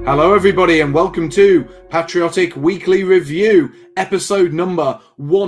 Hello everybody and welcome to Patriotic Weekly Review, episode number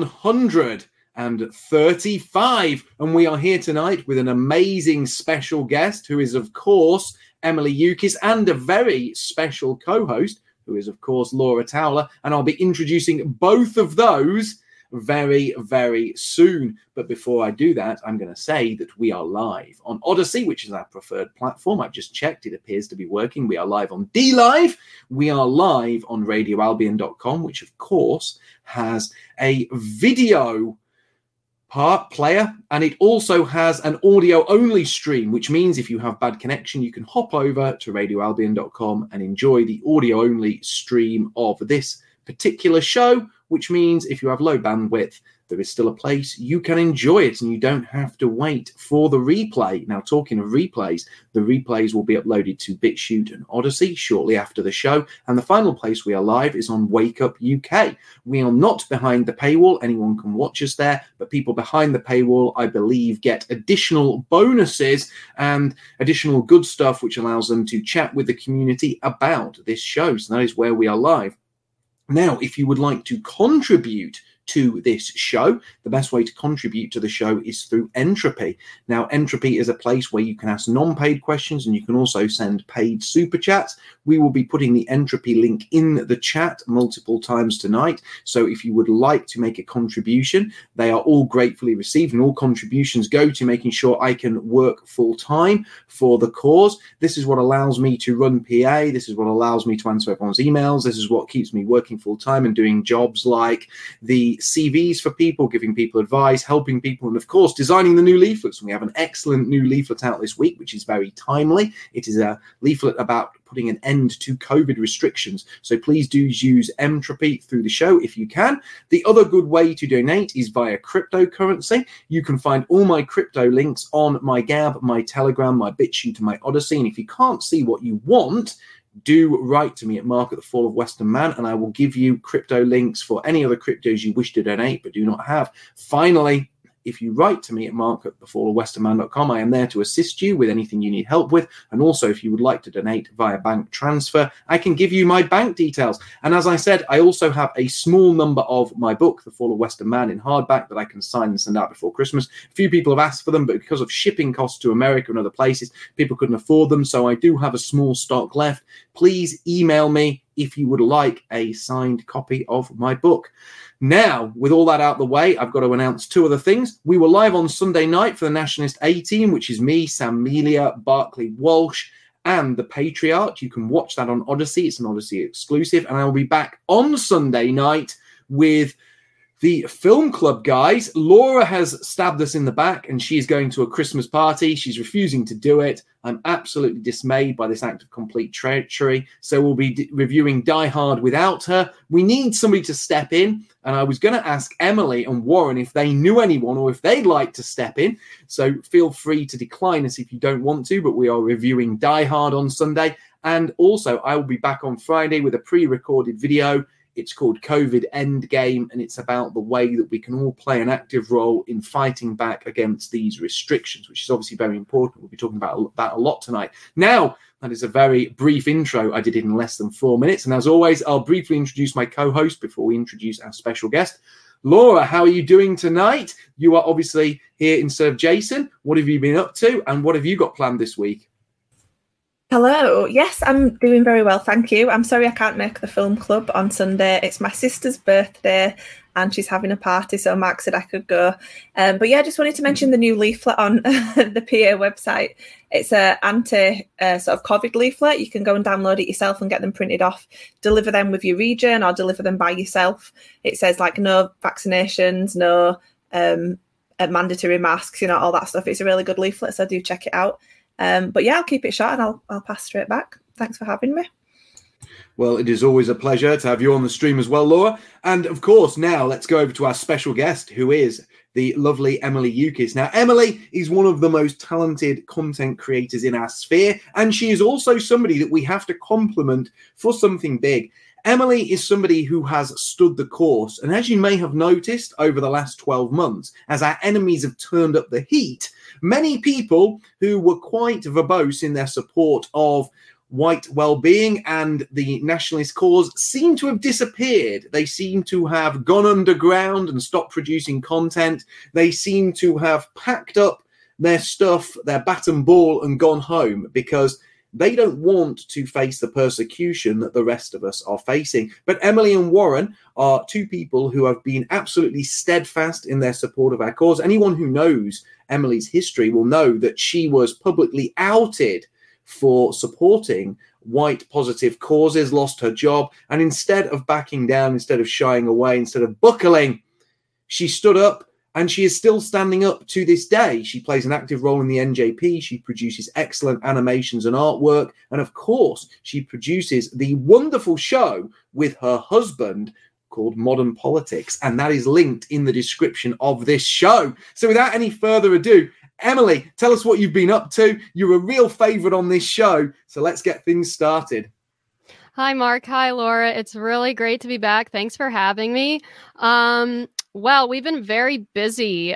135. And we are here tonight with an amazing special guest who is, of course, Emily Ukis, and a very special co-host who is, of course, Laura Towler. And I'll be introducing both of those very, very soon. But before I do that, I'm going to say that we are live on Odyssey, which is our preferred platform. I've just checked. It appears to be working. We are live on DLive. We are live on RadioAlbion.com, which, of course, has a video part player, and it also has an audio-only stream, which means if you have bad connection, you can hop over to RadioAlbion.com and enjoy the audio-only stream of this particular show, which means if you have low bandwidth, there is still a place you can enjoy it and you don't have to wait for the replay. Now, talking of replays, the replays will be uploaded to BitChute and Odyssey shortly after the show. And the final place we are live is on Wake Up UK. We are not behind the paywall. Anyone can watch us there, but people behind the paywall, I believe, get additional bonuses and additional good stuff, which allows them to chat with the community about this show. So that is where we are live. Now, if you would like to contribute to this show, the best way to contribute to the show is through Entropy. Now, Entropy is a place where you can ask non-paid questions and you can also send paid super chats. We will be putting the Entropy link in the chat multiple times tonight. So if you would like to make a contribution, they are all gratefully received, and all contributions go to making sure I can work full time for the cause. This is what allows me to run PA. This is what allows me to answer everyone's emails. This is what keeps me working full time and doing jobs like the CVs for people, giving people advice, helping people, and of course designing the new leaflets. And we have an excellent new leaflet out this week, which is very timely. It is a leaflet about putting an end to COVID restrictions. So please do use Entropy through the show if you can. The other good way to donate is via cryptocurrency. You can find all my crypto links on my Gab, my Telegram, my BitChute, and my Odyssey. And if you can't see what you want, do write to me at Mark at the Fall of Western Man, and I will give you crypto links for any other cryptos you wish to donate but do not have. Finally, if you write to me at Mark at thefallofwesternman.com, I am there to assist you with anything you need help with. And also, if you would like to donate via bank transfer, I can give you my bank details. And as I said, I also have a small number of my book, The Fall of Western Man, in hardback that I can sign and send out before Christmas. A few people have asked for them, but because of shipping costs to America and other places, people couldn't afford them. So I do have a small stock left. Please email me if you would like a signed copy of my book. Now, with all that out of the way, I've got to announce two other things. We were live on Sunday night for the Nationalist A-Team, which is me, Sam Melia, Barclay Walsh, and the Patriarch. You can watch that on Odyssey. It's an Odyssey exclusive. And I will be back on Sunday night with the Film Club guys. Laura has stabbed us in the back and she is going to a Christmas party. She's refusing to do it. I'm absolutely dismayed by this act of complete treachery. So we'll be reviewing Die Hard without her. We need somebody to step in. And I was going to ask Emily and Warren if they knew anyone or if they'd like to step in. So feel free to decline us if you don't want to. But we are reviewing Die Hard on Sunday. And also, I will be back on Friday with a pre-recorded video. It's called COVID Endgame, and it's about the way that we can all play an active role in fighting back against these restrictions, which is obviously very important. We'll be talking about that a lot tonight. Now, that is a very brief intro. I did it in less than 4 minutes. And as always, I'll briefly introduce my co-host before we introduce our special guest. Laura, how are you doing tonight? You are obviously here instead of Jason. What have you been up to, and what have you got planned this week? Hello. Yes, I'm doing very well, thank you. I'm sorry I can't make the film club on Sunday. It's my sister's birthday and she's having a party, so Mark said I could go. But yeah, I just wanted to mention the new leaflet on the PA website. It's an sort of COVID leaflet. You can go and download it yourself and get them printed off, deliver them with your region or deliver them by yourself. It says like no vaccinations, no mandatory masks, all that stuff. It's a really good leaflet, so do check it out. But yeah, I'll keep it short and I'll pass straight back. Thanks for having me. Well, it is always a pleasure to have you on the stream as well, Laura. And of course, now let's go over to our special guest, who is the lovely Emily Ukis. Now, Emily is one of the most talented content creators in our sphere, and she is also somebody that we have to compliment for something big. Emily is somebody who has stood the course. And as you may have noticed over the last 12 months, as our enemies have turned up the heat, many people who were quite verbose in their support of white well-being and the nationalist cause seem to have disappeared. They seem to have gone underground and stopped producing content. They seem to have packed up their stuff, their bat and ball, and gone home because they don't want to face the persecution that the rest of us are facing. But Emily and Warren are two people who have been absolutely steadfast in their support of our cause. Anyone who knows Emily's history will know that she was publicly outed for supporting white positive causes, lost her job, and instead of backing down, instead of shying away, instead of buckling, she stood up, and she is still standing up to this day. She plays an active role in the NJP. She produces excellent animations and artwork, and of course, she produces the wonderful show with her husband called Modern Politics, and that is linked in the description of this show. So without any further ado, Emily, tell us what you've been up to. You're a real favorite on this show, so let's get things started. Hi, Mark. Hi, Laura. It's really great to be back. Thanks for having me. Well, we've been very busy.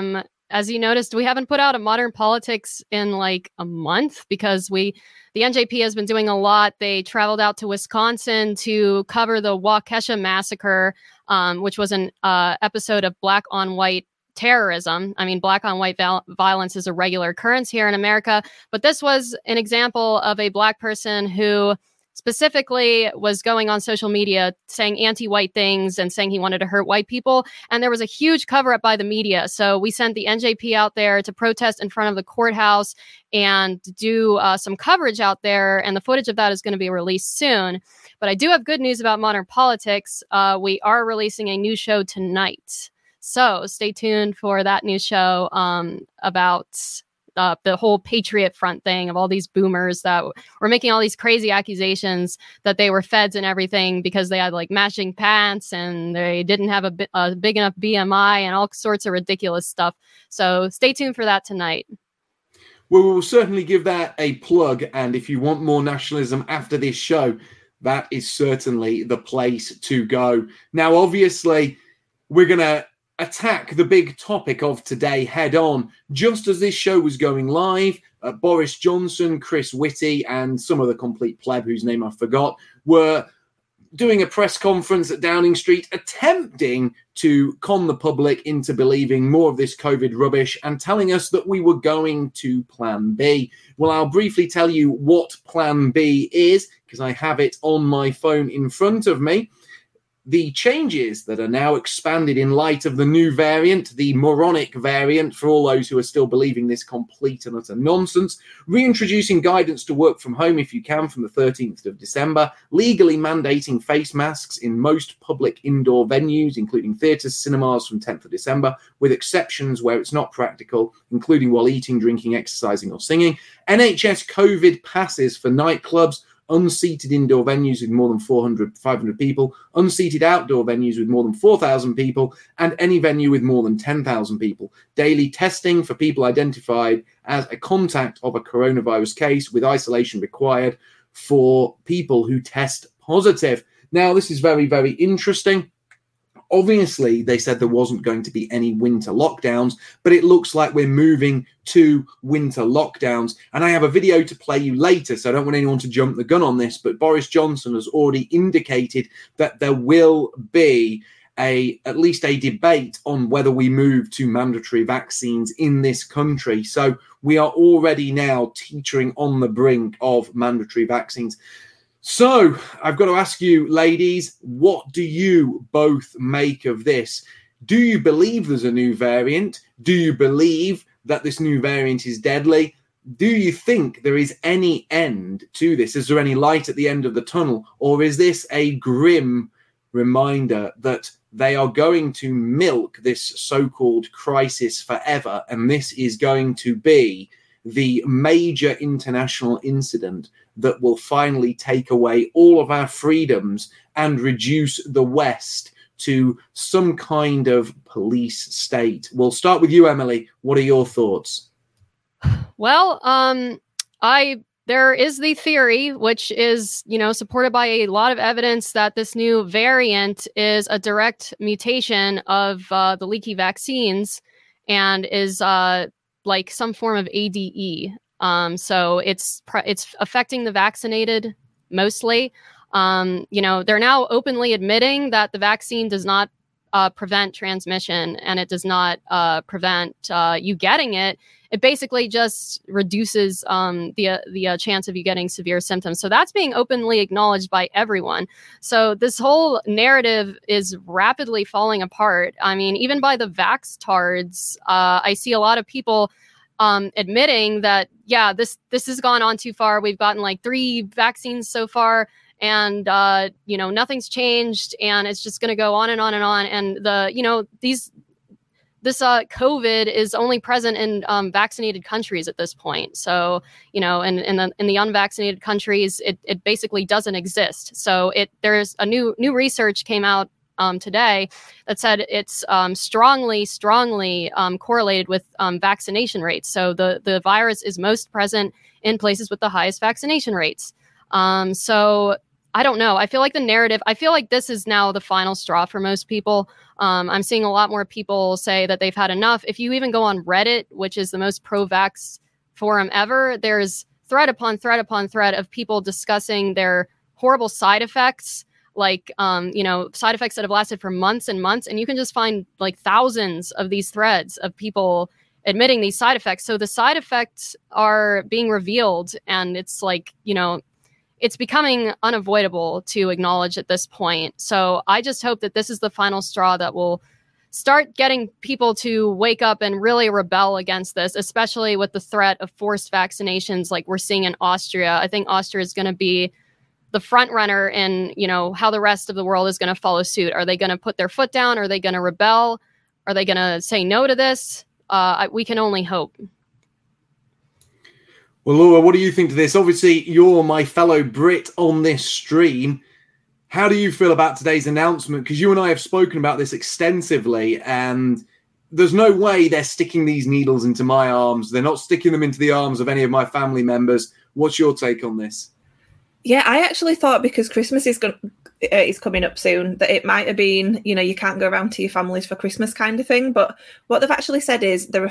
As you noticed, we haven't put out a Modern Politics in like a month because the NJP has been doing a lot. They traveled out to Wisconsin to cover the Waukesha massacre, which was an episode of Black on White terrorism. I mean, Black on white violence is a regular occurrence here in America, but this was an example of a Black person who specifically was going on social media saying anti-white things and saying he wanted to hurt white people. And there was a huge cover-up by the media. So we sent the NJP out there to protest in front of the courthouse and do some coverage out there. And the footage of that is going to be released soon. But I do have good news about Modern Politics. We are releasing a new show tonight. So stay tuned for that new show about the whole Patriot Front thing of all these boomers that were making all these crazy accusations that they were feds and everything because they had like matching pants and they didn't have a big enough BMI and all sorts of ridiculous stuff. So stay tuned for that tonight. Well, we'll certainly give that a plug. And if you want more nationalism after this show, that is certainly the place to go. Now, obviously, we're going to attack the big topic of today head on. Just as this show was going live, Boris Johnson, Chris Whitty, and some other complete pleb whose name I forgot were doing a press conference at Downing Street, attempting to con the public into believing more of this COVID rubbish and telling us that we were going to Plan B. Well, I'll briefly tell you what Plan B is, because I have it on my phone in front of me. The changes that are now expanded in light of the new variant, the moronic variant, for all those who are still believing this complete and utter nonsense, reintroducing guidance to work from home if you can from the 13th of December, legally mandating face masks in most public indoor venues, including theatres, cinemas from 10th of December, with exceptions where it's not practical, including while eating, drinking, exercising or singing, NHS COVID passes for nightclubs, unseated indoor venues with more than 500 people, unseated outdoor venues with more than 4,000 people, and any venue with more than 10,000 people. Daily testing for people identified as a contact of a coronavirus case with isolation required for people who test positive. Now, this is very, very interesting. Obviously, they said there wasn't going to be any winter lockdowns, but it looks like we're moving to winter lockdowns. And I have a video to play you later, so I don't want anyone to jump the gun on this, but Boris Johnson has already indicated that there will be at least a debate on whether we move to mandatory vaccines in this country. So we are already now teetering on the brink of mandatory vaccines. So I've got to ask you, ladies, what do you both make of this? Do you believe there's a new variant? Do you believe that this new variant is deadly? Do you think there is any end to this? Is there any light at the end of the tunnel? Or is this a grim reminder that they are going to milk this so-called crisis forever, and this is going to be the major international incident that will finally take away all of our freedoms and reduce the West to some kind of police state? We'll start with you, Emily. What are your thoughts? Well, there is the theory, which is, supported by a lot of evidence, that this new variant is a direct mutation of the leaky vaccines and is like some form of ADE. So it's affecting the vaccinated mostly. They're now openly admitting that the vaccine does not prevent transmission, and it does not prevent you getting it. It basically just reduces the chance of you getting severe symptoms. So that's being openly acknowledged by everyone. So this whole narrative is rapidly falling apart. I mean, even by the vax-tards, I see a lot of people admitting that, yeah, this has gone on too far. We've gotten like 3 vaccines so far, and nothing's changed, and it's just going to go on and on and on. And this COVID is only present in vaccinated countries at this point. So, in the unvaccinated countries, it basically doesn't exist. So there's a new research came out today that said it's strongly correlated with vaccination rates. So the virus is most present in places with the highest vaccination rates. So I don't know. I feel like this is now the final straw for most people. I'm seeing a lot more people say that they've had enough. If you even go on Reddit, which is the most pro-vax forum ever, there's thread upon thread upon thread of people discussing their horrible side effects, like, side effects that have lasted for months and months. And you can just find like thousands of these threads of people admitting these side effects. So the side effects are being revealed, and it's like, it's becoming unavoidable to acknowledge at this point. So I just hope that this is the final straw that will start getting people to wake up and really rebel against this, especially with the threat of forced vaccinations like we're seeing in Austria. I think Austria is going to be the front runner in, how the rest of the world is going to follow suit. Are they going to put their foot down? Are they going to rebel? Are they going to say no to this? We can only hope. Well, Laura, what do you think to this? Obviously, you're my fellow Brit on this stream. How do you feel about today's announcement? Because you and I have spoken about this extensively, and there's no way they're sticking these needles into my arms. They're not sticking them into the arms of any of my family members. What's your take on this? Yeah, I actually thought because Christmas is coming up soon that it might have been, you can't go around to your families for Christmas kind of thing. But what they've actually said is there are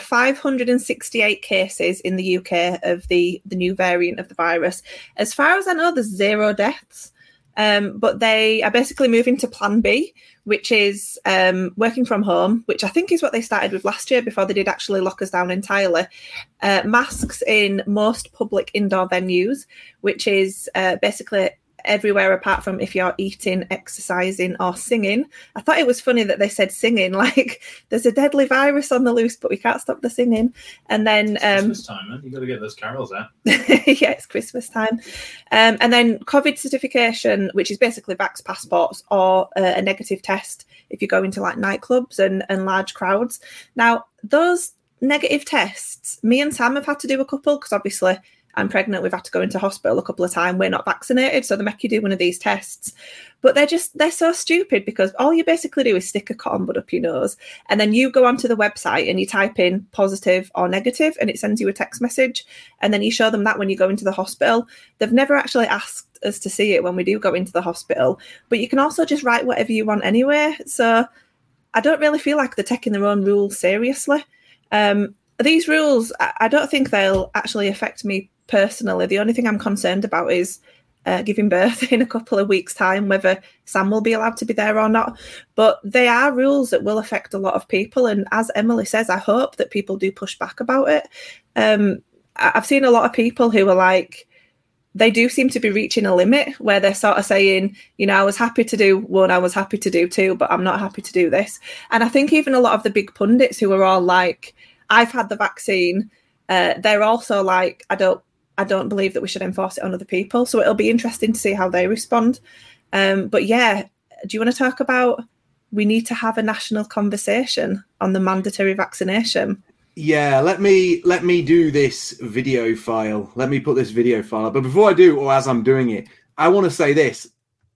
568 cases in the UK of the new variant of the virus. As far as I know, there's 0 deaths. But they are basically moving to Plan B, which is working from home, which I think is what they started with last year before they did actually lock us down entirely. Masks in most public indoor venues, which is basically everywhere apart from if you're eating, exercising or singing. I thought it was funny that they said singing, like there's a deadly virus on the loose, but we can't stop the singing. And then Christmas time, man. You got to get those carols out. Yeah, it's Christmas time. And then COVID certification, which is basically vax passports or a negative test if you go into like nightclubs and large crowds. Now, those negative tests, me and Sam have had to do a couple because obviously I'm pregnant. We've had to go into hospital a couple of times. We're not vaccinated, so they make you do one of these tests. But they're so stupid because all you basically do is stick a cotton bud up your nose, and then you go onto the website and you type in positive or negative, and it sends you a text message, and then you show them that when you go into the hospital. They've never actually asked us to see it when we do go into the hospital, but you can also just write whatever you want anyway. So I don't really feel like they're taking their own rules seriously. These rules, I don't think they'll actually affect me personally. The only thing I'm concerned about is giving birth in a couple of weeks' time, whether Sam will be allowed to be there or not. But they are rules that will affect a lot of people. And as Emily says, I hope that people do push back about it. I've seen a lot of people who are like, they do seem to be reaching a limit where they're sort of saying, I was happy to do 1, I was happy to do 2, but I'm not happy to do this. And I think even a lot of the big pundits who are all like, I've had the vaccine, they're also like, I don't believe that we should enforce it on other people. So it'll be interesting to see how they respond. But yeah, do you want to talk about we need to have a national conversation on the mandatory vaccination? Yeah, let me do this video file. Let me put this video file up. But before I do, or as I'm doing it, I want to say this.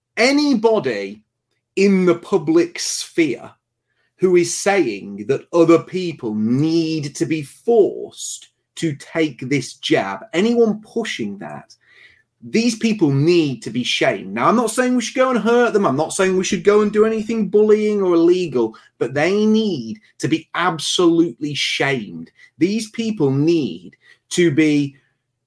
Anybody in the public sphere who is saying that other people need to be forced to take this jab, anyone pushing that, these people need to be shamed. Now, I'm not saying we should go and hurt them. I'm not saying we should go and do anything bullying or illegal, but they need to be absolutely shamed. These people need to be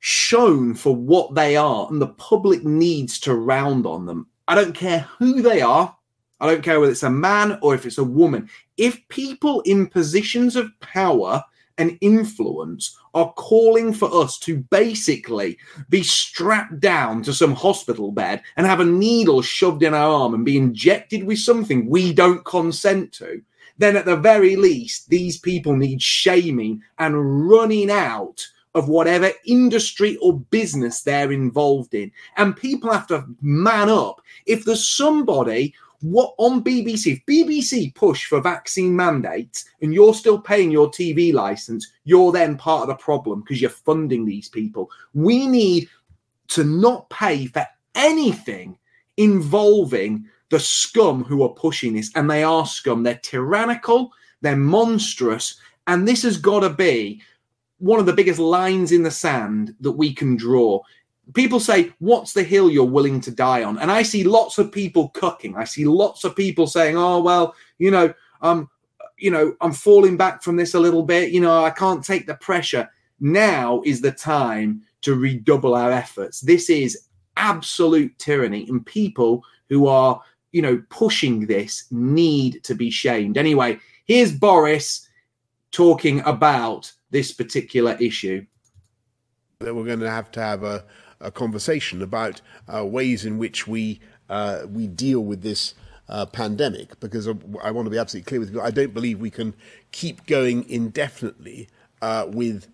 shown for what they are, and the public needs to round on them. I don't care who they are. I don't care whether it's a man or if it's a woman. If people in positions of power and influence are calling for us to basically be strapped down to some hospital bed and have a needle shoved in our arm and be injected with something we don't consent to, then at the very least, these people need shaming and running out of whatever industry or business they're involved in. And people have to man up. If there's somebody on BBC, if BBC push for vaccine mandates and you're still paying your TV license, you're then part of the problem because you're funding these people. We need to not pay for anything involving the scum who are pushing this. And they are scum. They're tyrannical. They're monstrous. And this has got to be one of the biggest lines in the sand that we can draw. People say, what's the hill you're willing to die on? And I see lots of people cucking. I see lots of people saying, oh, well, I'm falling back from this a little bit. I can't take the pressure. Now is the time to redouble our efforts. This is absolute tyranny, and people who are, pushing this need to be shamed. Anyway, here's Boris talking about this particular issue. That we're going to have a conversation about ways in which we deal with this pandemic, because I want to be absolutely clear with you. I don't believe we can keep going indefinitely with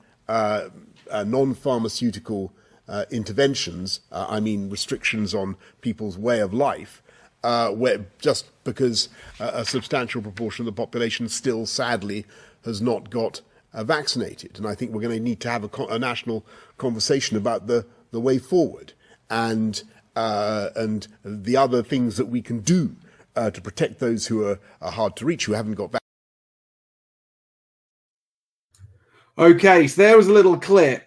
non-pharmaceutical interventions. I mean restrictions on people's way of life, where just because a substantial proportion of the population still, sadly, has not got vaccinated. And I think we're going to need to have a national conversation about the way forward and the other things that we can do to protect those who are hard to reach, who haven't got vaccinated. Okay, so there was a little clip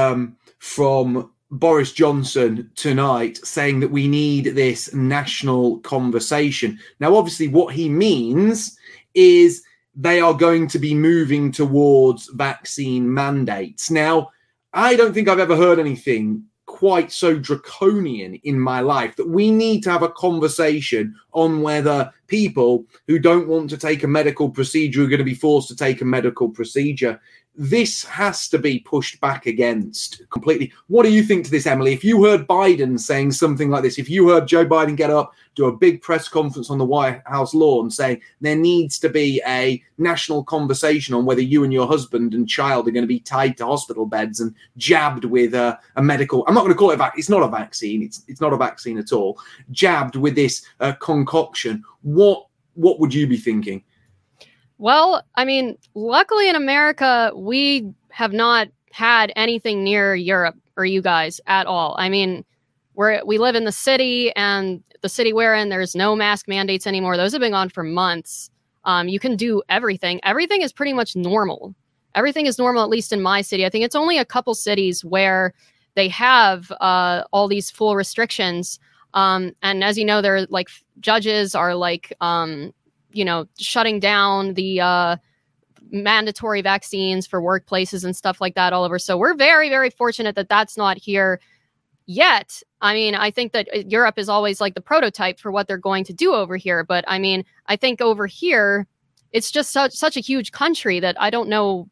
from Boris Johnson tonight saying that we need this national conversation. Now, obviously, what he means is they are going to be moving towards vaccine mandates. Now, I don't think I've ever heard anything quite so draconian in my life, that we need to have a conversation on whether people who don't want to take a medical procedure are going to be forced to take a medical procedure. This has to be pushed back against completely. What do you think to this, Emily? If you heard Biden saying something like this, if you heard Joe Biden get up, do a big press conference on the White House lawn saying there needs to be a national conversation on whether you and your husband and child are going to be tied to hospital beds and jabbed with a medical, I'm not going to call it it's not a vaccine. It's not a vaccine at all. Jabbed with this concoction. What would you be thinking? Well, I mean, luckily in America, we have not had anything near Europe or you guys at all. I mean, we live in the city, and the city we're in, there's no mask mandates anymore. Those have been on for months. You can do everything. Everything is pretty much normal. Everything is normal, at least in my city. I think it's only a couple cities where they have all these full restrictions. And as you know, they're like judges are like, shutting down the mandatory vaccines for workplaces and stuff like that all over. So we're very, very fortunate that that's not here yet. I mean, I think that Europe is always like the prototype for what they're going to do over here. But I mean, I think over here, it's just such a huge country that I don't know.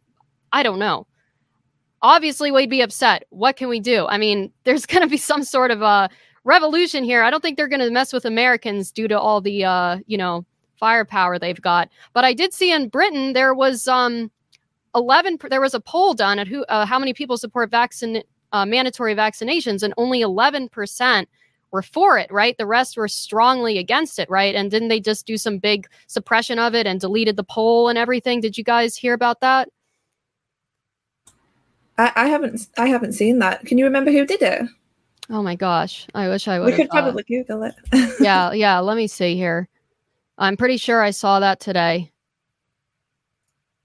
Obviously, we'd be upset. What can we do? I mean, there's going to be some sort of a revolution here. I don't think they're going to mess with Americans due to all the, firepower they've got. But I did see in Britain there was there was a poll done at how many people support mandatory vaccinations, and only 11% were for it, right? The rest were strongly against it, right? And didn't they just do some big suppression of it and deleted the poll and everything? Did you guys hear about that? I haven't seen that. Can you remember who did it? Oh my gosh, I wish I would. We could probably Google it. yeah. Let me see here. I'm pretty sure I saw that today.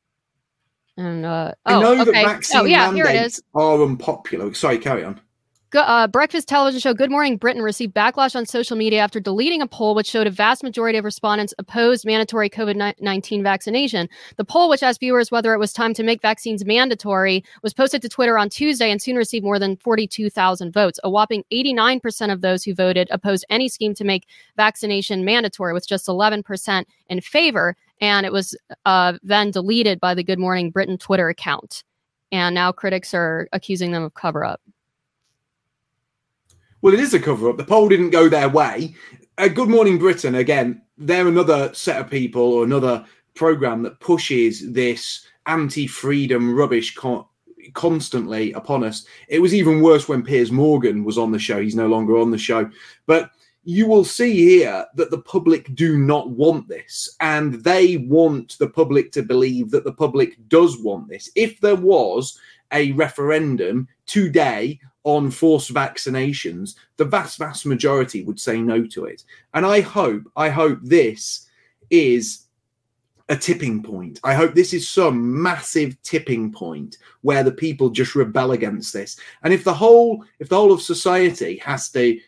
And I know that vaccine mandates are unpopular. Sorry, carry on. breakfast television show Good Morning Britain received backlash on social media after deleting a poll which showed a vast majority of respondents opposed mandatory COVID-19 vaccination. The poll, which asked viewers whether it was time to make vaccines mandatory, was posted to Twitter on Tuesday and soon received more than 42,000 votes. A whopping 89% of those who voted opposed any scheme to make vaccination mandatory, with just 11% in favor. And it was then deleted by the Good Morning Britain Twitter account. And now critics are accusing them of cover-up. Well, it is a cover-up. The poll didn't go their way. Good Morning Britain, again, they're another set of people or another programme that pushes this anti-freedom rubbish constantly upon us. It was even worse when Piers Morgan was on the show. He's no longer on the show. But you will see here that the public do not want this, and they want the public to believe that the public does want this. If there was a referendum today on forced vaccinations, the vast majority would say no to it. And I hope this is a tipping point. I hope this is some massive tipping point where the people just rebel against this. And if the whole of society has to,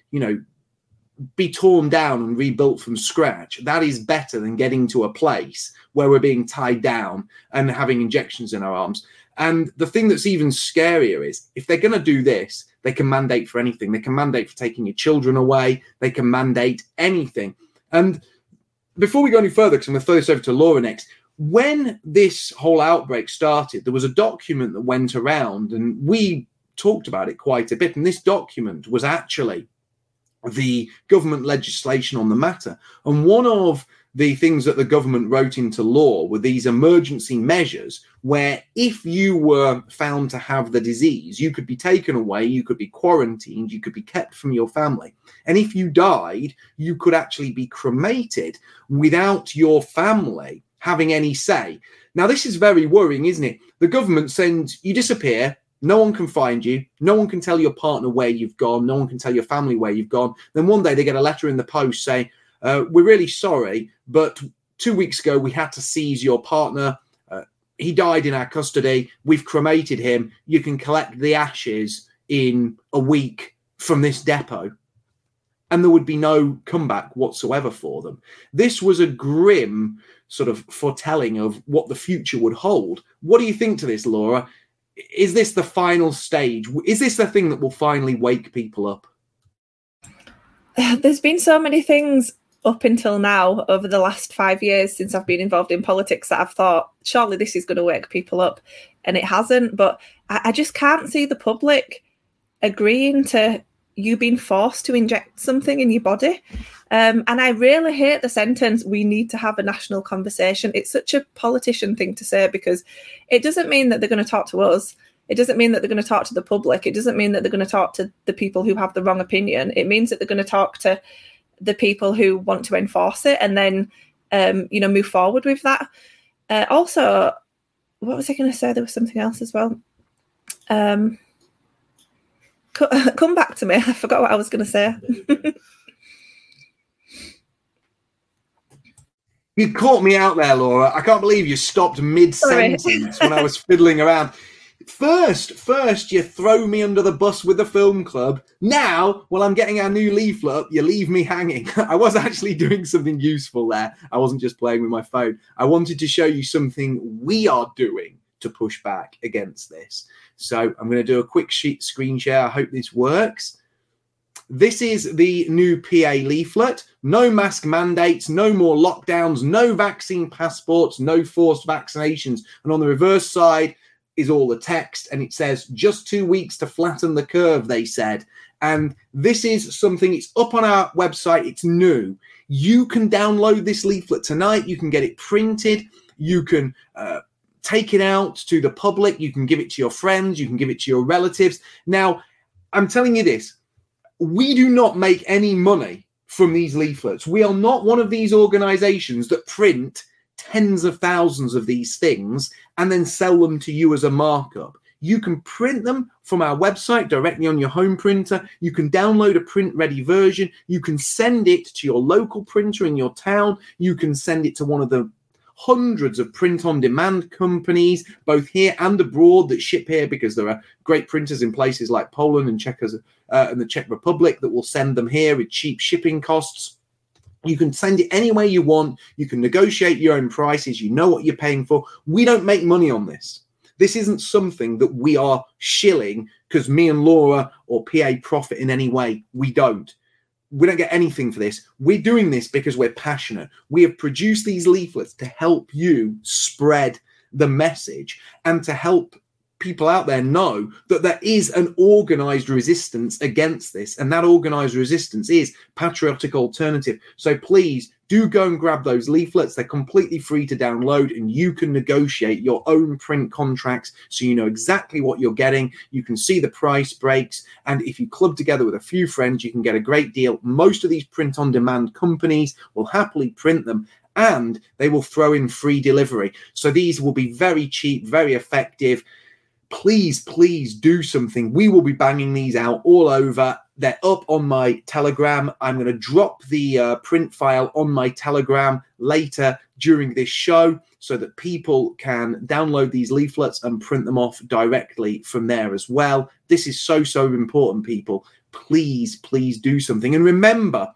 be torn down and rebuilt from scratch, that is better than getting to a place where we're being tied down and having injections in our arms. And the thing that's even scarier is if they're going to do this, they can mandate for anything. They can mandate for taking your children away. They can mandate anything. And before we go any further, because I'm going to throw this over to Laura next, when this whole outbreak started, there was a document that went around and we talked about it quite a bit. And this document was actually the government legislation on the matter. And one of the things that the government wrote into law were these emergency measures where if you were found to have the disease, you could be taken away, you could be quarantined, you could be kept from your family. And if you died, you could actually be cremated without your family having any say. Now, this is very worrying, isn't it? The government sends, you disappear, no one can find you. No one can tell your partner where you've gone. No one can tell your family where you've gone. Then one day they get a letter in the post saying, we're really sorry, but 2 weeks ago we had to seize your partner. He died in our custody. We've cremated him. You can collect the ashes in a week from this depot. And there would be no comeback whatsoever for them. This was a grim sort of foretelling of what the future would hold. What do you think to this, Laura? Is this the final stage? Is this the thing that will finally wake people up? There's been so many things up until now over the last 5 years since I've been involved in politics that I've thought, surely this is going to wake people up. And it hasn't. But I just can't see the public agreeing to you being forced to inject something in your body. And I really hate the sentence, we need to have a national conversation. It's such a politician thing to say because it doesn't mean that they're going to talk to us. It doesn't mean that they're going to talk to the public. It doesn't mean that they're going to talk to the people who have the wrong opinion. It means that they're going to talk to the people who want to enforce it and then, move forward with that. Also, what was I going to say? There was something else as well. Come back to me. I forgot what I was going to say. You caught me out there, Laura. I can't believe you stopped mid-sentence when I was fiddling around. First, you throw me under the bus with the film club. Now, while I'm getting our new leaflet up, you leave me hanging. I was actually doing something useful there. I wasn't just playing with my phone. I wanted to show you something we are doing to push back against this. So I'm going to do a quick screen share. I hope this works. This is the new PA leaflet. No mask mandates, no more lockdowns, no vaccine passports, no forced vaccinations. And on the reverse side is all the text. And it says, just 2 weeks to flatten the curve, they said. And this is something, it's up on our website. It's new. You can download this leaflet tonight. You can get it printed. You can take it out to the public. You can give it to your friends. You can give it to your relatives. Now, I'm telling you this. We do not make any money from these leaflets. We are not one of these organizations that print tens of thousands of these things and then sell them to you as a markup. You can print them from our website directly on your home printer. You can download a print-ready version. You can send it to your local printer in your town. You can send it to one of the hundreds of print-on-demand companies, both here and abroad, that ship here because there are great printers in places like Poland and the Czech Republic that will send them here with cheap shipping costs. You can send it any way you want. You can negotiate your own prices. You know what you're paying for. We don't make money on this. This isn't something that we are shilling because me and Laura or PA profit in any way. We don't. We don't get anything for this. We're doing this because we're passionate. We have produced these leaflets to help you spread the message and to help people out there know that there is an organized resistance against this. And that organized resistance is Patriotic Alternative. So please do go and grab those leaflets. They're completely free to download, and you can negotiate your own print contracts so you know exactly what you're getting. You can see the price breaks. And if you club together with a few friends, you can get a great deal. Most of these print-on-demand companies will happily print them, and they will throw in free delivery. So these will be very cheap, very effective. Please, please do something. We will be banging these out all over. They're up on my Telegram. I'm going to drop the print file on my Telegram later during this show so that people can download these leaflets and print them off directly from there as well. This is so, so important, people. Please, please do something. And remember,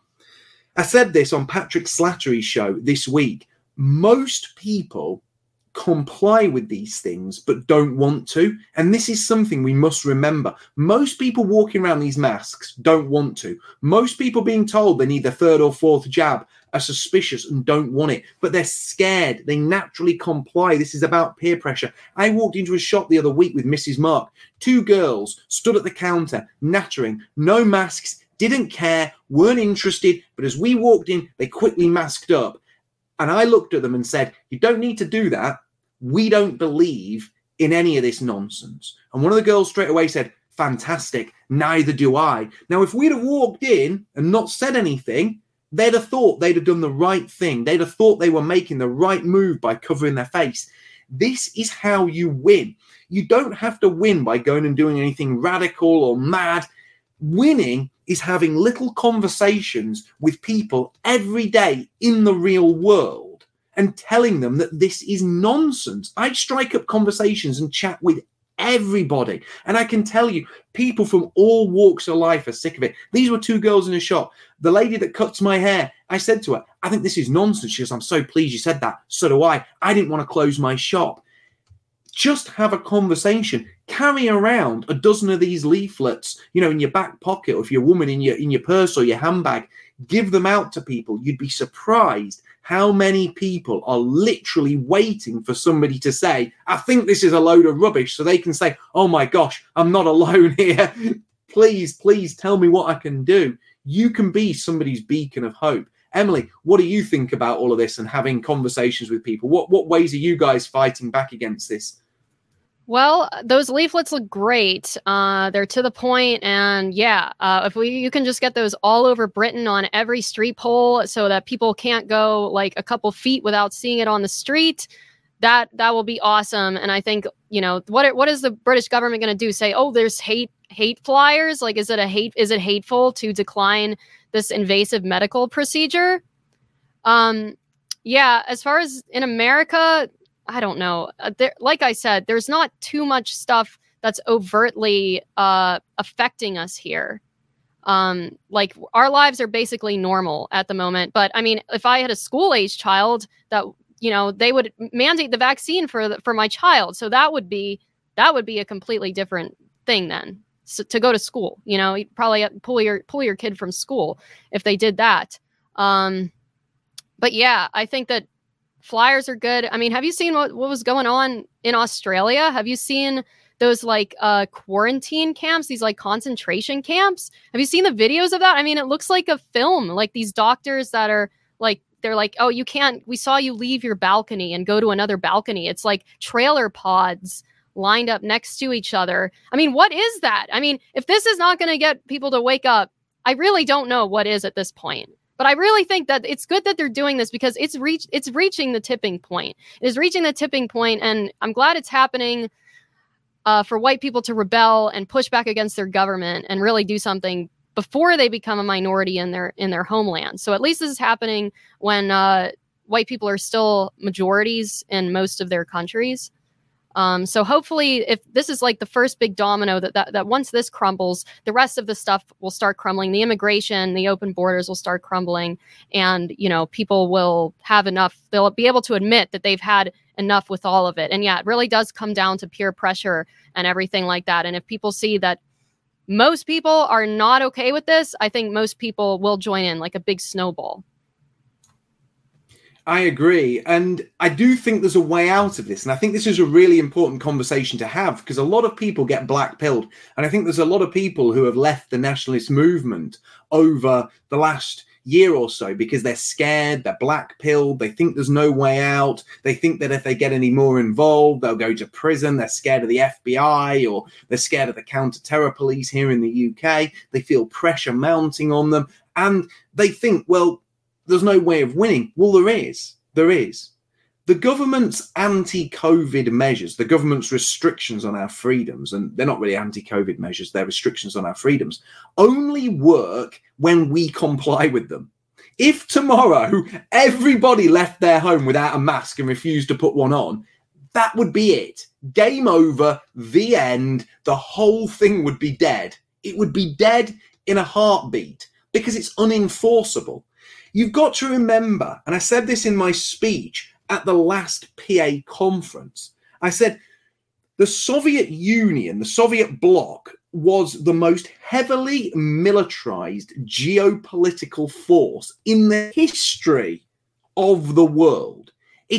I said this on Patrick Slattery's show this week. Most people comply with these things but don't want to, and this is something we must remember. Most people walking around these masks don't want to. Most people being told they need their third or fourth jab are suspicious and don't want it, but they're scared. They naturally comply. This is about peer pressure. I walked into a shop the other week with Mrs. Mark. 2 girls stood at the counter nattering, no masks, didn't care, weren't interested, but as we walked in they quickly masked up. And I looked at them and said, you don't need to do that. We don't believe in any of this nonsense. And one of the girls straight away said, fantastic, neither do I. Now, if we'd have walked in and not said anything, they'd have thought they'd have done the right thing. They'd have thought they were making the right move by covering their face. This is how you win. You don't have to win by going and doing anything radical or mad. Winning is having little conversations with people every day in the real world and telling them that this is nonsense. I strike up conversations and chat with everybody. And I can tell you, people from all walks of life are sick of it. These were 2 girls in a shop. The lady that cuts my hair, I said to her, I think this is nonsense. She goes, I'm so pleased you said that. So do I. I didn't want to close my shop. Just have a conversation. Carry around a dozen of these leaflets, in your back pocket, or if you're a woman in your purse or your handbag. Give them out to people. You'd be surprised how many people are literally waiting for somebody to say, I think this is a load of rubbish, so they can say, oh my gosh, I'm not alone here. Please, please tell me what I can do. You can be somebody's beacon of hope. Emily, what do you think about all of this and having conversations with people? What ways are you guys fighting back against this? Well, those leaflets look great. They're to the point, and if you can just get those all over Britain on every street pole so that people can't go like a couple feet without seeing it on the street, that will be awesome. And I think, what is the British government going to do? Say, oh, there's hate flyers? Like, is it hateful to decline this invasive medical procedure? As far as in America, I don't know. Like I said, there's not too much stuff that's overtly affecting us here. Like our lives are basically normal at the moment. But I mean, if I had a school-age child that, they would mandate the vaccine for my child. So that would be a completely different thing then. So to go to school, you'd probably pull your kid from school if they did that. But yeah, I think that flyers are good. I mean, have you seen what was going on in Australia? Have you seen those quarantine camps, these concentration camps? Have you seen the videos of that? I mean, it looks like a film, like these doctors that are they're like, oh, you can't, we saw you leave your balcony and go to another balcony. It's like trailer pods lined up next to each other. I mean, what is that? I mean, if this is not going to get people to wake up, I really don't know what is at this point. But I really think that it's good that they're doing this because it's reaching the tipping point. It is reaching the tipping point, and I'm glad it's happening for white people to rebel and push back against their government and really do something before they become a minority in their homeland. So at least this is happening when white people are still majorities in most of their countries. So hopefully, if this is like the first big domino, that once this crumbles, the rest of the stuff will start crumbling. The immigration, the open borders will start crumbling, and people will have enough. They'll be able to admit that they've had enough with all of it. And yeah, it really does come down to peer pressure and everything like that. And if people see that most people are not okay with this, I think most people will join in like a big snowball. I agree. And I do think there's a way out of this. And I think this is a really important conversation to have, because a lot of people get black-pilled. And I think there's a lot of people who have left the nationalist movement over the last year or so because they're scared, they're black-pilled, they think there's no way out. They think that if they get any more involved, they'll go to prison. They're scared of the FBI, or they're scared of the counter-terror police here in the UK. They feel pressure mounting on them. And they think, well, there's no way of winning. Well, there is. There is. The government's anti-COVID measures, the government's restrictions on our freedoms, and they're not really anti-COVID measures, they're restrictions on our freedoms, only work when we comply with them. If tomorrow everybody left their home without a mask and refused to put one on, that would be it. Game over, the end, the whole thing would be dead. It would be dead in a heartbeat because it's unenforceable. You've got to remember, and I said this in my speech at the last PA conference, I said the Soviet Union, the Soviet bloc, was the most heavily militarized geopolitical force in the history of the world.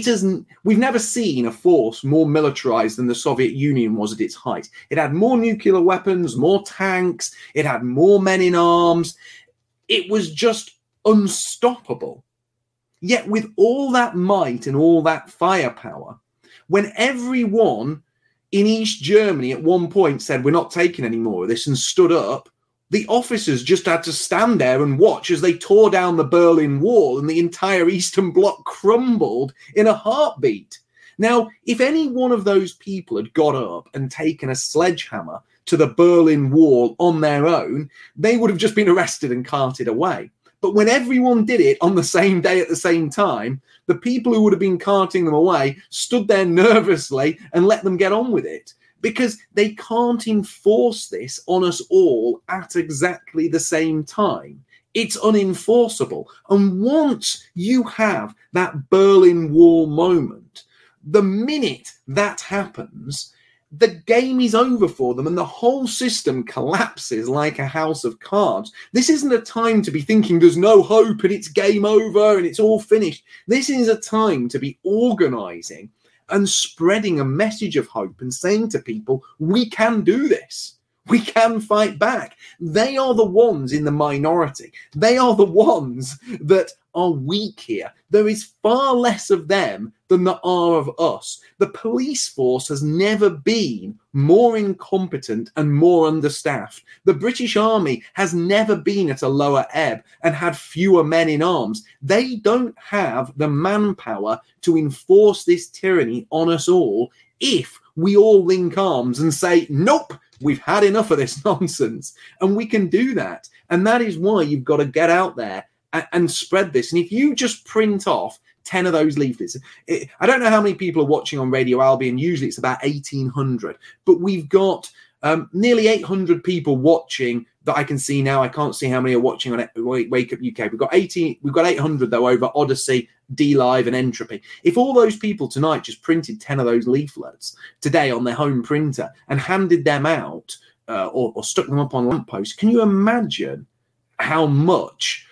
We've never seen a force more militarized than the Soviet Union was at its height. It had more nuclear weapons, more tanks, it had more men in arms. It was just unstoppable. Yet with all that might and all that firepower, when everyone in East Germany at one point said, we're not taking any more of this, and stood up, the officers just had to stand there and watch as they tore down the Berlin Wall and the entire Eastern Bloc crumbled in a heartbeat. Now, if any one of those people had got up and taken a sledgehammer to the Berlin Wall on their own, they would have just been arrested and carted away. But when everyone did it on the same day at the same time, the people who would have been carting them away stood there nervously and let them get on with it, because they can't enforce this on us all at exactly the same time. It's unenforceable. And once you have that Berlin Wall moment, the minute that happens, the game is over for them and the whole system collapses like a house of cards. This isn't a time to be thinking there's no hope and it's game over and it's all finished. This is a time to be organizing and spreading a message of hope and saying to people, we can do this. We can fight back. They are the ones in the minority. They are the ones that are weak here. There is far less of them than there are of us. The police force has never been more incompetent and more understaffed. The British Army has never been at a lower ebb and had fewer men in arms. They don't have the manpower to enforce this tyranny on us all if we all link arms and say, nope, we've had enough of this nonsense. And we can do that. And that is why you've got to get out there and spread this. And if you just print off 10 of those leaflets, I don't know how many people are watching on Radio Albion. Usually it's about 1,800. But we've got nearly 800 people watching that I can see now. I can't see how many are watching on Wake Up UK. We've got 800 though over Odyssey, DLive and Entropy. If all those people tonight just printed 10 of those leaflets today on their home printer and handed them out or stuck them up on lampposts, can you imagine how much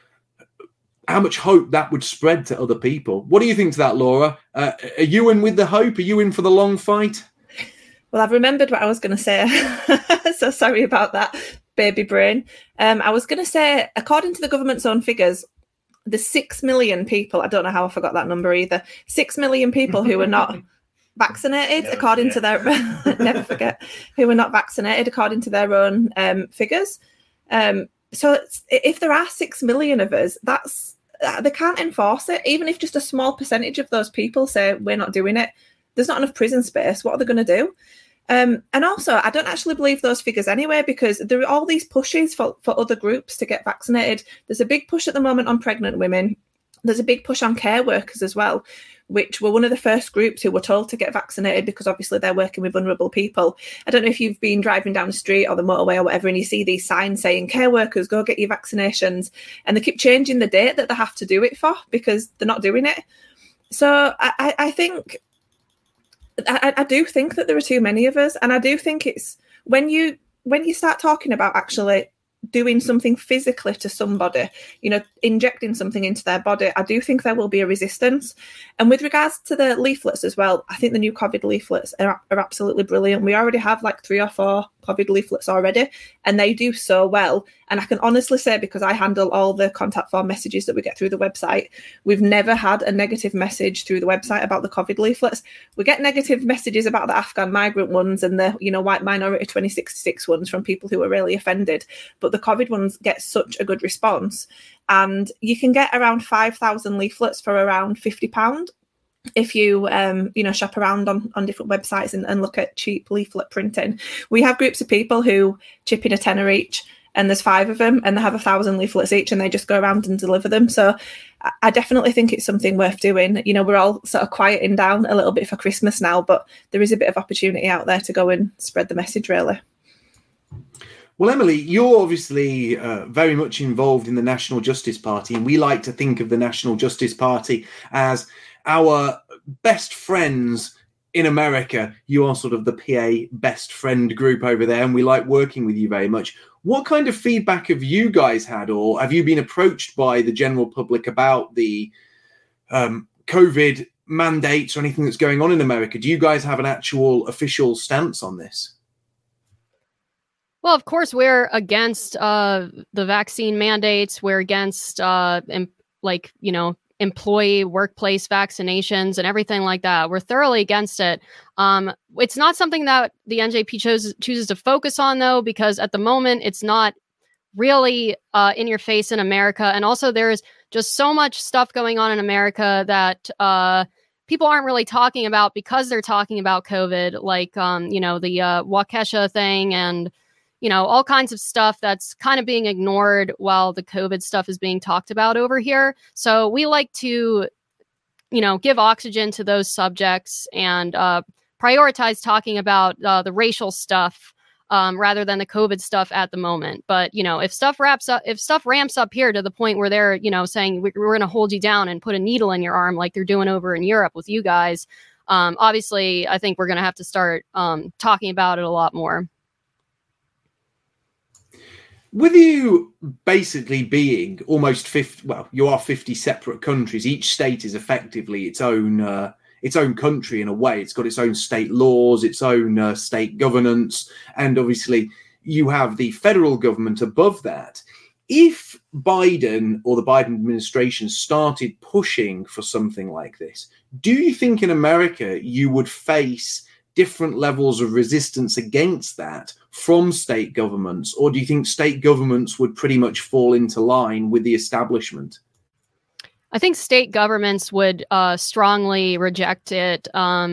hope that would spread to other people? What do you think to that, Laura? Are you in with the hope? Are you in for the long fight? Well, I've remembered what I was going to say. So sorry about that, baby brain. I was going to say, according to the government's own figures, the 6 million people, I don't know how I forgot that number either, 6 million people who are not vaccinated, according to their, never forget, who are not vaccinated according to their own figures. So if there are 6 million of us, they can't enforce it. Even if just a small percentage of those people say we're not doing it, there's not enough prison space. What are they going to do? And also, I don't actually believe those figures anyway, because there are all these pushes for other groups to get vaccinated. There's a big push at the moment on pregnant women. there's a big push on care workers as well, which were one of the first groups who were told to get vaccinated because obviously they're working with vulnerable people. I don't know if you've been driving down the street or the motorway or whatever, and you see these signs saying, care workers, go get your vaccinations. And they keep changing the date that they have to do it for because they're not doing it. So I think, I do think that there are too many of us. And I do think it's when you start talking about actually doing something physically to somebody, you know, injecting something into their body, I do think there will be a resistance. And with regards to the leaflets as well, I think the new COVID leaflets are absolutely brilliant. We already have like 3 or 4 COVID leaflets already, and they do so well. And I can honestly say, because I handle all the contact form messages that we get through the website, we've never had a negative message through the website about the COVID leaflets. We get negative messages about the Afghan migrant ones and the, you know, white minority 2066 ones from people who are really offended. But the COVID ones get such a good response. And you can get around 5,000 leaflets for around £50 if you shop around on different websites and look at cheap leaflet printing. We have groups of people who chip in a tenner each, and there's 5 of them, and they have 1,000 leaflets each, and they just go around and deliver them. So I definitely think it's something worth doing. You know, we're all sort of quieting down a little bit for Christmas now, but there is a bit of opportunity out there to go and spread the message, really. Well, Emily, you're obviously very much involved in the National Justice Party, and we like to think of the National Justice Party as our best friends in America. You are sort of the PA best friend group over there, and we like working with you very much. What kind of feedback have you guys had, or have you been approached by the general public about the COVID mandates or anything that's going on in America? Do you guys have an actual official stance on this? Well, of course, we're against the vaccine mandates. We're against, employee workplace vaccinations and everything like that. We're thoroughly against it. It's not something that the NJP chooses to focus on, though, because at the moment it's not really in your face in America. And also there's just so much stuff going on in America that people aren't really talking about because they're talking about COVID, like, the Waukesha thing and, all kinds of stuff that's kind of being ignored while the COVID stuff is being talked about over here. So we like to, give oxygen to those subjects and prioritize talking about the racial stuff rather than the COVID stuff at the moment. But, if stuff ramps up here to the point where they're, saying we're going to hold you down and put a needle in your arm like they're doing over in Europe with you guys, obviously, I think we're going to have to start talking about it a lot more. With you basically being almost 50, well, you are 50 separate countries. Each state is effectively its own country in a way. It's got its own state laws, its own state governance, and obviously you have the federal government above that. If Biden or the Biden administration started pushing for something like this, do you think in America you would face different levels of resistance against that from state governments, or do you think state governments would pretty much fall into line with the establishment? I think state governments would strongly reject it.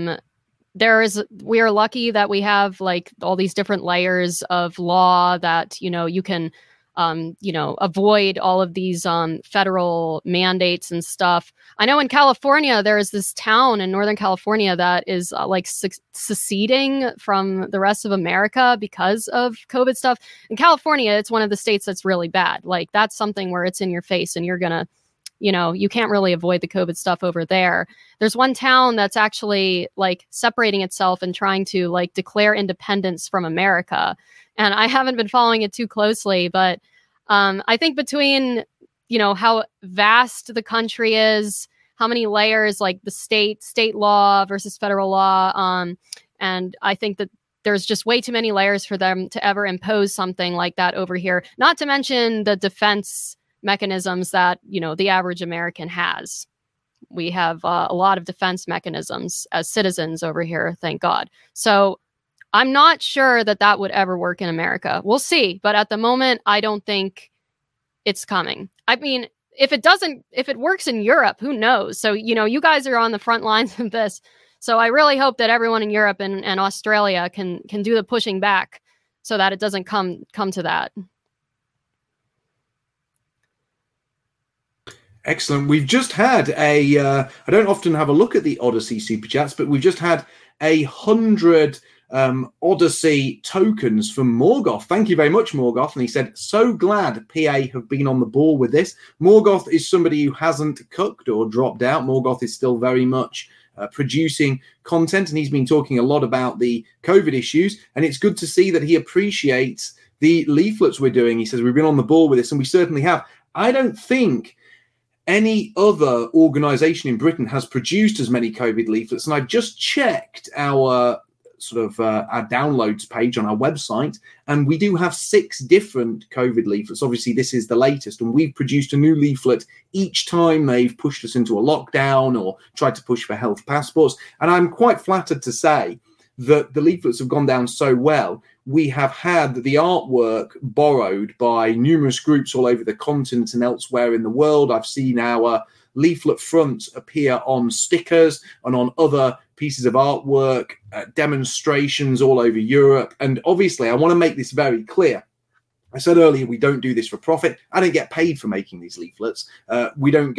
We are lucky that we have like all these different layers of law that, you can avoid all of these federal mandates and stuff. I know in California, there is this town in Northern California that is seceding from the rest of America because of COVID stuff. In California, it's one of the states that's really bad. Like that's something where it's in your face and you're going to, you can't really avoid the COVID stuff over there. There's one town that's actually like separating itself and trying to like declare independence from America. And I haven't been following it too closely, but I think between, how vast the country is, how many layers, like the state law versus federal law. And I think that there's just way too many layers for them to ever impose something like that over here. Not to mention the defense mechanisms that, the average American has. We have a lot of defense mechanisms as citizens over here, thank God. So I'm not sure that would ever work in America. We'll see. But at the moment, I don't think it's coming. I mean, if it works in Europe, who knows? So, you guys are on the front lines of this. So I really hope that everyone in Europe and Australia can do the pushing back so that it doesn't come to that. Excellent. We've just had I don't often have a look at the Odyssey Super Chats, but we've just had 100 Odyssey tokens from Morgoth. Thank you very much, Morgoth. And he said, so glad PA have been on the ball with this. Morgoth is somebody who hasn't cooked or dropped out. Morgoth is still very much producing content, and he's been talking a lot about the COVID issues. And it's good to see that he appreciates the leaflets we're doing. He says, we've been on the ball with this, and we certainly have. I don't think any other organization in Britain has produced as many COVID leaflets. And I've just checked our our downloads page on our website, and we do have 6 different COVID leaflets. Obviously, this is the latest, and we've produced a new leaflet each time they've pushed us into a lockdown or tried to push for health passports. And I'm quite flattered to say that the leaflets have gone down so well. We have had the artwork borrowed by numerous groups all over the continent and elsewhere in the world. I've seen our leaflet fronts appear on stickers and on other pieces of artwork, demonstrations all over Europe. And obviously, I want to make this very clear. I said earlier, we don't do this for profit. I don't get paid for making these leaflets. We don't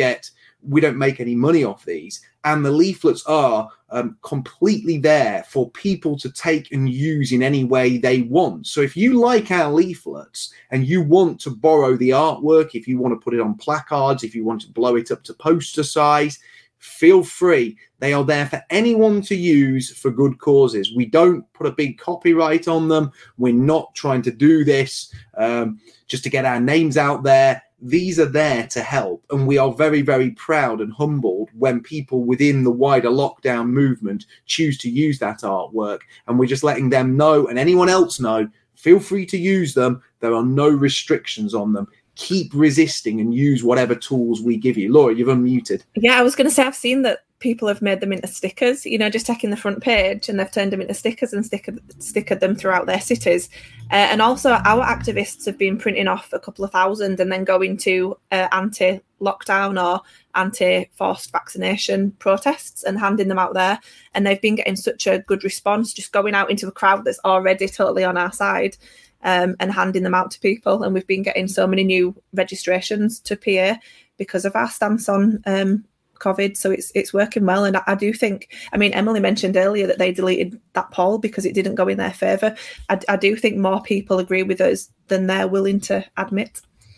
make any money off these. And the leaflets are completely there for people to take and use in any way they want. So if you like our leaflets and you want to borrow the artwork, if you want to put it on placards, if you want to blow it up to poster size, feel free. They are there for anyone to use for good causes. We don't put a big copyright on them. We're not trying to do this just to get our names out there. These are there to help. And we are very, very proud and humbled when people within the wider lockdown movement choose to use that artwork. And we're just letting them know, and anyone else know, feel free to use them. There are no restrictions on them. Keep resisting and use whatever tools we give you. Laura, you've unmuted. Yeah, I was going to say, I've seen that people have made them into stickers, just taking the front page and they've turned them into stickers and stickered them throughout their cities. And also our activists have been printing off a couple of thousand and then going to anti-lockdown or anti-forced vaccination protests and handing them out there. And they've been getting such a good response, just going out into a crowd that's already totally on our side. And handing them out to people. And we've been getting so many new registrations to PA because of our stance on COVID. So it's working well. And I do think, Emily mentioned earlier that they deleted that poll because it didn't go in their favour. I do think more people agree with us than they're willing to admit.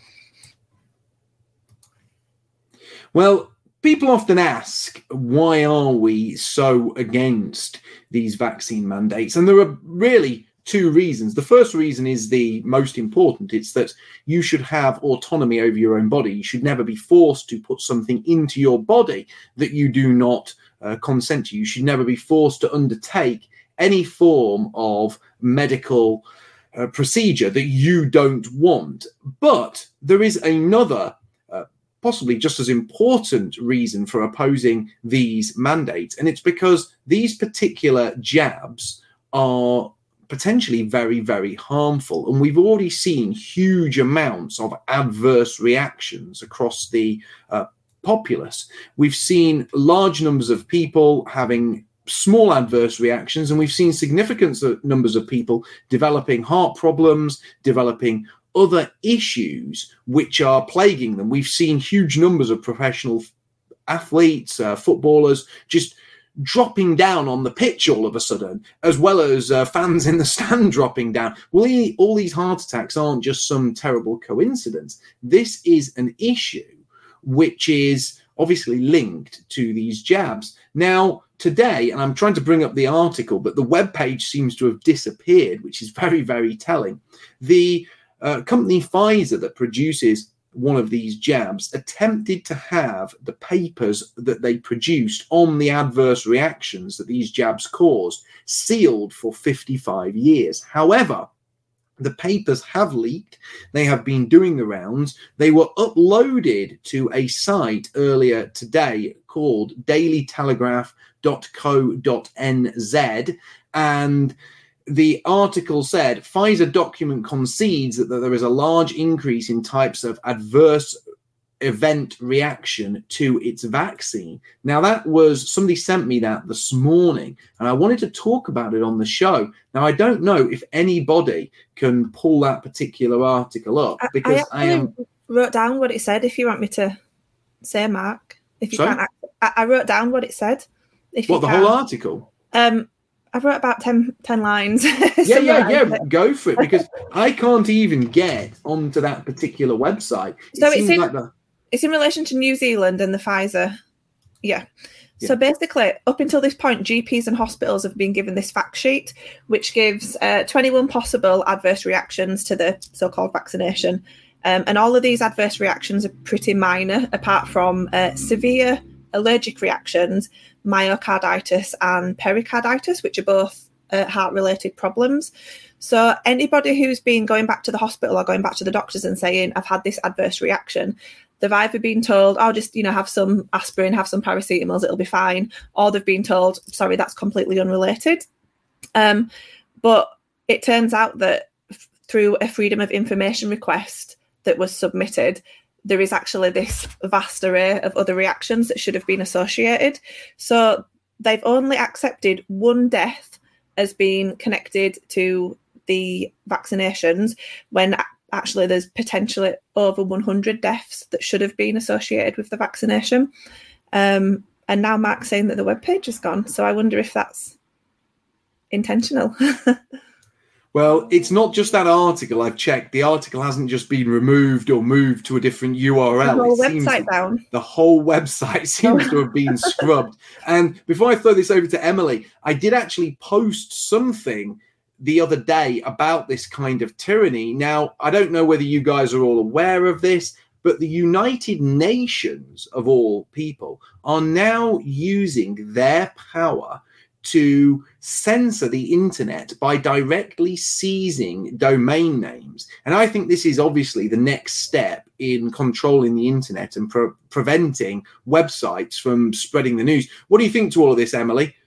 Well, people often ask, why are we so against these vaccine mandates? And there are really 2 reasons. The first reason is the most important. It's that you should have autonomy over your own body. You should never be forced to put something into your body that you do not consent to. You should never be forced to undertake any form of medical procedure that you don't want. But there is another possibly just as important reason for opposing these mandates, and it's because these particular jabs are potentially very, very harmful. And we've already seen huge amounts of adverse reactions across the populace. We've seen large numbers of people having small adverse reactions, and we've seen significant numbers of people developing heart problems, developing other issues which are plaguing them. We've seen huge numbers of professional athletes, footballers, just dropping down on the pitch all of a sudden, as well as fans in the stand dropping down. Well, all these heart attacks aren't just some terrible coincidence. This is an issue which is obviously linked to these jabs. Now, today, and I'm trying to bring up the article, but the webpage seems to have disappeared, which is very, very telling. The company Pfizer that produces one of these jabs attempted to have the papers that they produced on the adverse reactions that these jabs caused sealed for 55 years. However, the papers have leaked. They have been doing the rounds. They were uploaded to a site earlier today called dailytelegraph.co.nz, and the article said Pfizer document concedes that there is a large increase in types of adverse event reaction to its vaccine. Now, that was, somebody sent me that this morning, and I wanted to talk about it on the show. Now, I don't know if anybody can pull that particular article up, because I wrote down what it said if you want me to say, Mark. If you Sorry? can't, I wrote down what it said. If What, you the can. whole article? I wrote about 10 lines. Yeah. Go for it, because I can't even get onto that particular website. So It seems like the... It's in relation to New Zealand and the Pfizer. Yeah. So basically, up until this point, GPs and hospitals have been given this fact sheet, which gives 21 possible adverse reactions to the so-called vaccination. And all of these adverse reactions are pretty minor, apart from severe allergic reactions, myocarditis and pericarditis, which are both heart-related problems. So anybody who's been going back to the hospital or going back to the doctors and saying, I've had this adverse reaction, they've either been told, oh, just, have some aspirin, have some paracetamols, it'll be fine. Or they've been told, sorry, that's completely unrelated. But it turns out that through a Freedom of Information request that was submitted, there is actually this vast array of other reactions that should have been associated. So they've only accepted one death as being connected to the vaccinations, when actually there's potentially over 100 deaths that should have been associated with the vaccination. And now Mark's saying that the webpage is gone. So I wonder if that's intentional. Well, it's not just that article. I've checked. The article hasn't just been removed or moved to a different URL. The whole website down. The whole website seems to have been scrubbed. And before I throw this over to Emily, I did actually post something the other day about this kind of tyranny. Now, I don't know whether you guys are all aware of this, but the United Nations, of all people, are now using their power to censor the internet by directly seizing domain names. And I think this is obviously the next step in controlling the internet and preventing websites from spreading the news. What do you think to all of this, Emily?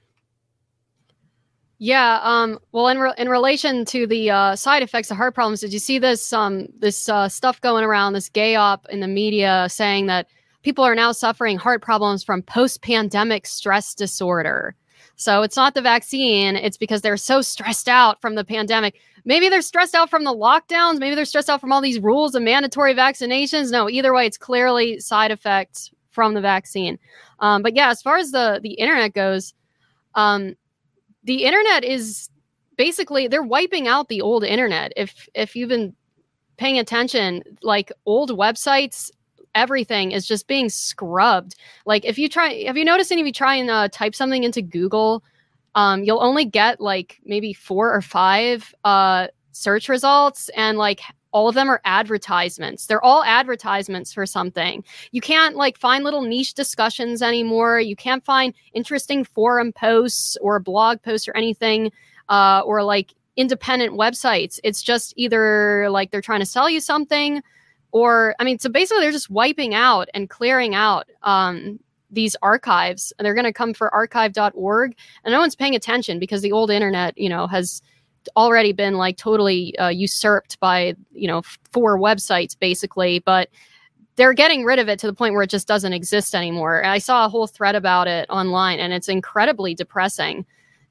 Yeah, well, in relation to the side effects of heart problems, did you see this stuff going around, this gay op in the media saying that people are now suffering heart problems from post-pandemic stress disorder? So it's not the vaccine, it's because they're so stressed out from the pandemic. Maybe they're stressed out from the lockdowns, maybe they're stressed out from all these rules and mandatory vaccinations. No, either way, it's clearly side effects from the vaccine. But yeah, as far as the internet goes, the internet is basically, they're wiping out the old internet. If you've been paying attention, like old websites, everything is just being scrubbed. Like have you noticed if you try and type something into Google, you'll only get like maybe 4 or 5 search results, and like all of them are advertisements. They're all advertisements for something. You can't like find little niche discussions anymore. You can't find interesting forum posts or blog posts or anything, or like independent websites. It's just either like they're trying to sell you something, or, so basically they're just wiping out and clearing out these archives. And they're going to come for archive.org. And no one's paying attention because the old internet, has already been like totally usurped by, 4 websites basically. But they're getting rid of it to the point where it just doesn't exist anymore. And I saw a whole thread about it online, and it's incredibly depressing.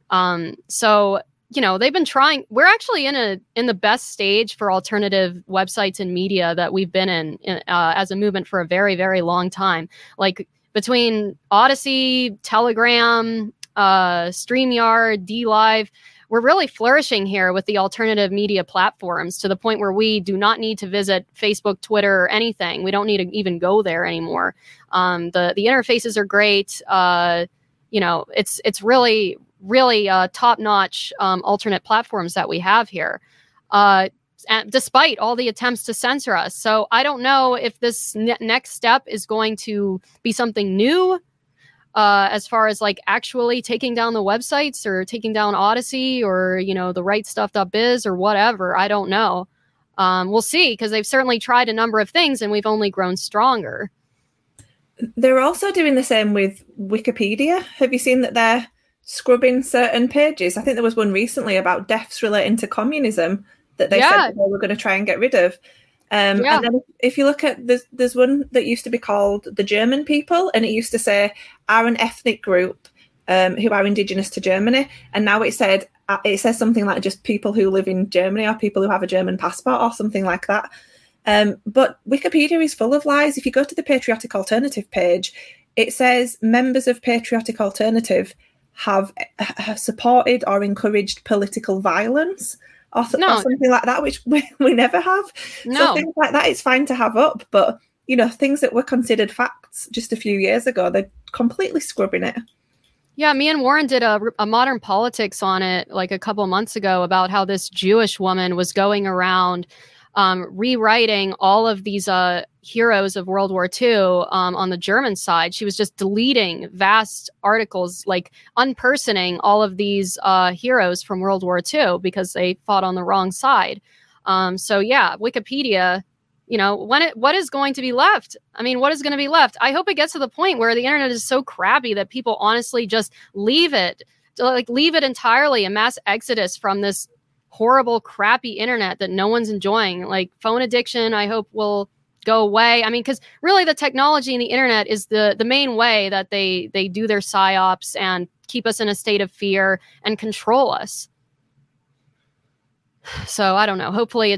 So they've been trying. We're actually in the best stage for alternative websites and media that we've been in as a movement for a very, very long time. Like between Odyssey, Telegram, StreamYard, DLive, we're really flourishing here with the alternative media platforms to the point where we do not need to visit Facebook, Twitter, or anything. We don't need to even go there anymore. The interfaces are great. It's really top-notch alternate platforms that we have here, despite all the attempts to censor us. So I don't know if this next step is going to be something new, as far as like actually taking down the websites or taking down Odyssey or, the rightstuff.biz or whatever. I don't know. We'll see, because they've certainly tried a number of things and we've only grown stronger. They're also doing the same with Wikipedia. Have you seen that they're scrubbing certain pages? I think there was one recently about deaths relating to communism that they said that they were going to try and get rid of. And then if you look at, there's one that used to be called The German People, and it used to say are an ethnic group who are indigenous to Germany, and now it says something like just people who live in Germany or people who have a German passport or something like that. But Wikipedia is full of lies. If you go to the Patriotic Alternative page, it says members of Patriotic Alternative have supported or encouraged political violence or something like that, which we never have. No. So things like that, it's fine to have up, but things that were considered facts just a few years ago, they're completely scrubbing it. Yeah, me and Warren did a Modern Politics on it like a couple months ago about how this Jewish woman was going around rewriting all of these heroes of World War II on the German side. She was just deleting vast articles, like unpersoning all of these heroes from World War II because they fought on the wrong side. So yeah, Wikipedia, what is going to be left? I mean, what is going to be left? I hope it gets to the point where the internet is so crappy that people honestly just leave it entirely, a mass exodus from this horrible, crappy internet that no one's enjoying. Like phone addiction, I hope will go away. I mean, because really the technology and the internet is the main way that they do their psyops and keep us in a state of fear and control us. So I don't know. Hopefully,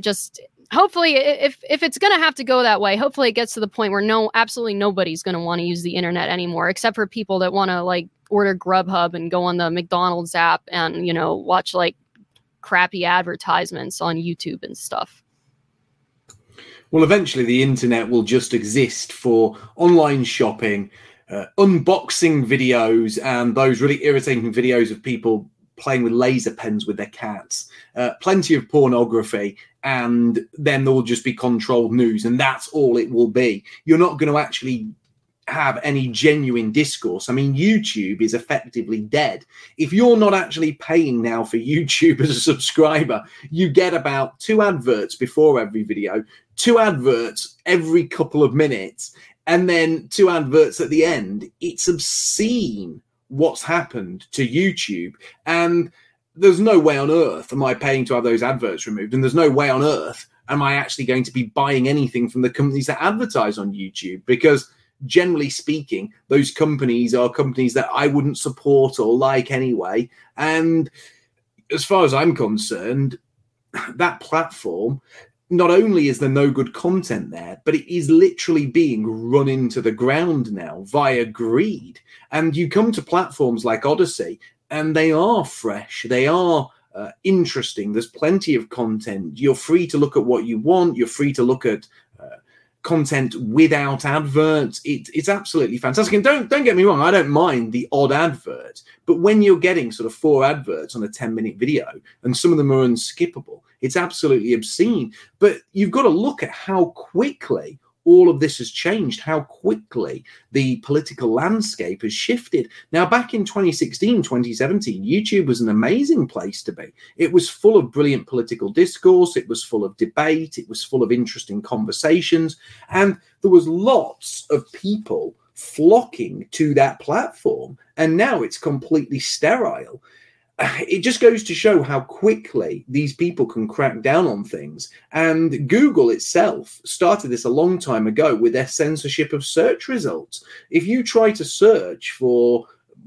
if it's going to have to go that way, hopefully it gets to the point where absolutely nobody's going to want to use the internet anymore, except for people that want to like order Grubhub and go on the McDonald's app and, watch like crappy advertisements on YouTube and stuff. Well, eventually the internet will just exist for online shopping, unboxing videos, and those really irritating videos of people playing with laser pens with their cats, plenty of pornography, and then there will just be controlled news, and that's all it will be. You're not going to actually have any genuine discourse. I mean, YouTube is effectively dead. If you're not actually paying now for YouTube as a subscriber, you get about 2 adverts before every video, 2 adverts every couple of minutes, and then 2 adverts at the end. It's obscene what's happened to YouTube, and there's no way on earth am I paying to have those adverts removed, and there's no way on earth am I actually going to be buying anything from the companies that advertise on YouTube, because generally speaking, those companies are companies that I wouldn't support or like anyway. And as far as I'm concerned, that platform, not only is there no good content there, but it is literally being run into the ground now via greed. And you come to platforms like Odyssey, and they are fresh. They are interesting. There's plenty of content. You're free to look at what you want. You're free to look at content without adverts. It's absolutely fantastic. And don't get me wrong, I don't mind the odd advert, but when you're getting sort of 4 adverts on a 10-minute video and some of them are unskippable, it's absolutely obscene. But you've got to look at how quickly all of this has changed, how quickly the political landscape has shifted. Now, back in 2016, 2017, YouTube was an amazing place to be. It was full of brilliant political discourse. It was full of debate. It was full of interesting conversations. And there was lots of people flocking to that platform. And now it's completely sterile. It just goes to show how quickly these people can crack down on things. And Google itself started this a long time ago with their censorship of search results. If you try to search for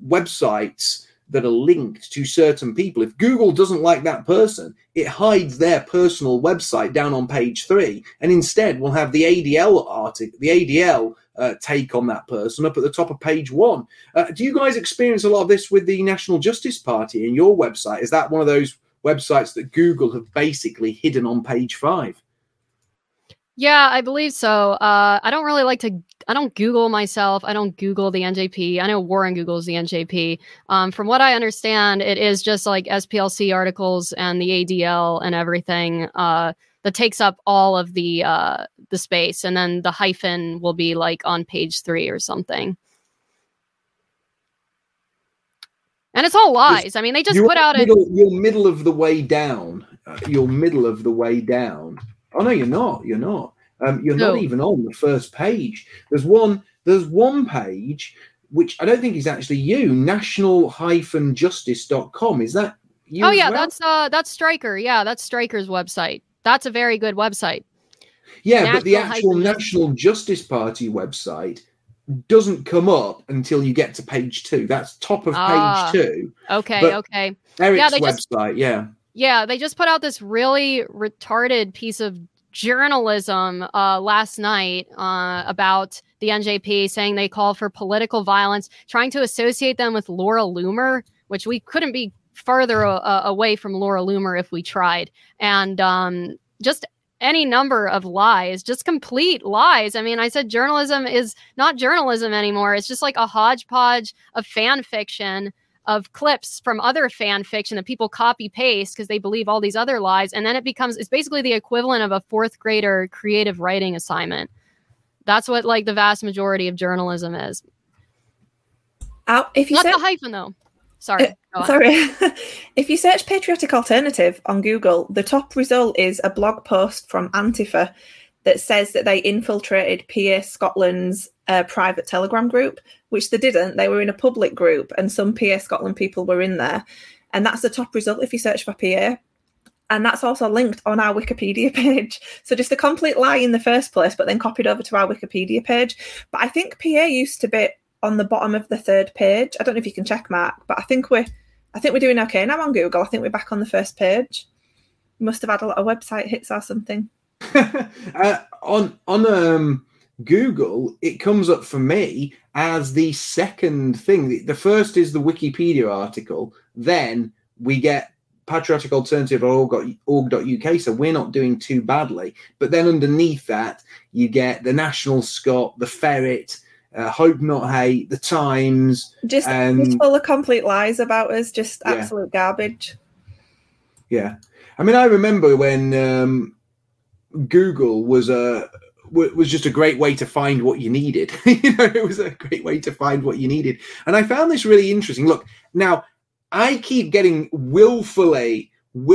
websites that are linked to certain people, if Google doesn't like that person, it hides their personal website down on page 3, and instead will have the ADL article, the ADL take on that person up at the top of page 1. Do you guys experience a lot of this with the National Justice Party in your website? Is that one of those websites that Google have basically hidden on page 5? Yeah, I believe so. I don't Google myself. I don't Google the NJP. I know Warren Googles the NJP. From what I understand, it is just like SPLC articles and the ADL and everything that takes up all of the space. And then the hyphen will be like on page 3 or something. And it's all lies. I mean, they just put out you're middle of the way down. You're middle of the way down. Oh no, you're not. You're not. You're not even on the first page. There's one page which I don't think is actually you. National-justice.com. Is that you? Oh yeah, well? That's Stryker. Yeah, that's Stryker's website. That's a very good website. Yeah, but the actual National Justice Party website doesn't come up until you get to page 2. That's top of page 2. Okay. Eric's website, yeah. Yeah, they just put out this really retarded piece of journalism last night about the NJP, saying they call for political violence, trying to associate them with Laura Loomer, which we couldn't be further away from Laura Loomer if we tried. And just any number of lies, just complete lies. I mean, I said journalism is not journalism anymore. It's just like a hodgepodge of fan fiction, of clips from other fan fiction that people copy paste because they believe all these other lies. And then it's basically the equivalent of a fourth grader creative writing assignment. That's what like the vast majority of journalism is. If you not the hyphen though. Sorry. If you search Patriotic Alternative on Google, the top result is a blog post from Antifa that says that they infiltrated PA Scotland's private Telegram group, which they didn't. They were in a public group and some PA Scotland people were in there. And that's the top result if you search for PA. And that's also linked on our Wikipedia page. So just a complete lie in the first place, but then copied over to our Wikipedia page. But I think PA used to be on the bottom of the third page. I don't know if you can check, Mark, but I think we're doing okay now on Google. I think we're back on the first page. We must have had a lot of website hits or something. On Google, it comes up for me as the second thing. The first is the Wikipedia article. Then we get patrioticalternative.org.uk, so we're not doing too badly. But then underneath that, you get the National Scot, the Ferret, Hope Not Hate, the Times. Just full of complete lies about us, just absolute garbage. Yeah. I mean, I remember when Google was just a great way to find what you needed. It was a great way to find what you needed. And I found this really interesting. Look, now, I keep getting willfully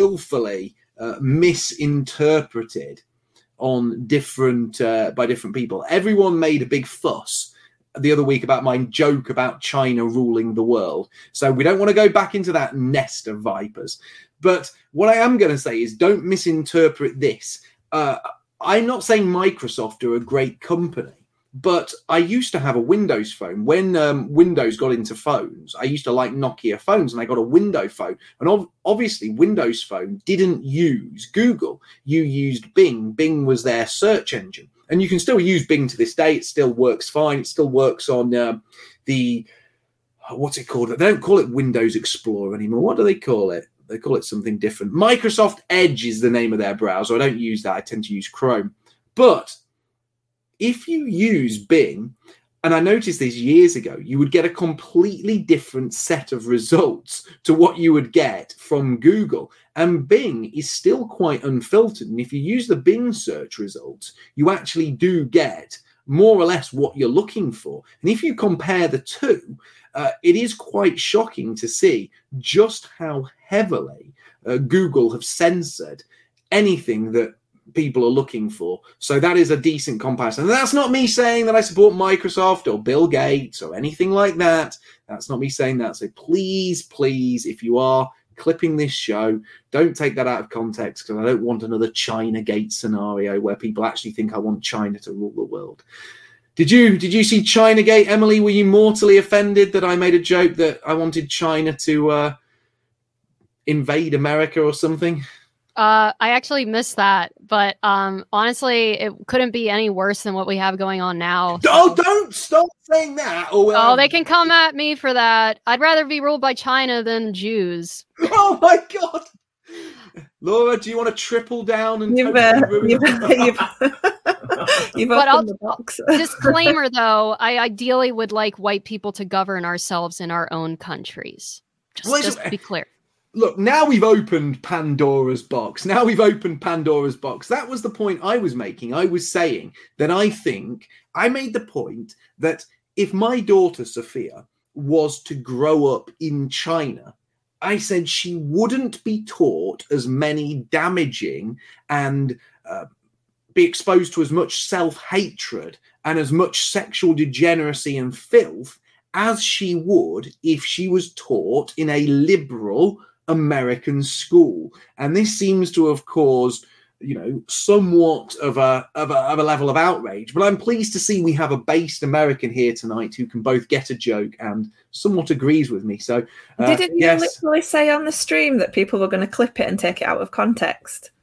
misinterpreted on by different people. Everyone made a big fuss the other week about my joke about China ruling the world. So we don't want to go back into that nest of vipers. But what I am going to say is don't misinterpret this. I'm not saying Microsoft are a great company, but I used to have a Windows phone. When Windows got into phones, I used to like Nokia phones, and I got a Windows phone. And obviously, Windows Phone didn't use Google. You used Bing. Bing was their search engine. And you can still use Bing to this day. It still works fine. It still works on what's it called? They don't call it Windows Explorer anymore. What do they call it? They call it something different. Microsoft Edge is the name of their browser. I don't use that. I tend to use Chrome. But if you use Bing, and I noticed this years ago, you would get a completely different set of results to what you would get from Google. And Bing is still quite unfiltered. And if you use the Bing search results, you actually do get more or less what you're looking for. And if you compare the two, it is quite shocking to see just how heavily Google have censored anything that people are looking for. So that is a decent comparison. And that's not me saying that I support Microsoft or Bill Gates or anything like that. That's not me saying that. So please, if you are clipping this show, don't take that out of context, because I don't want another China Gate scenario where people actually think I want China to rule the world. Did you see China Gate, Emily? Were you mortally offended that I made a joke that I wanted China to invade America or something? I actually missed that, but honestly, it couldn't be any worse than what we have going on now. So. Oh, don't stop saying that! They can come at me for that. I'd rather be ruled by China than Jews. Oh my God! Laura, do you want to triple down and you've opened the box. Disclaimer, though, I ideally would like white people to govern ourselves in our own countries. Just to be clear. Look, now we've opened Pandora's box. That was the point I was making. I was saying that I made the point that if my daughter, Sophia, was to grow up in China, I said she wouldn't be taught as many damaging and be exposed to as much self-hatred and as much sexual degeneracy and filth as she would if she was taught in a liberal American school. And this seems to have caused, somewhat of a level of outrage. But I'm pleased to see we have a based American here tonight who can both get a joke and somewhat agrees with me. So didn't you literally say on the stream that people were going to clip it and take it out of context?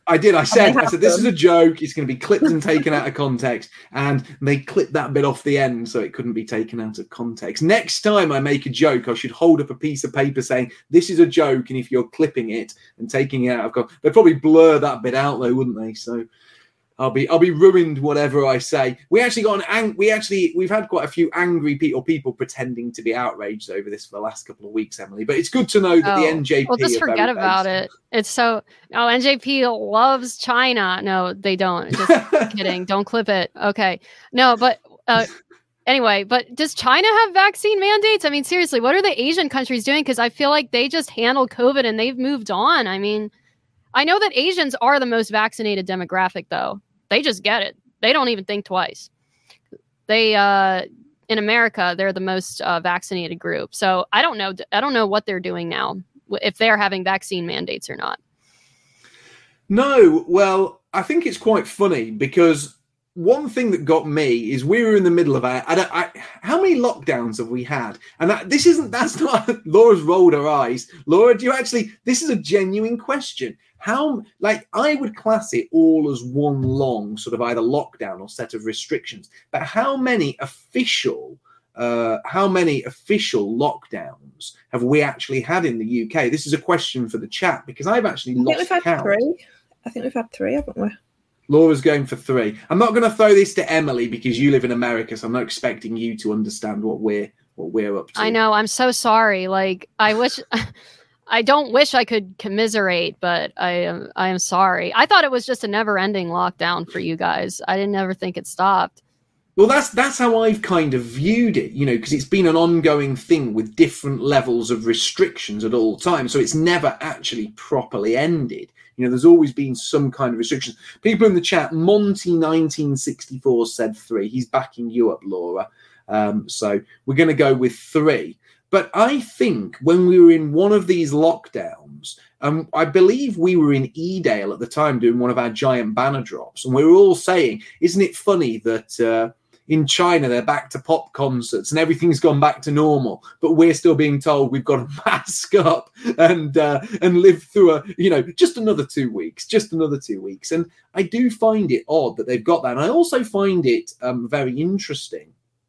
I did. I said, this is them. a joke. It's going to be clipped and taken out of context. And they clipped that bit off the end so it couldn't be taken out of context. Next time I make a joke, I should hold up a piece of paper saying, this is a joke. And if you're clipping it and taking it out of context, they'd probably blur that bit out though, wouldn't they? So I'll be ruined whatever I say. We've had quite a few angry people pretending to be outraged over this for the last couple of weeks, Emily. But it's good to know that the NJP. Well, just forget about it. It's so. Oh, NJP loves China. No, they don't. Just kidding. Don't clip it. Okay. No, but anyway. But does China have vaccine mandates? I mean, seriously, what are the Asian countries doing? Because I feel like they just handled COVID and they've moved on. I mean, I know that Asians are the most vaccinated demographic, though. They just get it. They don't even think twice. They, in America, they're the most vaccinated group. So I don't know what they're doing now, if they're having vaccine mandates or not. No, well, I think it's quite funny because one thing that got me is we were in the middle of how many lockdowns have we had? And that's not, Laura's rolled her eyes. Laura, this is a genuine question. I would class it all as one long sort of either lockdown or set of restrictions. But how many official lockdowns have we actually had in the UK? This is a question for the chat because I've actually lost count. I think we've had three, haven't we? Laura's going for 3. I'm not going to throw this to Emily because you live in America, so I'm not expecting you to understand what we're up to. I know. I'm so sorry. Like, I don't wish I could commiserate, but I am sorry. I thought it was just a never-ending lockdown for you guys. I didn't ever think it stopped. Well, that's how I've kind of viewed it, because it's been an ongoing thing with different levels of restrictions at all times. So it's never actually properly ended. There's always been some kind of restrictions. People in the chat, Monty1964 said 3. He's backing you up, Laura. So we're going to go with 3. But I think when we were in one of these lockdowns, I believe we were in Edale at the time doing one of our giant banner drops. And we were all saying, isn't it funny that in China they're back to pop concerts and everything's gone back to normal, but we're still being told we've got to mask up and live through just another 2 weeks. And I do find it odd that they've got that. And I also find it very interesting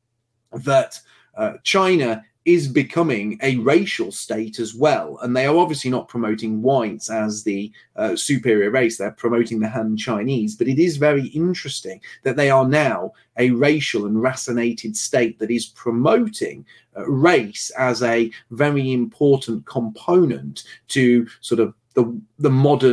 that China is becoming a racial state as well. And they are obviously not promoting whites as the superior race. They're promoting the Han Chinese. But it is very interesting that they are now a racial and racinated state that is promoting race as a very important component to sort of the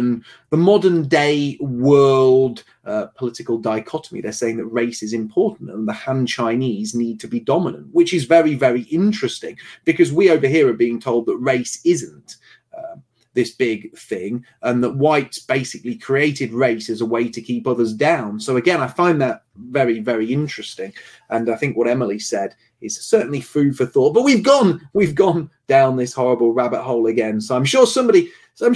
modern day world political dichotomy. They're saying that race is important and the Han Chinese need to be dominant, which is very, very interesting because we over here are being told that race isn't this big thing and that whites basically created race as a way to keep others down. So again, I find that very, very interesting. And I think what Emily said is certainly food for thought. But we've gone down this horrible rabbit hole again. So I'm sure somebody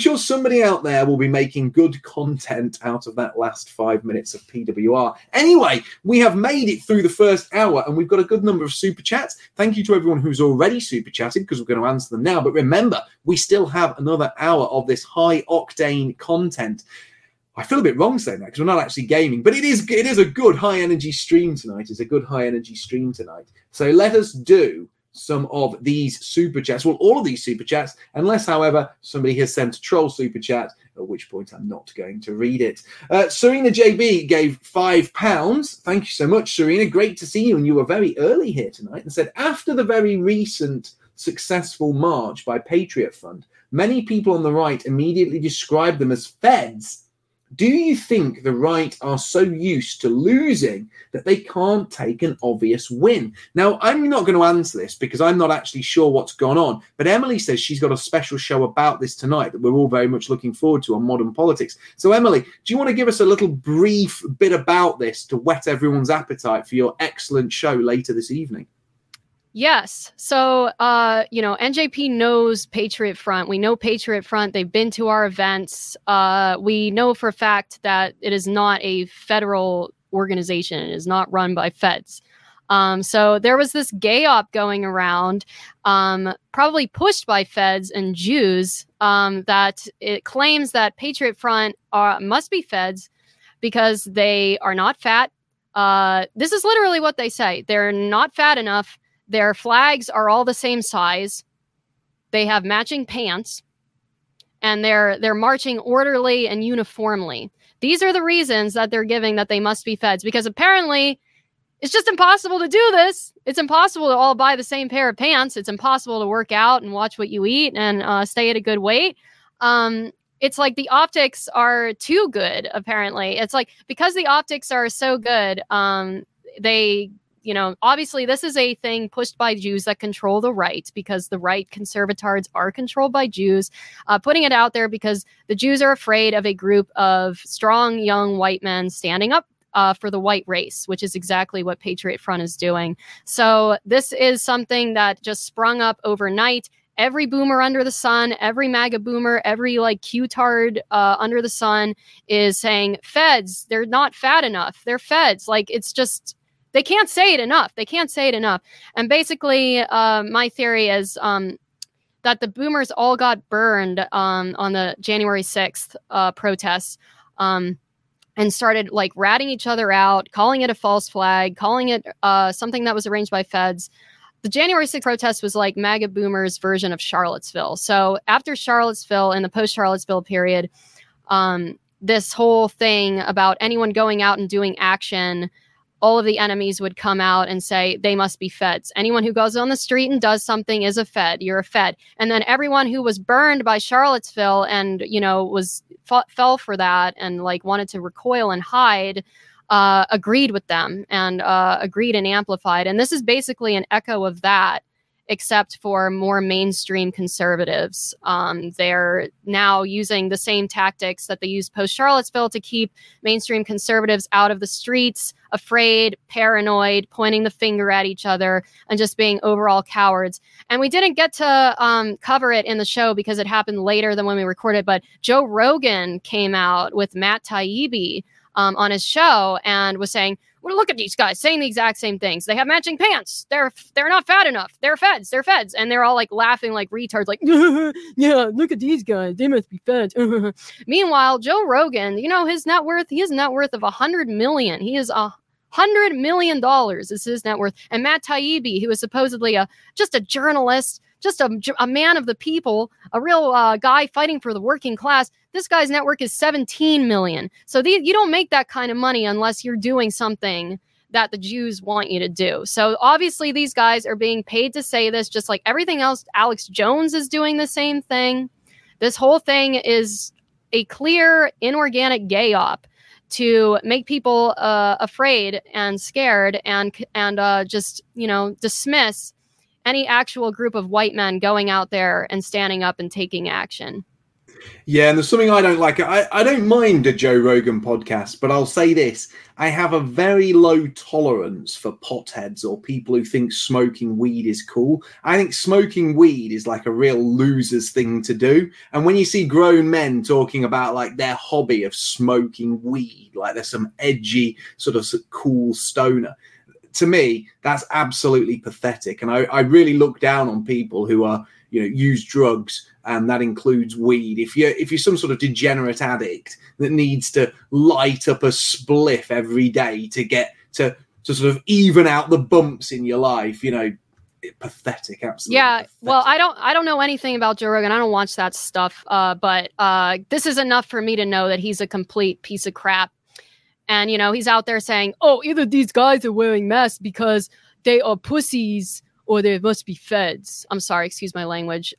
out there will be making good content out of that last 5 minutes of PWR. Anyway, we have made it through the first hour and we've got a good number of super chats. Thank you to everyone who's already super chatted because we're going to answer them now. But remember, we still have another hour of this high octane content. I feel a bit wrong saying that because we're not actually gaming, but it is a good high energy stream tonight. So let us do some of these super chats. Well, all of these super chats, unless, however, somebody has sent a troll super chat, at which point I'm not going to read it. Serena JB gave £5. Thank you so much, Serena. Great to see you. And you were very early here tonight and said, after the very recent successful march by Patriot Fund, many people on the right immediately described them as feds. Do you think the right are so used to losing that they can't take an obvious win? Now, I'm not going to answer this because I'm not actually sure what's gone on. But Emily says she's got a special show about this tonight that we're all very much looking forward to on Modern Politics. So, Emily, do you want to give us a little brief bit about this to whet everyone's appetite for your excellent show later this evening? Yes. So, NJP knows Patriot Front. We know Patriot Front. They've been to our events. We know for a fact that it is not a federal organization. It is not run by feds. So there was this gay op going around, probably pushed by feds and Jews, that it claims that Patriot Front must be feds because they are not fat. This is literally what they say. They're not fat enough. Their flags are all the same size. They have matching pants, and they're marching orderly and uniformly. These are the reasons that they're giving that they must be feds, because apparently it's just impossible to do this. It's impossible to all buy the same pair of pants. It's impossible to work out and watch what you eat and stay at a good weight. It's like the optics are too good, apparently. It's like, because the optics are so good, they, obviously this is a thing pushed by Jews that control the right, because the right conservatards are controlled by Jews, putting it out there because the Jews are afraid of a group of strong young white men standing up for the white race, which is exactly what Patriot Front is doing. So this is something that just sprung up overnight. Every boomer under the sun, every MAGA boomer, every Q-tard under the sun is saying, feds, they're not fat enough. They're feds. It's just, they can't say it enough. They can't say it enough. And basically, my theory is that the boomers all got burned on the January 6th protests. And started ratting each other out, calling it a false flag, calling it something that was arranged by feds. The January 6th protest was like MAGA boomers' version of Charlottesville. So after Charlottesville, in the post-Charlottesville period, this whole thing about anyone going out and doing action, all of the enemies would come out and say they must be feds. Anyone who goes on the street and does something is a fed. You're a fed. And then everyone who was burned by Charlottesville and, fell for that and wanted to recoil and hide, agreed with them and agreed and amplified. And this is basically an echo of that, except for more mainstream conservatives. They're now using the same tactics that they used post-Charlottesville to keep mainstream conservatives out of the streets, afraid, paranoid, pointing the finger at each other, and just being overall cowards. And we didn't get to cover it in the show because it happened later than when we recorded, but Joe Rogan came out with Matt Taibbi on his show and was saying, well, look at these guys saying the exact same things. They have matching pants. They're not fat enough. They're feds. They're feds. And they're all laughing like retards, yeah, look at these guys. They must be feds. Meanwhile, Joe Rogan, his net worth, he has a net worth of $100 million. He is $100 million is his net worth. And Matt Taibbi, who is supposedly just a journalist, just a man of the people, a real guy fighting for the working class. This guy's network is 17 million. So you don't make that kind of money unless you're doing something that the Jews want you to do. So obviously these guys are being paid to say this, just like everything else. Alex Jones is doing the same thing. This whole thing is a clear inorganic gay op to make people afraid and scared and just, dismiss any actual group of white men going out there and standing up and taking action. Yeah, and there's something I don't like. I don't mind a Joe Rogan podcast, but I'll say this. I have a very low tolerance for potheads or people who think smoking weed is cool. I think smoking weed is a real loser's thing to do. And when you see grown men talking about their hobby of smoking weed, they're some edgy sort of cool stoner, to me, that's absolutely pathetic. And I really look down on people who are, use drugs, and that includes weed. If you're some sort of degenerate addict that needs to light up a spliff every day to get to sort of even out the bumps in your life, pathetic, absolutely. Yeah, pathetic. well, I don't know anything about Joe Rogan. I don't watch that stuff, but this is enough for me to know that he's a complete piece of crap. And, he's out there saying, oh, either these guys are wearing masks because they are pussies or they must be feds. I'm sorry, excuse my language.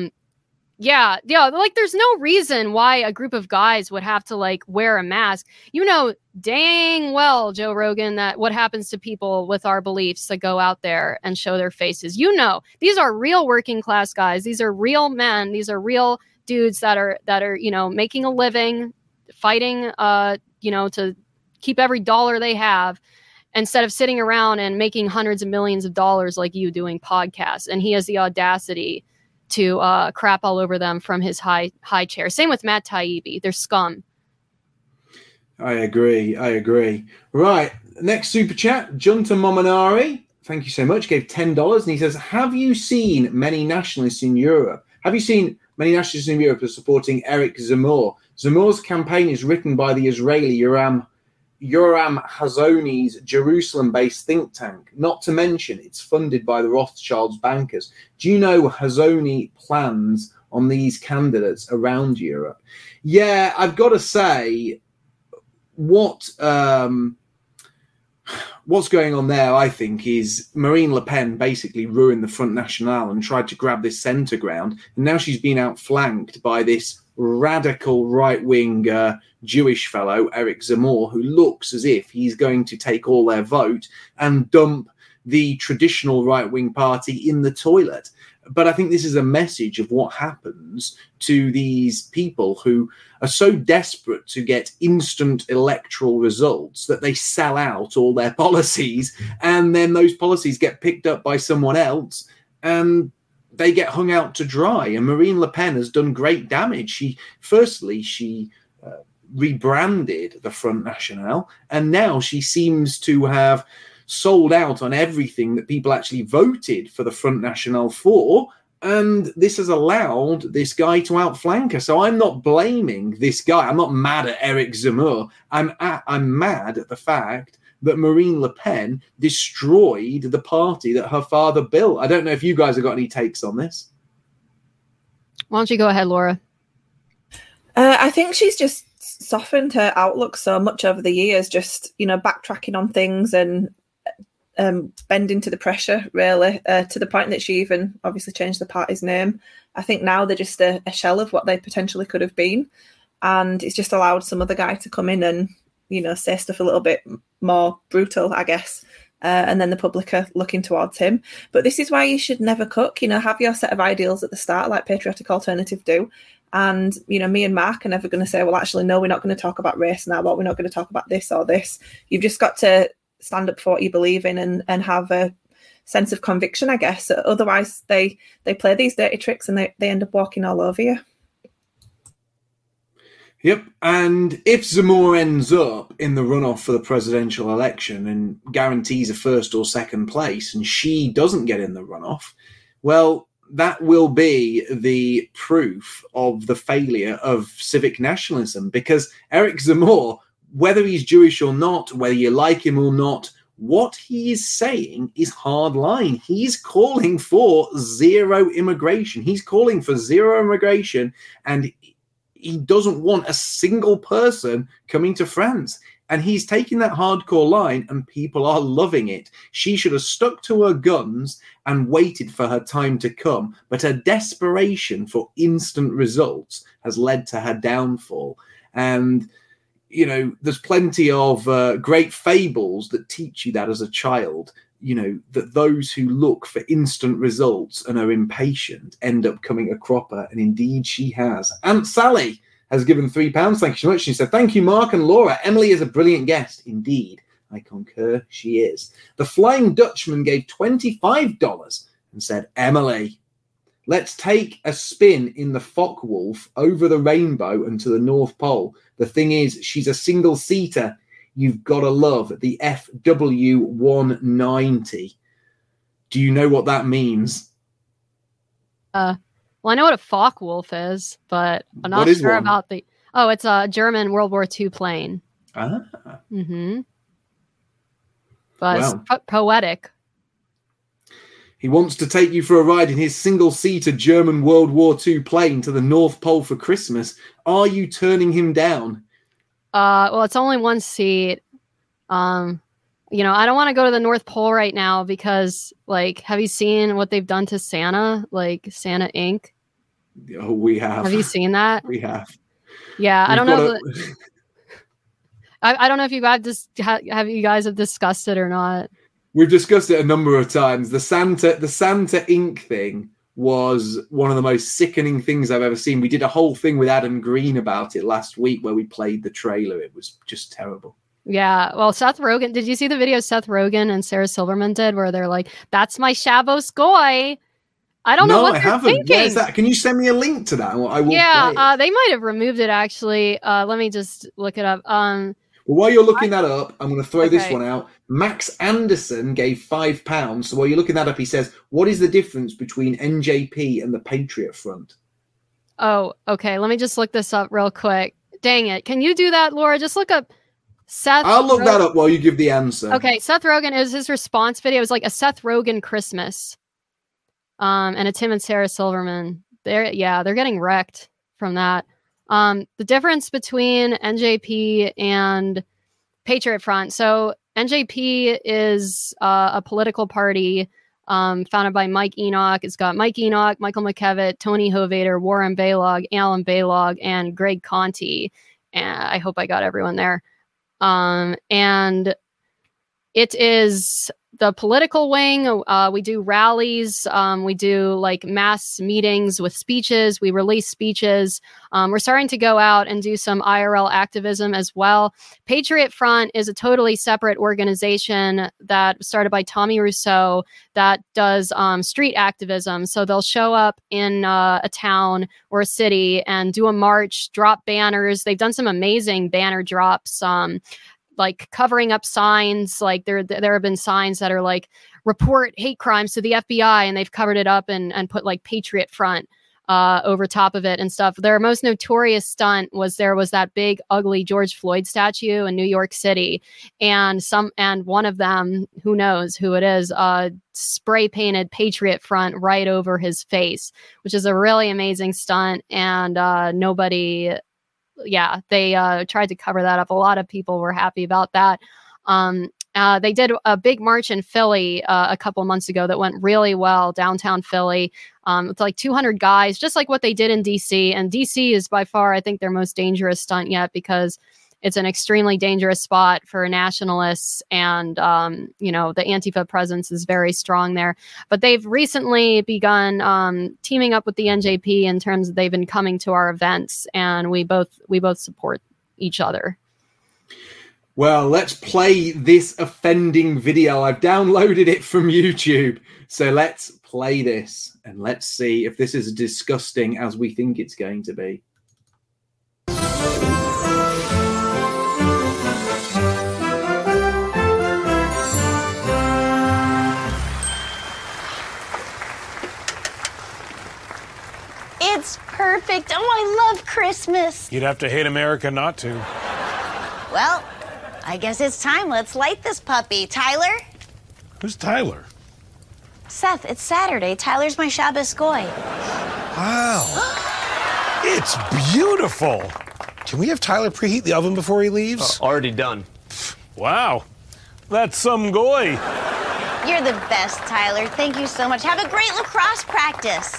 Yeah, there's no reason why a group of guys would have to wear a mask. Dang well, Joe Rogan, that what happens to people with our beliefs that go out there and show their faces. These are real working class guys. These are real men. These are real dudes that are making a living, fighting to keep every dollar they have, instead of sitting around and making hundreds of millions of dollars like you doing podcasts. And he has the audacity to crap all over them from his high chair. Same with Matt Taibbi. They're scum. I agree. Right. Next super chat, Junta Mominari. thank you so much, gave $10. And he says, have you seen many nationalists in Europe? Have you seen many nationalists in Europe are supporting Eric Zemmour? Zemmour's campaign is written by the Israeli Yoram Hazony's Jerusalem-based think tank. Not to mention, it's funded by the Rothschilds bankers. Do you know Hazony plans on these candidates around Europe? Yeah, I've got to say, what's going on there, I think, is Marine Le Pen basically ruined the Front National and tried to grab this centre ground. And now she's been outflanked by this radical right-wing Jewish fellow, Eric Zemmour, who looks as if he's going to take all their vote and dump the traditional right-wing party in the toilet. But I think this is a message of what happens to these people who are so desperate to get instant electoral results that they sell out all their policies, and then those policies get picked up by someone else and they get hung out to dry. And Marine Le Pen has done great damage. She rebranded the Front National, and now she seems to have sold out on everything that people actually voted for the Front National for, and this has allowed this guy to outflank her. So I'm not blaming this guy. I'm not mad at Eric Zemmour. I'm mad at the fact that Marine Le Pen destroyed the party that her father built. I don't know if you guys have got any takes on this. Why don't you go ahead, Laura? I think she's just softened her outlook so much over the years, just, backtracking on things and bending to the pressure, really, to the point that she even obviously changed the party's name. I think now they're just a shell of what they potentially could have been. And it's just allowed some other guy to come in and, say stuff a little bit more brutal, I guess. And then the public are looking towards him. But this is why you should never cook. Have your set of ideals at the start, like Patriotic Alternative do. And, me and Mark are never going to say, well, actually, no, we're not going to talk about race now, or we're not going to talk about this or this. You've just got to stand up for what you believe in and have a sense of conviction, I guess. Otherwise, they play these dirty tricks and they end up walking all over you. Yep, and if Zemmour ends up in the runoff for the presidential election and guarantees a first or second place, and she doesn't get in the runoff, well, that will be the proof of the failure of civic nationalism, because Eric Zemmour, whether he's Jewish or not, whether you like him or not, what he is saying is hardline. He's calling for zero immigration. He's calling for zero immigration, and he doesn't want a single person coming to France. And he's taking that hardcore line, and people are loving it. She should have stuck to her guns and waited for her time to come. But her desperation for instant results has led to her downfall. And, there's plenty of great fables that teach you that as a child, that those who look for instant results and are impatient end up coming a cropper. And indeed she has. Aunt Sally has given £3. Thank you so much. She said, thank you, Mark and Laura. Emily is a brilliant guest. Indeed, I concur, she is. The Flying Dutchman gave $25 and said, Emily, let's take a spin in the Focke-Wulf over the rainbow and to the North Pole. The thing is, she's a single-seater. You've got to love the FW190. Do you know what that means? Well, I know what a Focke-Wulf is, but I'm not sure about the... Oh, it's a German World War II plane. Ah. Mm-hmm. But wow. It's poetic. He wants to take you for a ride in his single-seater German World War II plane to the North Pole for Christmas. Are you turning him down? Well, it's only one seat. I don't want to go to the North Pole right now because, have you seen what they've done to Santa? Santa Inc.? Oh, we have. Have you seen that? We have. Yeah, I don't know. I don't know if you guys have discussed it or not. We've discussed it a number of times. The Santa Inc. thing was one of the most sickening things I've ever seen. We did a whole thing with Adam Green about it last week where we played the trailer. It was just terrible. Yeah. Well, Seth Rogen, did you see the video Seth Rogen and Sarah Silverman did where they're like, that's my Shabos goy? I don't know what they're thinking. Where's that? Can you send me a link to that? I will they might have removed it, actually. Let me just look it up. Well, while you're looking that up, I'm going to throw this Okay. one out. Max Anderson gave £5. So while you're looking that up, he says, what is the difference between NJP and the Patriot Front? Oh, okay. Let me just look this up real quick. Dang it. Can you do that, Laura? Just look up Seth. I'll look that up while you give the answer. Okay, Seth Rogen is his response video. It was like a Seth Rogen Christmas. And it's him and Sarah Silverman. They're getting wrecked from that. The difference between NJP and Patriot Front. So NJP is a political party founded by Mike Enoch. It's got Mike Enoch, Michael McKevitt, Tony Hovater, Warren Balog, Alan Balog, and Greg Conti. And I hope I got everyone there. And it is the political wing. We do rallies. We do like mass meetings with speeches. We release speeches. We're starting to go out and do some IRL activism as well. Patriot Front is a totally separate organization that started by Tommy Rousseau that does street activism. So they'll show up in a town or a city and do a march, drop banners. They've done some amazing banner drops. Like covering up signs, like there have been signs that are like report hate crimes to the FBI, and they've covered it up and put like Patriot Front over top of it and stuff. Their most notorious stunt was that big ugly George Floyd statue in New York City, and one of them, who knows who it is, spray painted Patriot Front right over his face, which is a really amazing stunt, and nobody. Yeah, they tried to cover that up. A lot of people were happy about that. They did a big march in Philly a couple months ago that went really well, downtown Philly. It's like 200 guys, just like what they did in DC. And DC is by far, I think, their most dangerous stunt yet, because it's an extremely dangerous spot for nationalists, and the Antifa presence is very strong there. But they've recently begun teaming up with the NJP in terms of they've been coming to our events, and we both support each other. Well, let's play this offending video. I've downloaded it from YouTube, so let's play this and let's see if this is as disgusting as we think it's going to be. It's perfect. Oh, I love Christmas. You'd have to hate America not to. Well, I guess it's time. Let's light this puppy. Tyler? Who's Tyler? Seth, it's Saturday. Tyler's my Shabbos goy. Wow. It's beautiful. Can we have Tyler preheat the oven before he leaves? Already done. Wow. That's some goy. You're the best, Tyler. Thank you so much. Have a great lacrosse practice.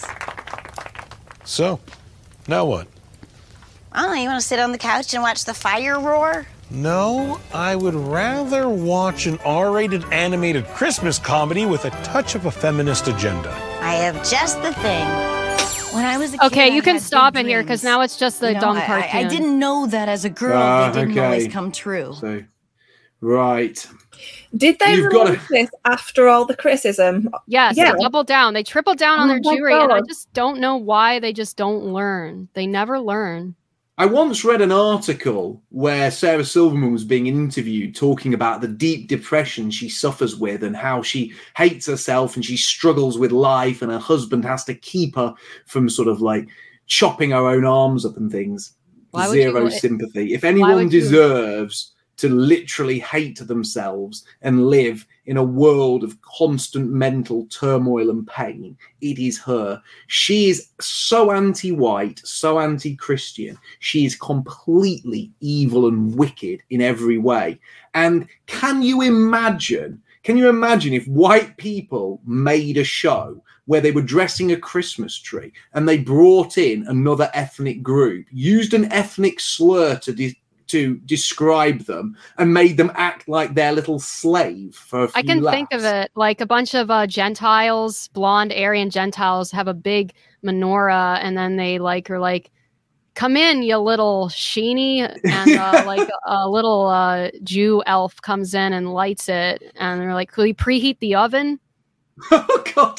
So, now what? I don't know, you want to sit on the couch and watch the fire roar? No, I would rather watch an R-rated animated Christmas comedy with a touch of a feminist agenda. I have just the thing. When I was a kid, Okay, I you can had stop big it here, dreams. because now it's just the dumb cartoon. I didn't know that as a girl they didn't always come true. So, right. Did they You've release gotta- this after all the criticism? Yes, Yeah. they doubled down. They tripled down on Oh their my Jewry, and I God. just don't know why they just don't learn. They never learn. I once read an article where Sarah Silverman was being interviewed talking about the deep depression she suffers with and how she hates herself and she struggles with life, and her husband has to keep her from sort of like chopping her own arms up and things. Why would Zero you- sympathy. If why anyone would you- deserves to literally hate themselves and live in a world of constant mental turmoil and pain, it is her. She is so anti-white, so anti-Christian. She is completely evil and wicked in every way. And can you imagine if white people made a show where they were dressing a Christmas tree and they brought in another ethnic group, used an ethnic slur to describe them, and made them act like their little slave for a few I can laughs? think of it like a bunch of Gentiles, blonde Aryan Gentiles, have a big menorah, and then they are like, "Come in, you little sheeny," and like a little Jew elf comes in and lights it, and they're like, "Could we preheat the oven?" Oh God!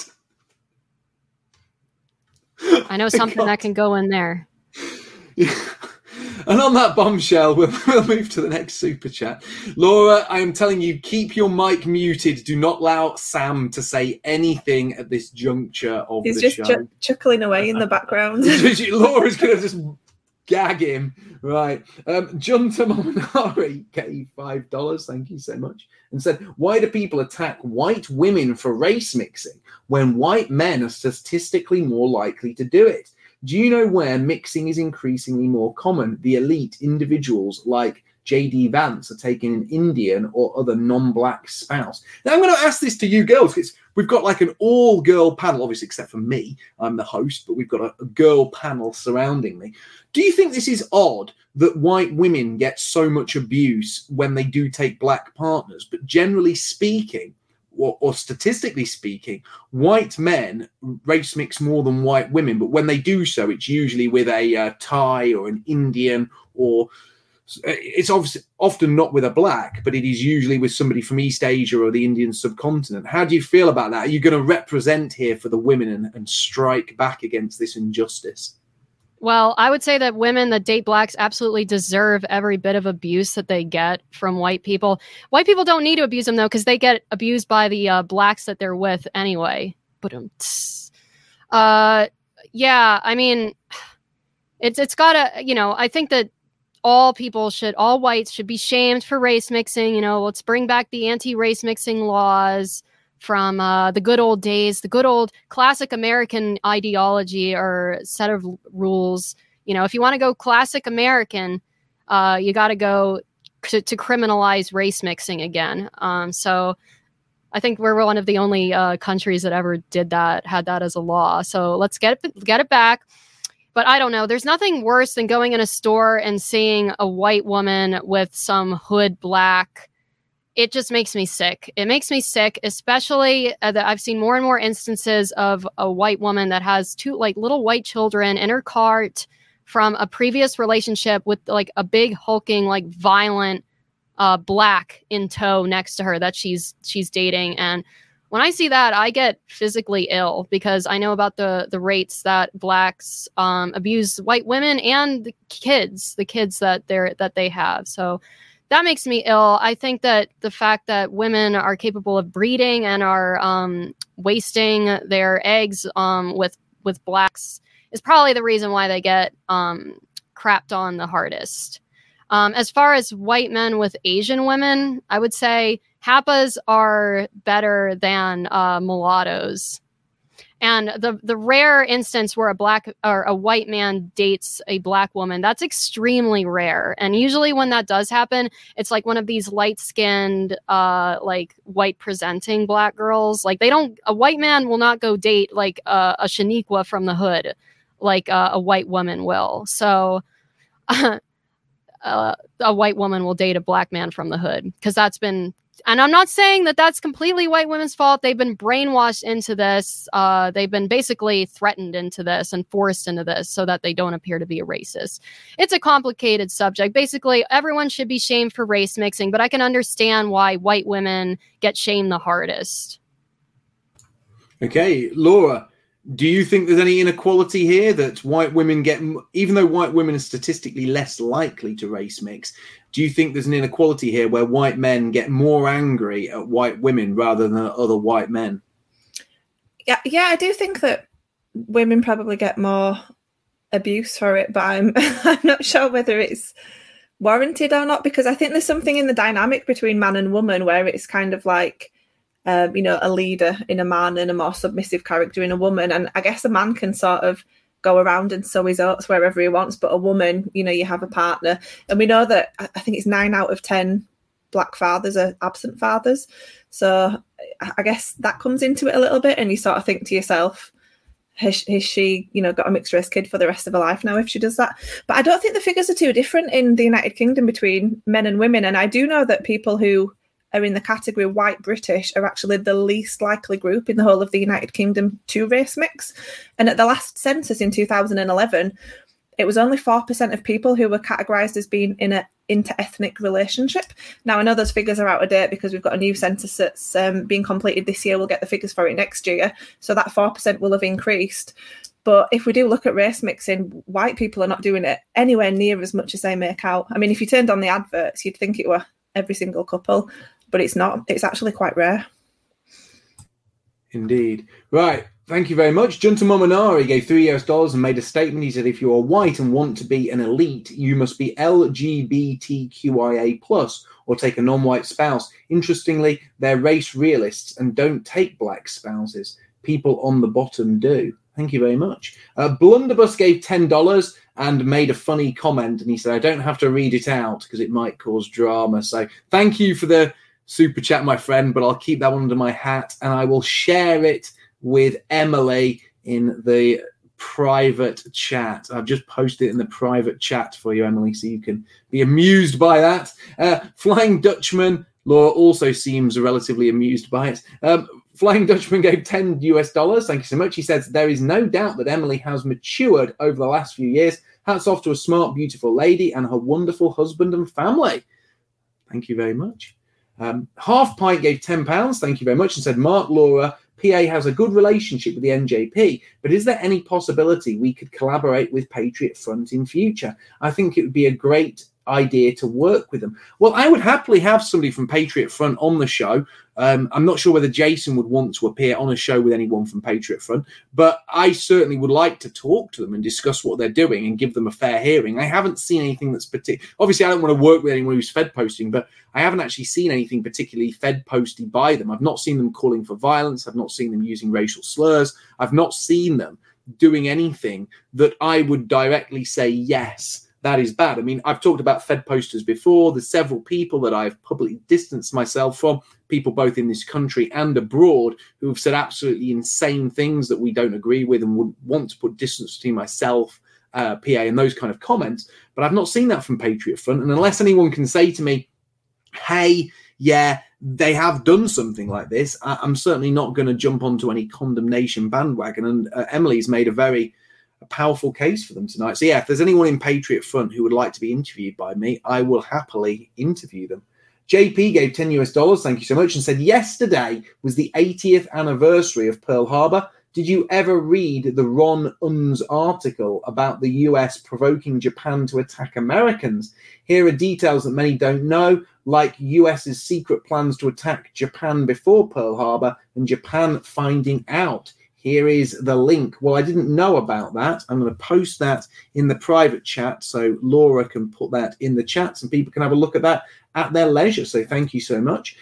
I know something that can go in there. And on that bombshell, we'll move to the next super chat. Laura, I am telling you, keep your mic muted. Do not allow Sam to say anything at this juncture of the show. He's just chuckling away in the background. Laura's going to just gag him. Right. Junta Molinari gave $5. Thank you so much. And said, why do people attack white women for race mixing when white men are statistically more likely to do it? Do you know where mixing is increasingly more common? The elite individuals like J.D. Vance are taking an Indian or other non-black spouse. Now, I'm going to ask this to you girls, because we've got like an all-girl panel, obviously, except for me. I'm the host, but we've got a girl panel surrounding me. Do you think this is odd that white women get so much abuse when they do take black partners? But generally speaking, or statistically speaking, white men race mix more than white women. But when they do so, it's usually with a Thai or an Indian, or it's obviously often not with a black, but it is usually with somebody from East Asia or the Indian subcontinent. How do you feel about that? Are you going to represent here for the women and strike back against this injustice? Well, I would say that women that date blacks absolutely deserve every bit of abuse that they get from white people. White people don't need to abuse them, though, because they get abused by the blacks that they're with anyway. But yeah, I mean, it's gotta, I think that all whites should be shamed for race mixing. Let's bring back the anti-race mixing laws from the good old days, the good old classic American ideology or set of rules. If you want to go classic American, you got to go to criminalize race mixing again. So I think we're one of the only countries that ever did that, had that as a law. So let's get it back. But I don't know. There's nothing worse than going in a store and seeing a white woman with some hood black. It just makes me sick. It makes me sick, especially that I've seen more and more instances of a white woman that has two little white children in her cart from a previous relationship with a big hulking, violent black in tow next to her that she's dating. And when I see that, I get physically ill because I know about the rates that blacks abuse white women and the kids that they have. So that makes me ill. I think that the fact that women are capable of breeding and are wasting their eggs with blacks is probably the reason why they get crapped on the hardest. As far as white men with Asian women, I would say Hapas are better than mulattoes. And the rare instance where a black or a white man dates a black woman, that's extremely rare. And usually when that does happen, it's like one of these light-skinned, white presenting black girls. A white man will not go date a Shaniqua from the hood like a white woman will. So a white woman will date a black man from the hood because that's been. And I'm not saying that that's completely white women's fault. They've been brainwashed into this. They've been basically threatened into this and forced into this so that they don't appear to be a racist. It's a complicated subject. Basically, everyone should be shamed for race mixing, but I can understand why white women get shamed the hardest. Okay, Laura, do you think there's any inequality here that white women get, even though white women are statistically less likely to race mix, do you think there's an inequality here where white men get more angry at white women rather than at other white men? Yeah, I do think that women probably get more abuse for it, but I'm not sure whether it's warranted or not, because I think there's something in the dynamic between man and woman where it's kind of like, a leader in a man and a more submissive character in a woman. And I guess a man can sort of go around and sow his oats wherever he wants, but a woman, you have a partner. And we know that I think it's 9 out of 10 black fathers are absent fathers. So I guess that comes into it a little bit, and you sort of think to yourself, has she, got a mixed race kid for the rest of her life now if she does that? But I don't think the figures are too different in the United Kingdom between men and women. And I do know that people who are in the category white British are actually the least likely group in the whole of the United Kingdom to race mix. And at the last census in 2011, it was only 4% of people who were categorised as being in an inter-ethnic relationship. Now, I know those figures are out of date because we've got a new census that's being completed this year. We'll get the figures for it next year. So that 4% will have increased. But if we do look at race mixing, white people are not doing it anywhere near as much as they make out. I mean, if you turned on the adverts, you'd think it were every single couple, but it's not. It's actually quite rare. Indeed. Right. Thank you very much. Junta Mominari gave $3 and made a statement. He said, if you are white and want to be an elite, you must be LGBTQIA+, or take a non-white spouse. Interestingly, they're race realists and don't take black spouses. People on the bottom do. Thank you very much. Blunderbuss gave $10 and made a funny comment. And he said, I don't have to read it out because it might cause drama. So thank you for the super chat, my friend, but I'll keep that one under my hat and I will share it with Emily in the private chat. I've just posted it in the private chat for you, Emily, so you can be amused by that. Flying Dutchman, Laura also seems relatively amused by it. Flying Dutchman gave $10. Thank you so much. He says, there is no doubt that Emily has matured over the last few years. Hats off to a smart, beautiful lady and her wonderful husband and family. Thank you very much. Half Pint gave £10. Thank you very much. And said, Mark, Laura, PA has a good relationship with the NJP, but is there any possibility we could collaborate with Patriot Front in future? I think it would be a great idea to work with them. Well, I would happily have somebody from Patriot Front on the show. I'm not sure whether Jason would want to appear on a show with anyone from Patriot Front, but I certainly would like to talk to them and discuss what they're doing and give them a fair hearing. I haven't seen anything that's particular. Obviously, I don't want to work with anyone who's Fed posting, but I haven't actually seen anything particularly Fed posty by them. I've not seen them calling for violence. I've not seen them using racial slurs. I've not seen them doing anything that I would directly say, yes, that is bad. I mean, I've talked about Fed posters before. There's several people that I've publicly distanced myself from, people both in this country and abroad, who have said absolutely insane things that we don't agree with and would want to put distance between myself, PA, and those kind of comments. But I've not seen that from Patriot Front. And unless anyone can say to me, hey, yeah, they have done something like this, I'm certainly not going to jump onto any condemnation bandwagon. And Emily's made a powerful case for them tonight. So yeah, if there's anyone in Patriot Front who would like to be interviewed by me, I will happily interview them. JP gave $10. Thank you so much. And said, yesterday was the 80th anniversary of Pearl Harbor. Did you ever read the Ron Unz article about the US provoking Japan to attack Americans? Here are details that many don't know, like US's secret plans to attack Japan before Pearl Harbor and Japan finding out. Here is the link. Well, I didn't know about that. I'm going to post that in the private chat so Laura can put that in the chat and people can have a look at that at their leisure. So thank you so much.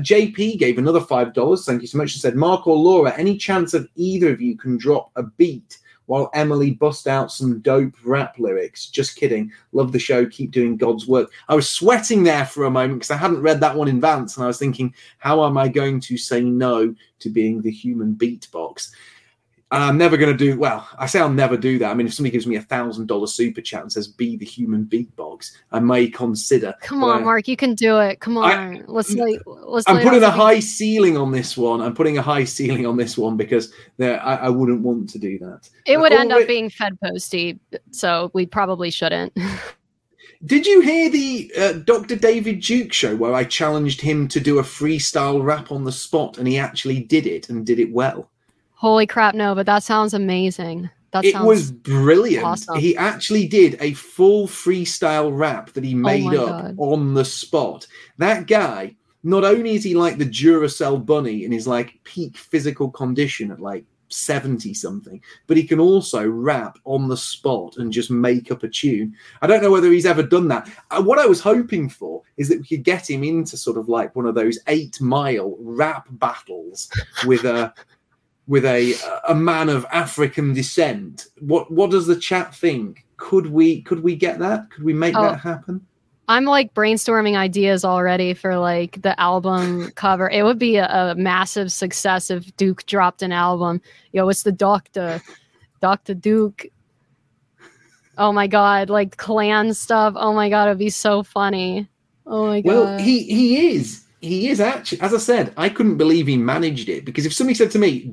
JP gave another $5. Thank you so much. And said, Mark or Laura, any chance of either of you can drop a beat while Emily bust out some dope rap lyrics? Just kidding. Love the show. Keep doing God's work. I was sweating there for a moment because I hadn't read that one in advance. And I was thinking, how am I going to say no to being the human beatbox? And I'm never going to do, well, I say I'll never do that. I mean, if somebody gives me $1,000 super chat and says, be the human beatbox, I may consider. Come on, Mark, you can do it. Come on. I'm putting a high ceiling on this one. I'm putting a high ceiling on this one because I wouldn't want to do that. It would end up being Fed posty, so we probably shouldn't. Did you hear the Dr. David Duke show where I challenged him to do a freestyle rap on the spot and he actually did it and did it well? Holy crap, no, but that sounds amazing. It was brilliant. Awesome. He actually did a full freestyle rap that he made up on the spot. That guy, not only is he like the Duracell bunny in his like peak physical condition at like 70 something, but he can also rap on the spot and just make up a tune. I don't know whether he's ever done that. What I was hoping for is that we could get him into sort of like one of those 8 Mile rap battles with a man of African descent. What does the chat think? Could we get that? Could we make that happen? I'm like brainstorming ideas already for like the album cover. It would be a massive success if Duke dropped an album. Yo, it's the Dr. Duke. Oh my God, like clan stuff. Oh my God, it'd be so funny. Oh my God. Well, he is. He is actually, as I said, I couldn't believe he managed it, because if somebody said to me,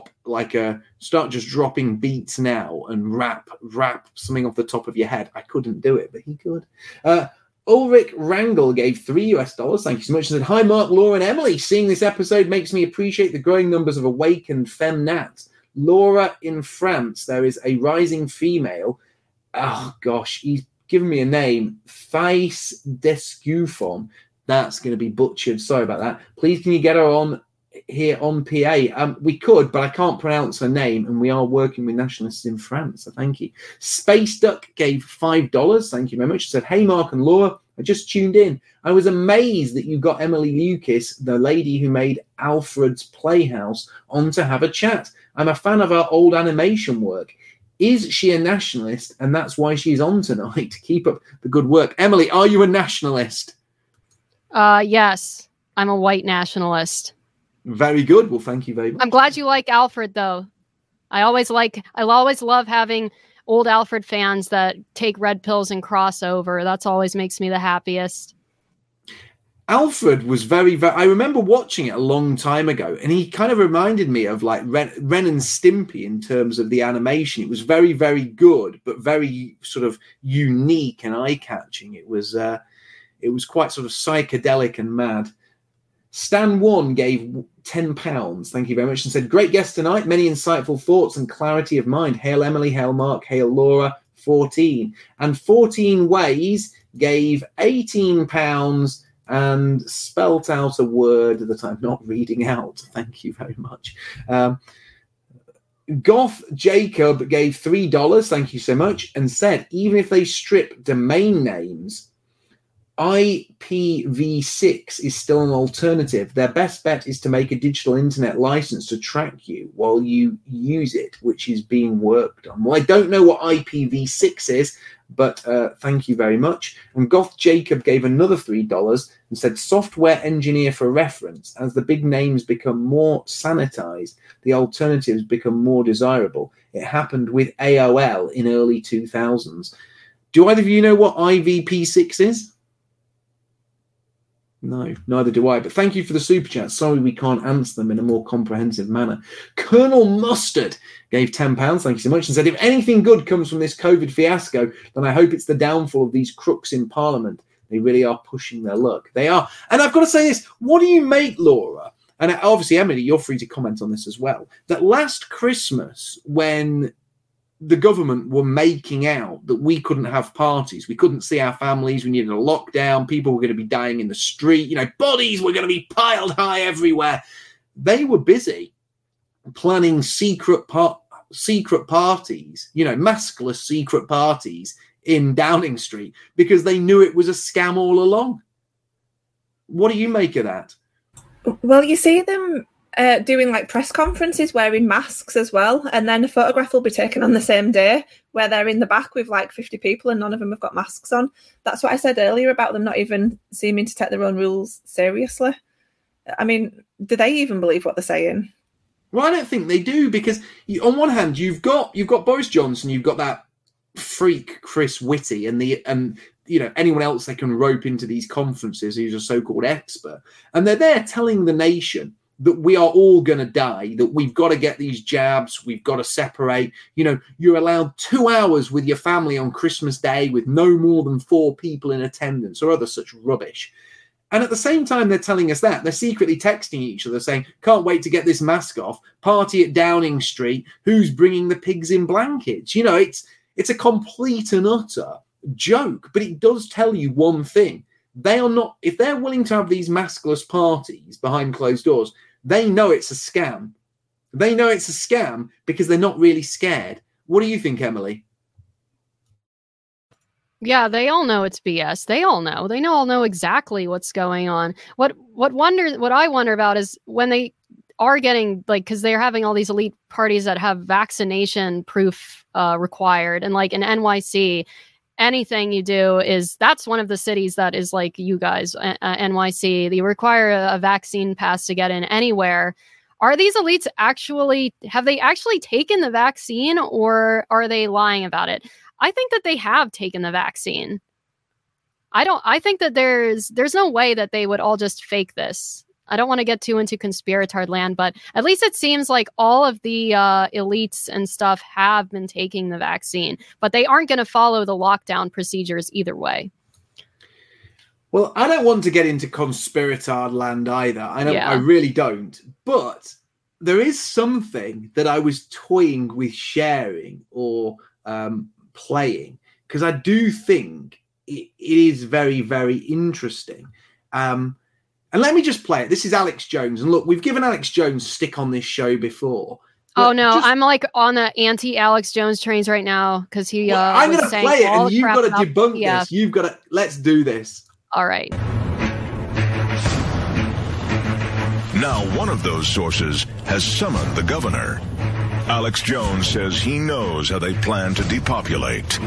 start just dropping beats now and rap something off the top of your head, I couldn't do it, but he could. Ulrich Rangel gave $3. Thank you so much. He said, hi, Mark, Laura, and Emily. Seeing this episode makes me appreciate the growing numbers of awakened femnats. Laura, in France, there is a rising female. Oh, gosh, he's given me a name. Thais Descufon. That's going to be butchered. Sorry about that. Please, can you get her on here on PA? We could, but I can't pronounce her name, and we are working with nationalists in France, so thank you. Space Duck gave $5. Thank you very much. She said, hey, Mark and Laura, I just tuned in. I was amazed that you got Emily Lucas, the lady who made Alfred's Playhouse, on to have a chat. I'm a fan of her old animation work. Is she a nationalist, and that's why she's on tonight? Keep up the good work. Emily, are you a nationalist? Yes, I'm a white nationalist. Very good. Well, thank you very much. I'm glad you like Alfred, though. I always love having old Alfred fans that take red pills and cross over. That's always makes me the happiest. Alfred was very, I remember watching it a long time ago, and he kind of reminded me of like Ren and Stimpy in terms of the animation. It was very, very good, but very sort of unique and eye-catching. It was quite sort of psychedelic and mad. Stan One gave £10. Thank you very much, and said, great guest tonight. Many insightful thoughts and clarity of mind. Hail Emily, hail Mark, hail Laura. 14. And 14 Ways gave £18 and spelt out a word that I'm not reading out. Thank you very much. Goth Jacob gave $3. Thank you so much. And said, even if they strip domain names, IPv6 is still an alternative. Their best bet is to make a digital internet license to track you while you use it, which is being worked on. Well, I don't know what IPv6 is, but thank you very much. And Goth Jacob gave another $3 and said, software engineer for reference. As the big names become more sanitized, the alternatives become more desirable. It happened with AOL in early 2000s. Do either of you know what IVP6 is? No, neither do I. But thank you for the super chat. Sorry we can't answer them in a more comprehensive manner. Colonel Mustard gave £10. Thank you so much. And said, if anything good comes from this COVID fiasco, then I hope it's the downfall of these crooks in Parliament. They really are pushing their luck. They are. And I've got to say this. What do you make, Laura? And obviously, Emily, you're free to comment on this as well. That last Christmas, when the government were making out that we couldn't have parties, we couldn't see our families, we needed a lockdown, people were going to be dying in the street, bodies were going to be piled high everywhere. They were busy planning secret parties, maskless secret parties in Downing Street because they knew it was a scam all along. What do you make of that? Well, you see them doing like press conferences wearing masks as well, and then a photograph will be taken on the same day where they're in the back with like 50 people and none of them have got masks on. That's what I said earlier about them not even seeming to take their own rules seriously. I mean, do they even believe what they're saying? Well, I don't think they do, because on one hand you've got Boris Johnson, you've got that freak Chris Whitty, and anyone else they can rope into these conferences who's a so-called expert, and they're there telling the nation that we are all going to die, that we've got to get these jabs, we've got to separate. You're allowed 2 hours with your family on Christmas Day with no more than 4 people in attendance, or other such rubbish. And at the same time they're telling us that, they're secretly texting each other saying, can't wait to get this mask off, party at Downing Street, who's bringing the pigs in blankets? It's a complete and utter joke, but it does tell you one thing. They are not, if they're willing to have these maskless parties behind closed doors, they know it's a scam. They know it's a scam because they're not really scared. What do you think, Emily? Yeah, they all know it's BS. They all know exactly what's going on. What I wonder about is when they are getting, because they're having all these elite parties that have vaccination proof required, and like in NYC, anything you do that's one of the cities that is like you guys, NYC, they require a vaccine pass to get in anywhere. Are these elites have they actually taken the vaccine, or are they lying about it? I think that they have taken the vaccine. I think that there's no way that they would all just fake this. I don't want to get too into conspiratard land, but at least it seems like all of the elites and stuff have been taking the vaccine, but they aren't going to follow the lockdown procedures either way. Well, I don't want to get into conspiratard land either. I really don't. But there is something that I was toying with sharing or playing, because I do think it is very, very interesting. And let me just play it. This is Alex Jones. And look, we've given Alex Jones stick on this show before. Oh, no. I'm like on the anti-Alex Jones trains right now because he I'm going to play it and you've got to debunk this. You've got to... Let's do this. All right. Now, one of those sources has summoned the governor. Alex Jones says he knows how they plan to depopulate.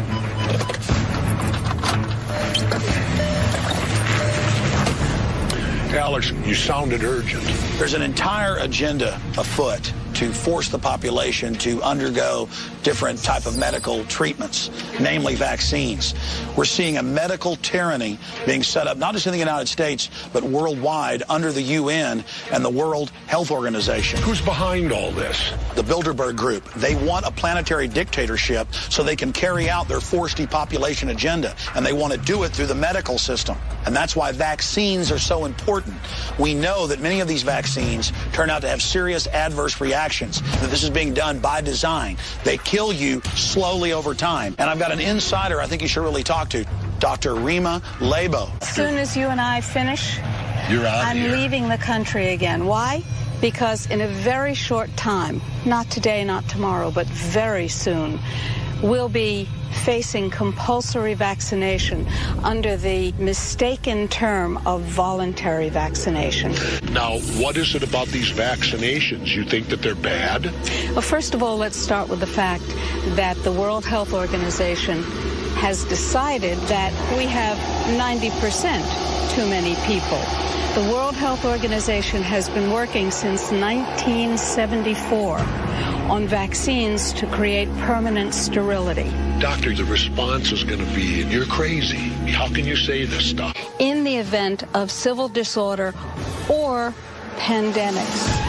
Alex, you sounded urgent. There's an entire agenda afoot to force the population to undergo different type of medical treatments, namely vaccines. We're seeing a medical tyranny being set up, not just in the United States, but worldwide under the UN and the World Health Organization. Who's behind all this? The Bilderberg Group. They want a planetary dictatorship so they can carry out their forced depopulation agenda, and they want to do it through the medical system. And that's why vaccines are so important. We know that many of these vaccines turn out to have serious adverse reactions, that this is being done by design. They kill you slowly over time. And I've got an insider I think you should really talk to, Dr. Rima Labo. As soon as you and I finish, I'm leaving the country again. Why? Because in a very short time, not today, not tomorrow, but very soon, we'll be facing compulsory vaccination under the mistaken term of voluntary vaccination. Now, what is it about these vaccinations? You think that they're bad? Well, first of all, let's start with the fact that the World Health Organization has decided that we have 90% too many people. The World Health Organization has been working since 1974 on vaccines to create permanent sterility. Doctor, the response is going to be, you're crazy. How can you say this stuff? In the event of civil disorder or pandemics.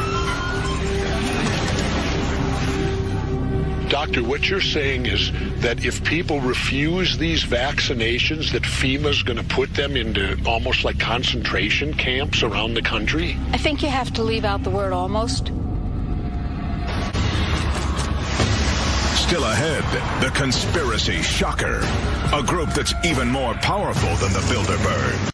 Doctor, what you're saying is that if people refuse these vaccinations, that FEMA's going to put them into almost like concentration camps around the country? I think you have to leave out the word almost. Still ahead, the conspiracy shocker. A group that's even more powerful than the Bilderberg.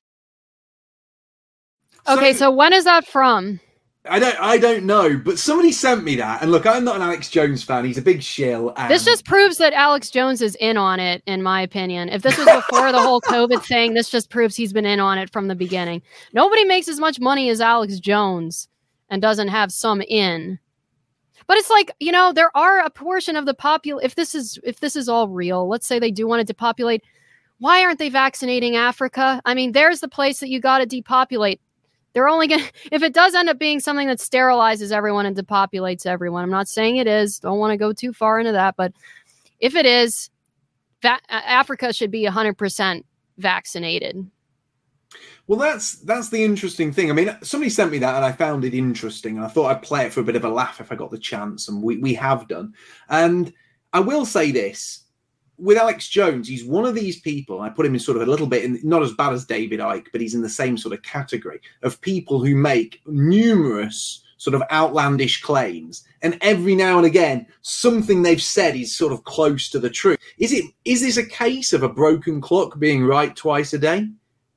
Okay, so when is that from? I don't know, but somebody sent me that. And look, I'm not an Alex Jones fan. He's a big shill. And... This just proves that Alex Jones is in on it, in my opinion. If this was before the whole COVID thing, this just proves he's been in on it from the beginning. Nobody makes as much money as Alex Jones and doesn't have some in. But it's like, you know, there are a portion of the if this is all real, let's say they do want to depopulate, why aren't they vaccinating Africa? I mean, there's the place that you got to depopulate. They're only going to, if it does end up being something that sterilizes everyone and depopulates everyone, I'm not saying it is, don't want to go too far into that, but if it is, Africa should be 100% vaccinated. Well, that's the interesting thing. I mean, somebody sent me that and I found it interesting. And I thought I'd play it for a bit of a laugh if I got the chance. And we have done. And I will say this. With Alex Jones, he's one of these people, I put him in sort of a little bit, in, not as bad as David Icke, but he's in the same sort of category of people who make numerous sort of outlandish claims. And every now and again, something they've said is sort of close to the truth. Is this a case of a broken clock being right twice a day?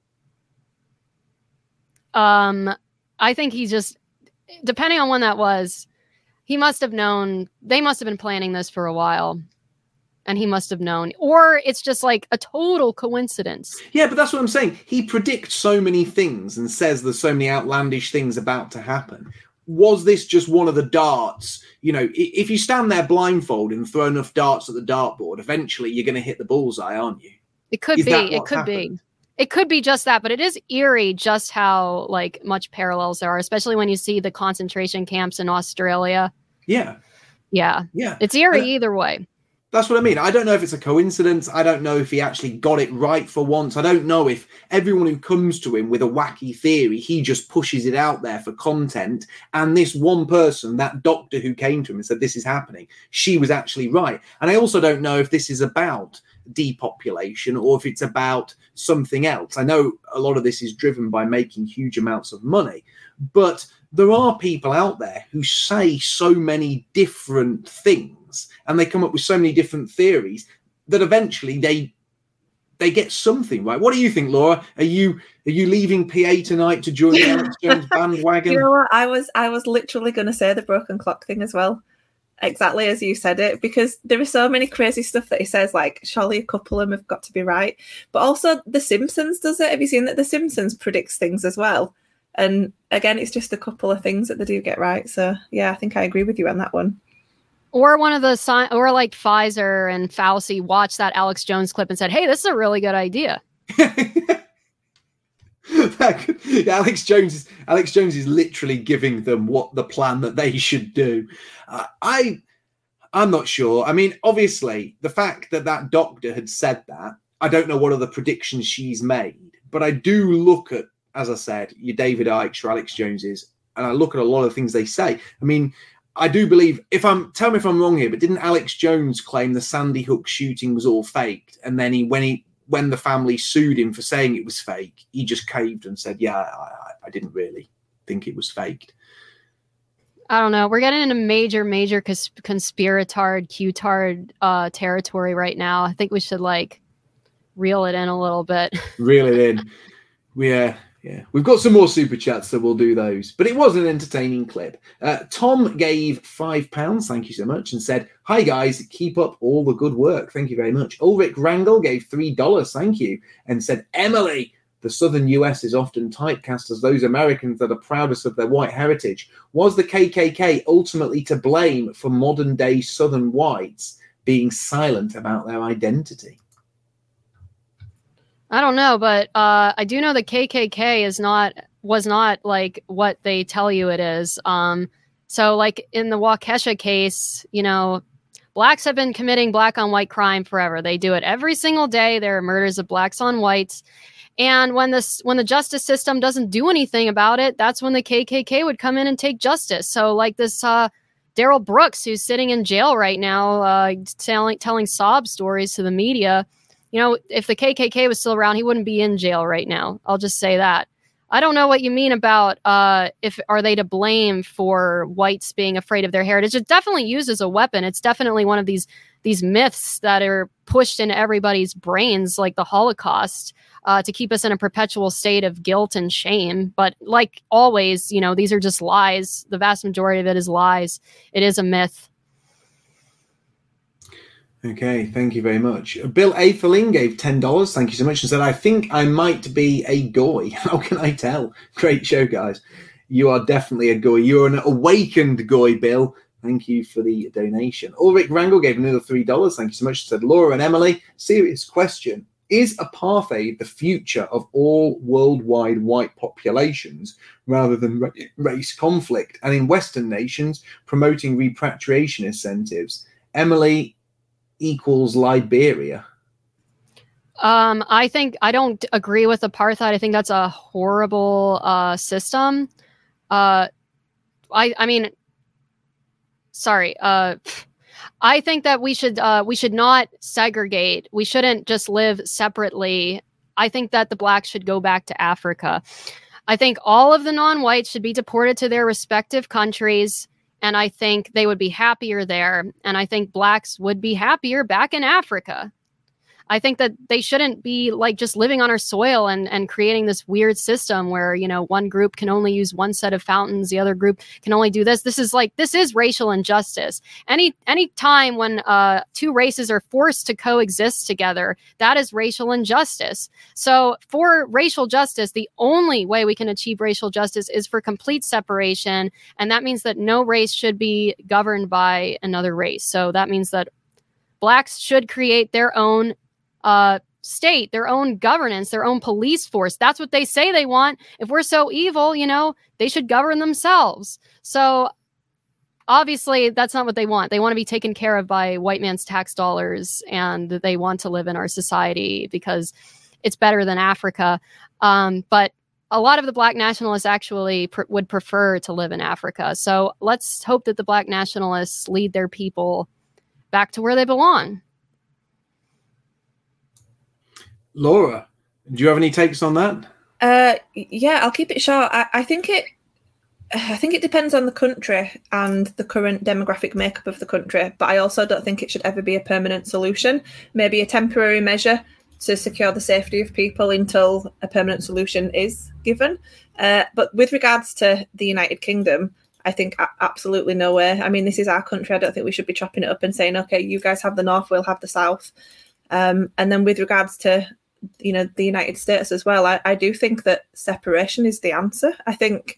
I think he just, depending on when that was, he must have known, they must have been planning this for a while. And he must have known. Or it's just like a total coincidence. Yeah, but that's what I'm saying. He predicts so many things and says there's so many outlandish things about to happen. Was this just one of the darts? You know, if you stand there blindfolded and throw enough darts at the dartboard, eventually you're going to hit the bullseye, aren't you? It could be. It could be. It could be just that, but it is eerie just how like much parallels there are, especially when you see the concentration camps in Australia. Yeah. Yeah. It's eerie either way. That's what I mean. I don't know if it's a coincidence. I don't know if he actually got it right for once. I don't know if everyone who comes to him with a wacky theory, he just pushes it out there for content. And this one person, that doctor who came to him and said, this is happening, she was actually right. And I also don't know if this is about depopulation or if it's about something else. I know a lot of this is driven by making huge amounts of money, but there are people out there who say so many different things and they come up with so many different theories that eventually they get something right. What do you think, Laura? Are you leaving PA tonight to join the Alex Jones bandwagon? You know what? I was literally going to say the broken clock thing as well, exactly as you said it, because there is so many crazy stuff that he says, like surely a couple of them have got to be right. But also The Simpsons does it. Have you seen that The Simpsons predicts things as well? And again, it's just a couple of things that they do get right. So yeah, I think I agree with you on that one. Or one of the or like Pfizer and Fauci watched that Alex Jones clip and said, "Hey, this is a really good idea." Alex Jones is literally giving them what the plan that they should do. I'm not sure. I mean, obviously, the fact that doctor had said that, I don't know what other predictions she's made, but I do look at, as I said, your David Icke, your Alex Joneses, and I look at a lot of things they say. I mean, I do believe, tell me if I'm wrong here, but didn't Alex Jones claim the Sandy Hook shooting was all faked? And then when the family sued him for saying it was fake, he just caved and said, yeah, I didn't really think it was faked. I don't know. We're getting into major conspiratard, Q-tard territory right now. I think we should reel it in a little bit. Reel it in. Yeah, we've got some more super chats, so we'll do those. But it was an entertaining clip. Tom gave £5, thank you so much, and said, "Hi guys, keep up all the good work." Thank you very much. Ulrich Rangel gave $3, thank you, and said, "Emily, the southern US is often typecast as those Americans that are proudest of their white heritage. Was the KKK ultimately to blame for modern day southern whites being silent about their identity?" I don't know, but I do know the KKK was not like what they tell you it is. So like in the Waukesha case, blacks have been committing black on white crime forever. They do it every single day. There are murders of blacks on whites. And when the justice system doesn't do anything about it, that's when the KKK would come in and take justice. So like this Daryl Brooks, who's sitting in jail right now, telling sob stories to the media. If the KKK was still around, he wouldn't be in jail right now. I'll just say that. I don't know what you mean about are they to blame for whites being afraid of their heritage. It's definitely used as a weapon. It's definitely one of these myths that are pushed into everybody's brains, like the Holocaust, to keep us in a perpetual state of guilt and shame. But like always, these are just lies. The vast majority of it is lies. It is a myth. Okay, thank you very much. Bill Aetherling gave $10. Thank you so much. And said, "I think I might be a goy." How can I tell? Great show, guys. You are definitely a goy. You're an awakened goy, Bill. Thank you for the donation. Ulrich Rangel gave another $3. Thank you so much. Said, "Laura and Emily, serious question. Is apartheid the future of all worldwide white populations rather than race conflict? And in Western nations, promoting repatriation incentives? Emily equals Liberia." I don't agree with apartheid. I think that's a horrible system. I think that we should not segregate. We shouldn't just live separately. I think that the blacks should go back to Africa. I think all of the non-whites should be deported to their respective countries. And I think they would be happier there. And I think blacks would be happier back in Africa. I think that they shouldn't be just living on our soil and creating this weird system where, one group can only use one set of fountains. The other group can only do this. This is racial injustice. Any time when two races are forced to coexist together, that is racial injustice. So for racial justice, the only way we can achieve racial justice is for complete separation. And that means that no race should be governed by another race. So that means that blacks should create their own state, their own governance, their own police force. That's what they say they want. If we're so evil, they should govern themselves. So obviously that's not what they want. They want to be taken care of by white man's tax dollars, and they want to live in our society because it's better than Africa. But a lot of the black nationalists actually would prefer to live in Africa. So let's hope that the black nationalists lead their people back to where they belong. Laura, do you have any takes on that? Yeah, I'll keep it short. I think it depends on the country and the current demographic makeup of the country, but I also don't think it should ever be a permanent solution. Maybe a temporary measure to secure the safety of people until a permanent solution is given. But with regards to the United Kingdom, I think absolutely no way. I mean, this is our country. I don't think we should be chopping it up and saying, okay, you guys have the North, we'll have the South. And then with regards to, the United States as well, I do think that separation is the answer. I think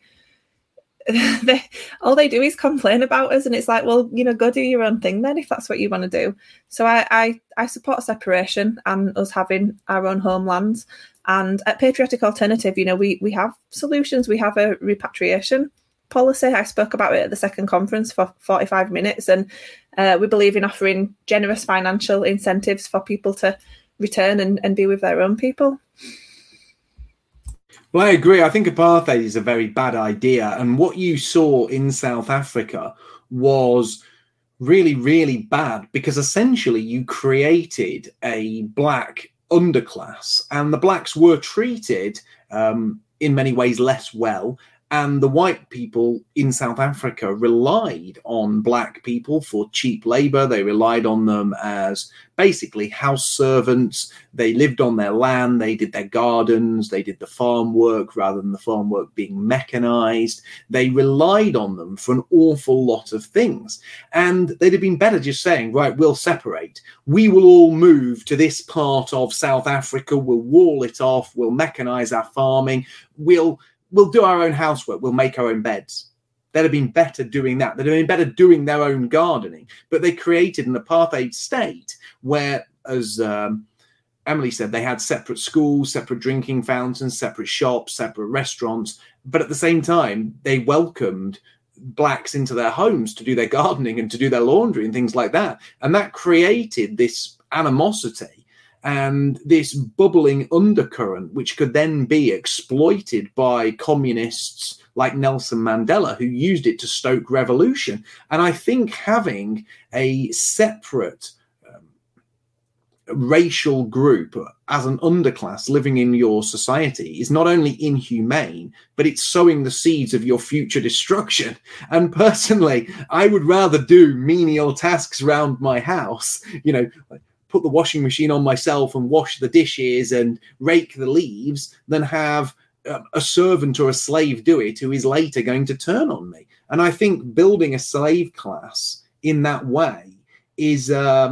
all they do is complain about us, and it's like, well, go do your own thing then if that's what you want to do. So I support separation and us having our own homelands. And at Patriotic Alternative, we have solutions. We have a repatriation policy. I spoke about it at the second conference for 45 minutes, and we believe in offering generous financial incentives for people to return and be with their own people. Well, I agree. I think apartheid is a very bad idea. And what you saw in South Africa was really, really bad, because essentially you created a black underclass, and the blacks were treated in many ways less well. And the white people in South Africa relied on black people for cheap labor. They relied on them as basically house servants. They lived on their land. They did their gardens. They did the farm work rather than the farm work being mechanized. They relied on them for an awful lot of things. And they'd have been better just saying, right, we'll separate. We will all move to this part of South Africa. We'll wall it off. We'll mechanize our farming. We'll do our own housework. We'll make our own beds. They'd have been better doing that. They'd have been better doing their own gardening. But they created an apartheid state where, as Emily said, they had separate schools, separate drinking fountains, separate shops, separate restaurants. But at the same time, they welcomed blacks into their homes to do their gardening and to do their laundry and things like that. And that created this animosity and this bubbling undercurrent, which could then be exploited by communists like Nelson Mandela, who used it to stoke revolution. And I think having a separate racial group as an underclass living in your society is not only inhumane, but it's sowing the seeds of your future destruction. And personally, I would rather do menial tasks around my house, put the washing machine on myself and wash the dishes and rake the leaves than have a servant or a slave do it who is later going to turn on me. And I think building a slave class in that way is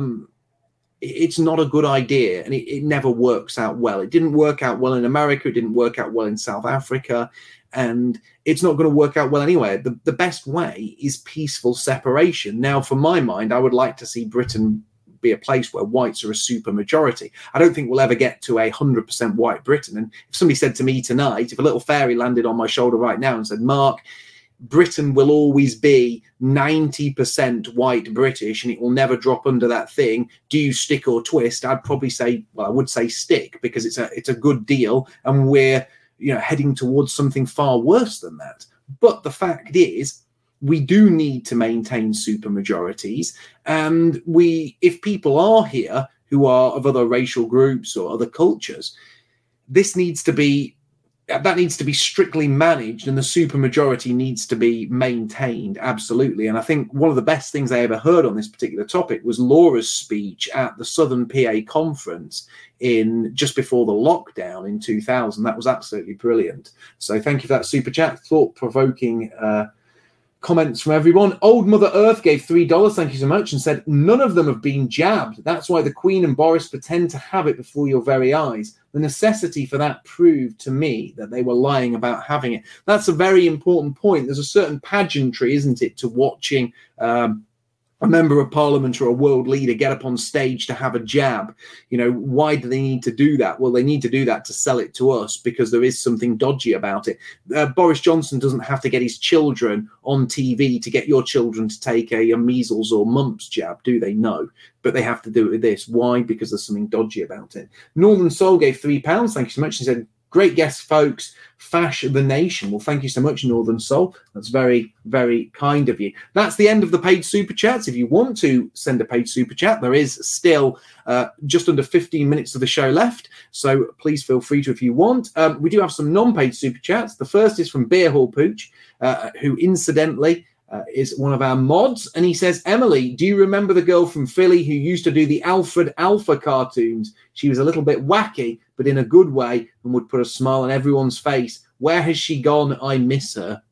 it's not a good idea, and it never works out well. It didn't work out well in America. It didn't work out well in South Africa, and it's not going to work out well anywhere. The best way is peaceful separation. Now, for my mind, I would like to see Britain be a place where whites are a super majority. I don't think we'll ever get to 100% white Britain. And if somebody said to me tonight, if a little fairy landed on my shoulder right now and said, Mark, Britain will always be 90% white British and it will never drop under that thing, do you stick or twist? I'd probably say, well, I would say stick, because it's a good deal, and we're heading towards something far worse than that. But the fact is, we do need to maintain supermajorities, and if people are here who are of other racial groups or other cultures, that needs to be strictly managed, and the supermajority needs to be maintained, absolutely. And I think one of the best things I ever heard on this particular topic was Laura's speech at the Southern PA conference just before the lockdown in 2000. That was absolutely brilliant. So thank you for that super chat. Thought-provoking comments from everyone. Old Mother Earth gave $3, thank you so much, and said, none of them have been jabbed. That's why the Queen and Boris pretend to have it before your very eyes. The necessity for that proved to me that they were lying about having it. That's a very important point. There's a certain pageantry, isn't it, to watching a member of parliament or a world leader get up on stage to have a jab. Why do they need to do that? Well, they need to do that to sell it to us, because there is something dodgy about it. Boris Johnson doesn't have to get his children on TV to get your children to take a measles or mumps jab, do they? No. But they have to do it with this. Why? Because there's something dodgy about it. Northern Soul gave £3. Thank you so much. He said, Great guests, folks. Fash the Nation. Well, thank you so much, Northern Soul. That's very, very kind of you. That's the end of the paid super chats. If you want to send a paid super chat, there is still just under 15 minutes of the show left. So please feel free to if you want. We do have some non-paid super chats. The first is from Beer Hall Pooch, who incidentally is one of our mods. And he says, Emily, do you remember the girl from Philly who used to do the Alfred Alpha cartoons? She was a little bit wacky, but in a good way, and would put a smile on everyone's face. Where has she gone? I miss her.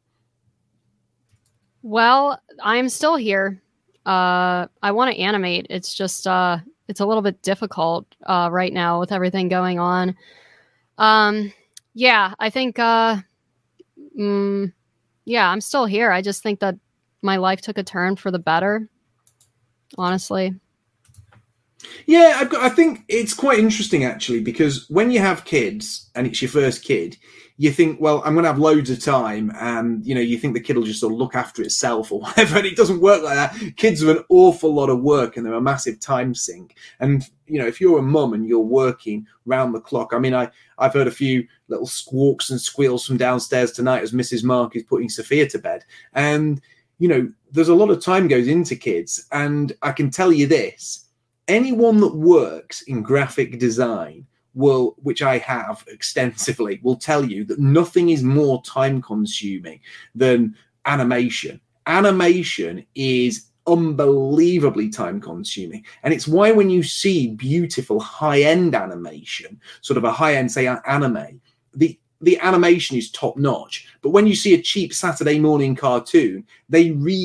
Well, I'm still here. I want to animate. It's just, it's a little bit difficult right now with everything going on. Yeah, I think, yeah, I'm still here. I just think that my life took a turn for the better, honestly. Yeah, I think it's quite interesting, actually, because when you have kids and it's your first kid, you think, well, I'm going to have loads of time, and, you know, you think the kid will just sort of look after itself or whatever, and it doesn't work like that. Kids are an awful lot of work, and they're a massive time sink. And, you know, if you're a mum and you're working round the clock, I mean, I've heard a few little squawks and squeals from downstairs tonight as Mrs. Mark is putting Sophia to bed. And, you know, there's a lot of time goes into kids, and I can tell you this. Anyone that works in graphic design will, which I have extensively, will tell you that nothing is more time consuming than animation. Animation is unbelievably time consuming. And it's why when you see beautiful high-end animation, sort of a high-end, say, anime, the animation is top notch. But when you see a cheap Saturday morning cartoon, they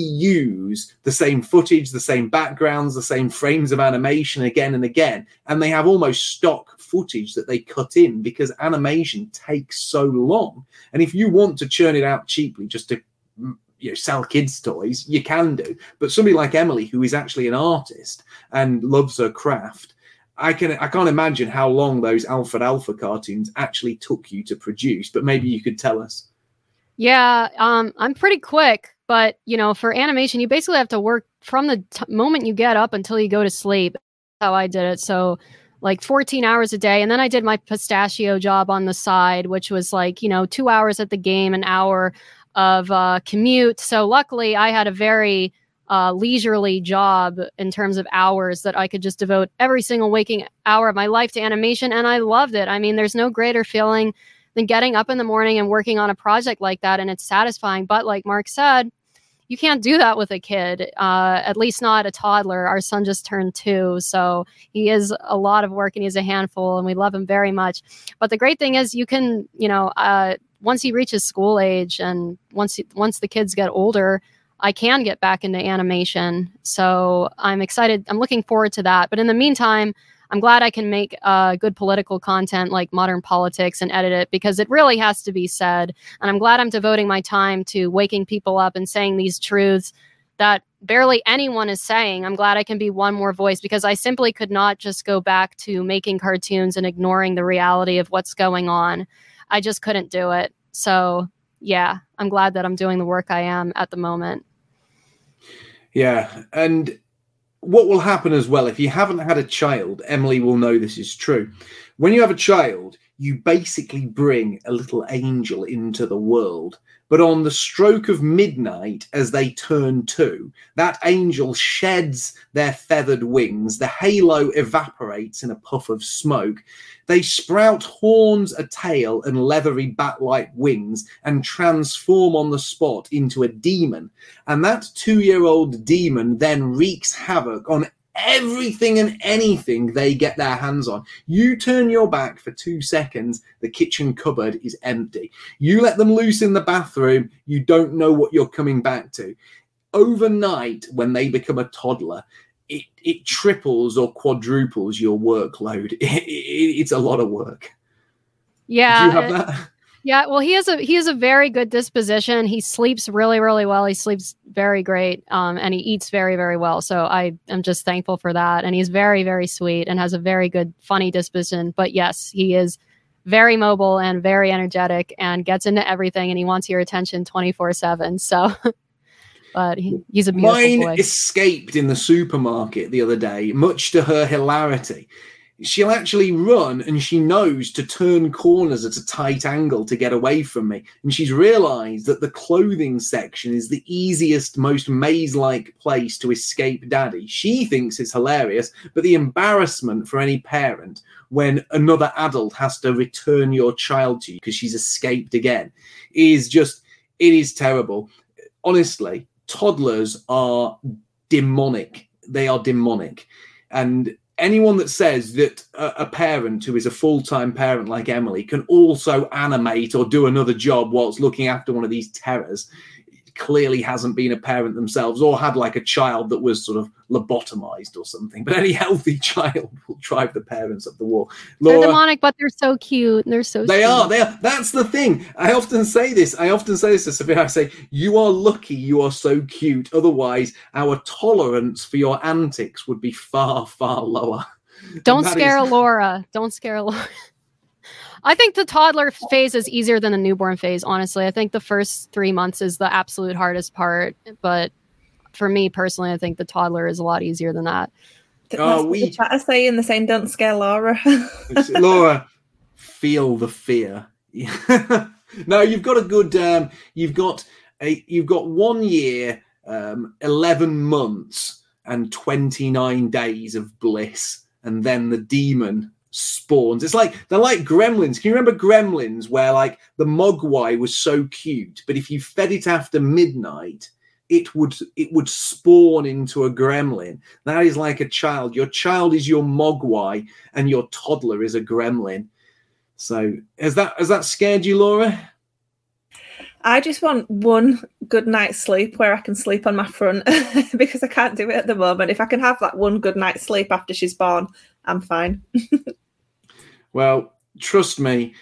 reuse the same footage, the same backgrounds, the same frames of animation again and again. And they have almost stock footage that they cut in because animation takes so long. And if you want to churn it out cheaply just to, you know, sell kids' toys, you can do. But somebody like Emily, who is actually an artist and loves her craft, I can't imagine how long those Alfred Alpha cartoons actually took you to produce, but maybe you could tell us. Yeah, I'm pretty quick, but, you know, for animation, you basically have to work from the moment you get up until you go to sleep. That's how I did it. So like 14 hours a day. And then I did my pistachio job on the side, which was like, you know, 2 hours at the game, an hour of commute. So luckily I had a very leisurely job in terms of hours that I could just devote every single waking hour of my life to animation. And I loved it. I mean, there's no greater feeling than getting up in the morning and working on a project like that. And it's satisfying. But like Mark said, you can't do that with a kid, at least not a toddler. Our son just turned 2. So he is a lot of work and he's a handful and we love him very much. But the great thing is you can, you know, once he reaches school age and once the kids get older, I can get back into animation. So I'm excited. I'm looking forward to that. But in the meantime, I'm glad I can make good political content like Modern Politics and edit it because it really has to be said. And I'm glad I'm devoting my time to waking people up and saying these truths that barely anyone is saying. I'm glad I can be one more voice because I simply could not just go back to making cartoons and ignoring the reality of what's going on. I just couldn't do it. So yeah, I'm glad that I'm doing the work I am at the moment. Yeah, and what will happen as well, if you haven't had a child, Emily will know this is true. When you have a child, you basically bring a little angel into the world. But on the stroke of midnight, as they turn 2, that angel sheds their feathered wings. The halo evaporates in a puff of smoke. They sprout horns, a tail, and leathery bat-like wings and transform on the spot into a demon. And that 2-year-old demon then wreaks havoc on everything and anything they get their hands on. You turn your back for 2 seconds, the kitchen cupboard is empty. You let them loose in the bathroom, you don't know what you're coming back to. Overnight, when they become a toddler, it triples or quadruples your workload. It's a lot of work. Yeah. Did you have that? Yeah, well, he has a very good disposition. He sleeps really, really well. He sleeps very great, and he eats very, very well. So I am just thankful for that. And he's very, very sweet and has a very good, funny disposition. But yes, he is very mobile and very energetic and gets into everything. And he wants your attention 24/7. So, but he's a beautiful boy. Mine escaped in the supermarket the other day, much to her hilarity. she'll actually run, and she knows to turn corners at a tight angle to get away from me. And she's realized that the clothing section is the easiest, most maze-like place to escape daddy. She thinks it's hilarious, but the embarrassment for any parent when another adult has to return your child to you because she's escaped again is just, it is terrible. Honestly, toddlers are demonic. They are demonic. And anyone that says that a parent who is a full-time parent like Emily can also animate or do another job whilst looking after one of these terrors clearly hasn't been a parent themselves or had like a child that was sort of lobotomized or something. But any healthy child will drive the parents up the wall. Laura, they're demonic, but they're so cute. They're so They sweet. are. That's the thing. I often say this to Sophia. I say, you are lucky you are so cute. Otherwise, our tolerance for your antics would be far, far lower. Don't scare Laura. Don't scare Laura. I think the toddler phase is easier than the newborn phase, honestly. I think the first 3 months is the absolute hardest part. But for me personally, I think the toddler is a lot easier than that. We try to say in the saying, don't scare Laura. Laura, feel the fear. No, you've got a good. You've got 1 year, 11 months, and 29 days of bliss, and then the demon spawns. It's like they're like gremlins. Can you remember Gremlins, where like the Mogwai was so cute, but if you fed it after midnight, it would spawn into a gremlin? That is like a child. Your child is your Mogwai, and your toddler is a gremlin. So has that scared you, Laura? I just want one good night's sleep where I can sleep on my front because I can't do it at the moment. If I can have that one good night's sleep after she's born, I'm fine. Well, trust me.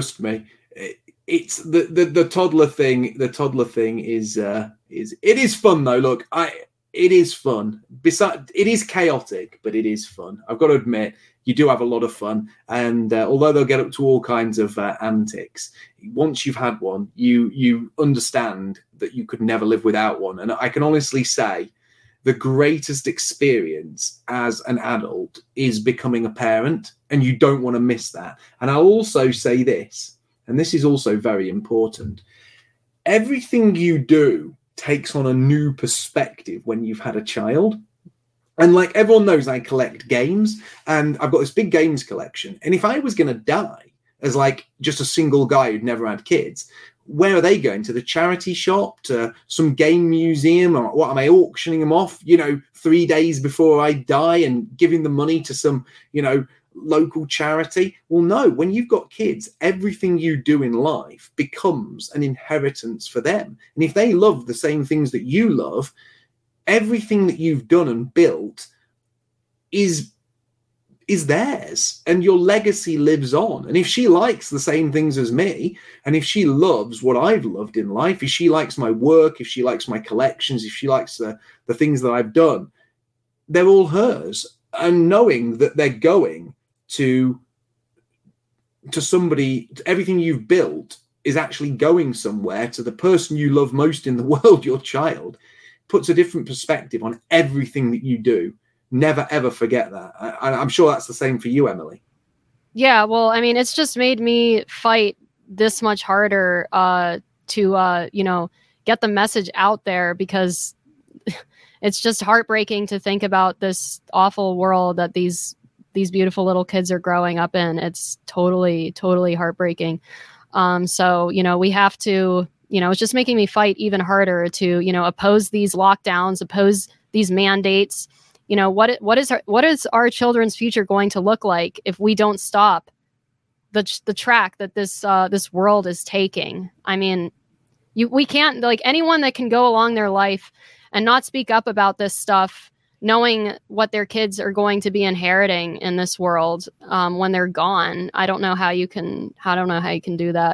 It's the toddler thing. The toddler thing is it is fun though. Look, it is fun. Besides, it is chaotic, but it is fun. I've got to admit, you do have a lot of fun. And although they'll get up to all kinds of antics, once you've had one, you understand that you could never live without one. And I can honestly say, the greatest experience as an adult is becoming a parent, and you don't want to miss that. And I'll also say this, and this is also very important. Everything you do takes on a new perspective when you've had a child. And like everyone knows, I collect games, and I've got this big games collection. And if I was going to die as like just a single guy who'd never had kids, where are they going? To the charity shop, to some game museum, or what am I auctioning them off, 3 days before I die and giving the money to some, local charity? Well, no, when you've got kids, everything you do in life becomes an inheritance for them. And if they love the same things that you love, everything that you've done and built is theirs, and your legacy lives on. And if she likes the same things as me, and if she loves what I've loved in life, if she likes my work, if she likes my collections, if she likes the things that I've done, they're all hers. And knowing that they're going to somebody, everything you've built is actually going somewhere to the person you love most in the world, your child, puts a different perspective on everything that you do. Never, ever forget that. I'm sure that's the same for you, Emily. Yeah, well, I mean, it's just made me fight this much harder to get the message out there, because it's just heartbreaking to think about this awful world that these beautiful little kids are growing up in. It's totally, totally heartbreaking. So, we have to, it's just making me fight even harder to, oppose these lockdowns, oppose these mandates. What is our children's future going to look like if we don't stop the track that this world is taking? I mean, we can't, like, anyone that can go along their life and not speak up about this stuff, knowing what their kids are going to be inheriting in this world when they're gone. I don't know how you can do that.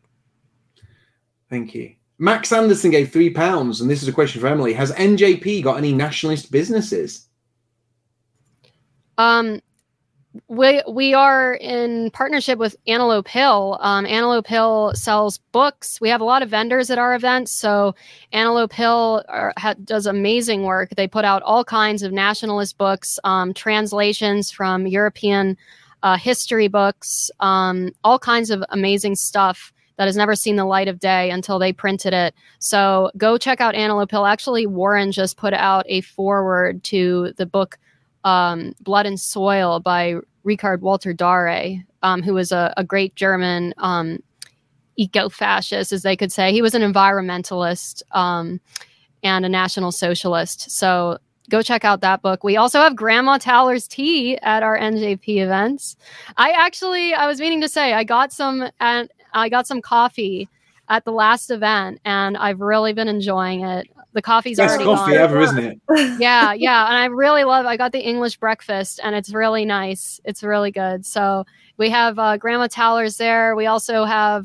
Thank you. Max Anderson gave £3, and this is a question for Emily. Has NJP got any nationalist businesses? We are in partnership with Antelope Hill. Antelope Hill sells books. We have a lot of vendors at our events. So Antelope Hill does amazing work. They put out all kinds of nationalist books, translations from European history books, all kinds of amazing stuff that has never seen the light of day until they printed it. So go check out Antelope Hill. Actually, Warren just put out a foreword to the book Blood and Soil by Richard Walter Dare, who was a great German eco-fascist, as they could say. He was an environmentalist and a National Socialist. So go check out that book. We also have Grandma Towler's tea at our NJP events. I was meaning to say, I got some coffee at the last event, and I've really been enjoying it. The coffee's best already coffee gone. ever, isn't it? Yeah. And I really I got the English breakfast, and it's really nice. It's really good. So we have Grandma Towler's there. We also have,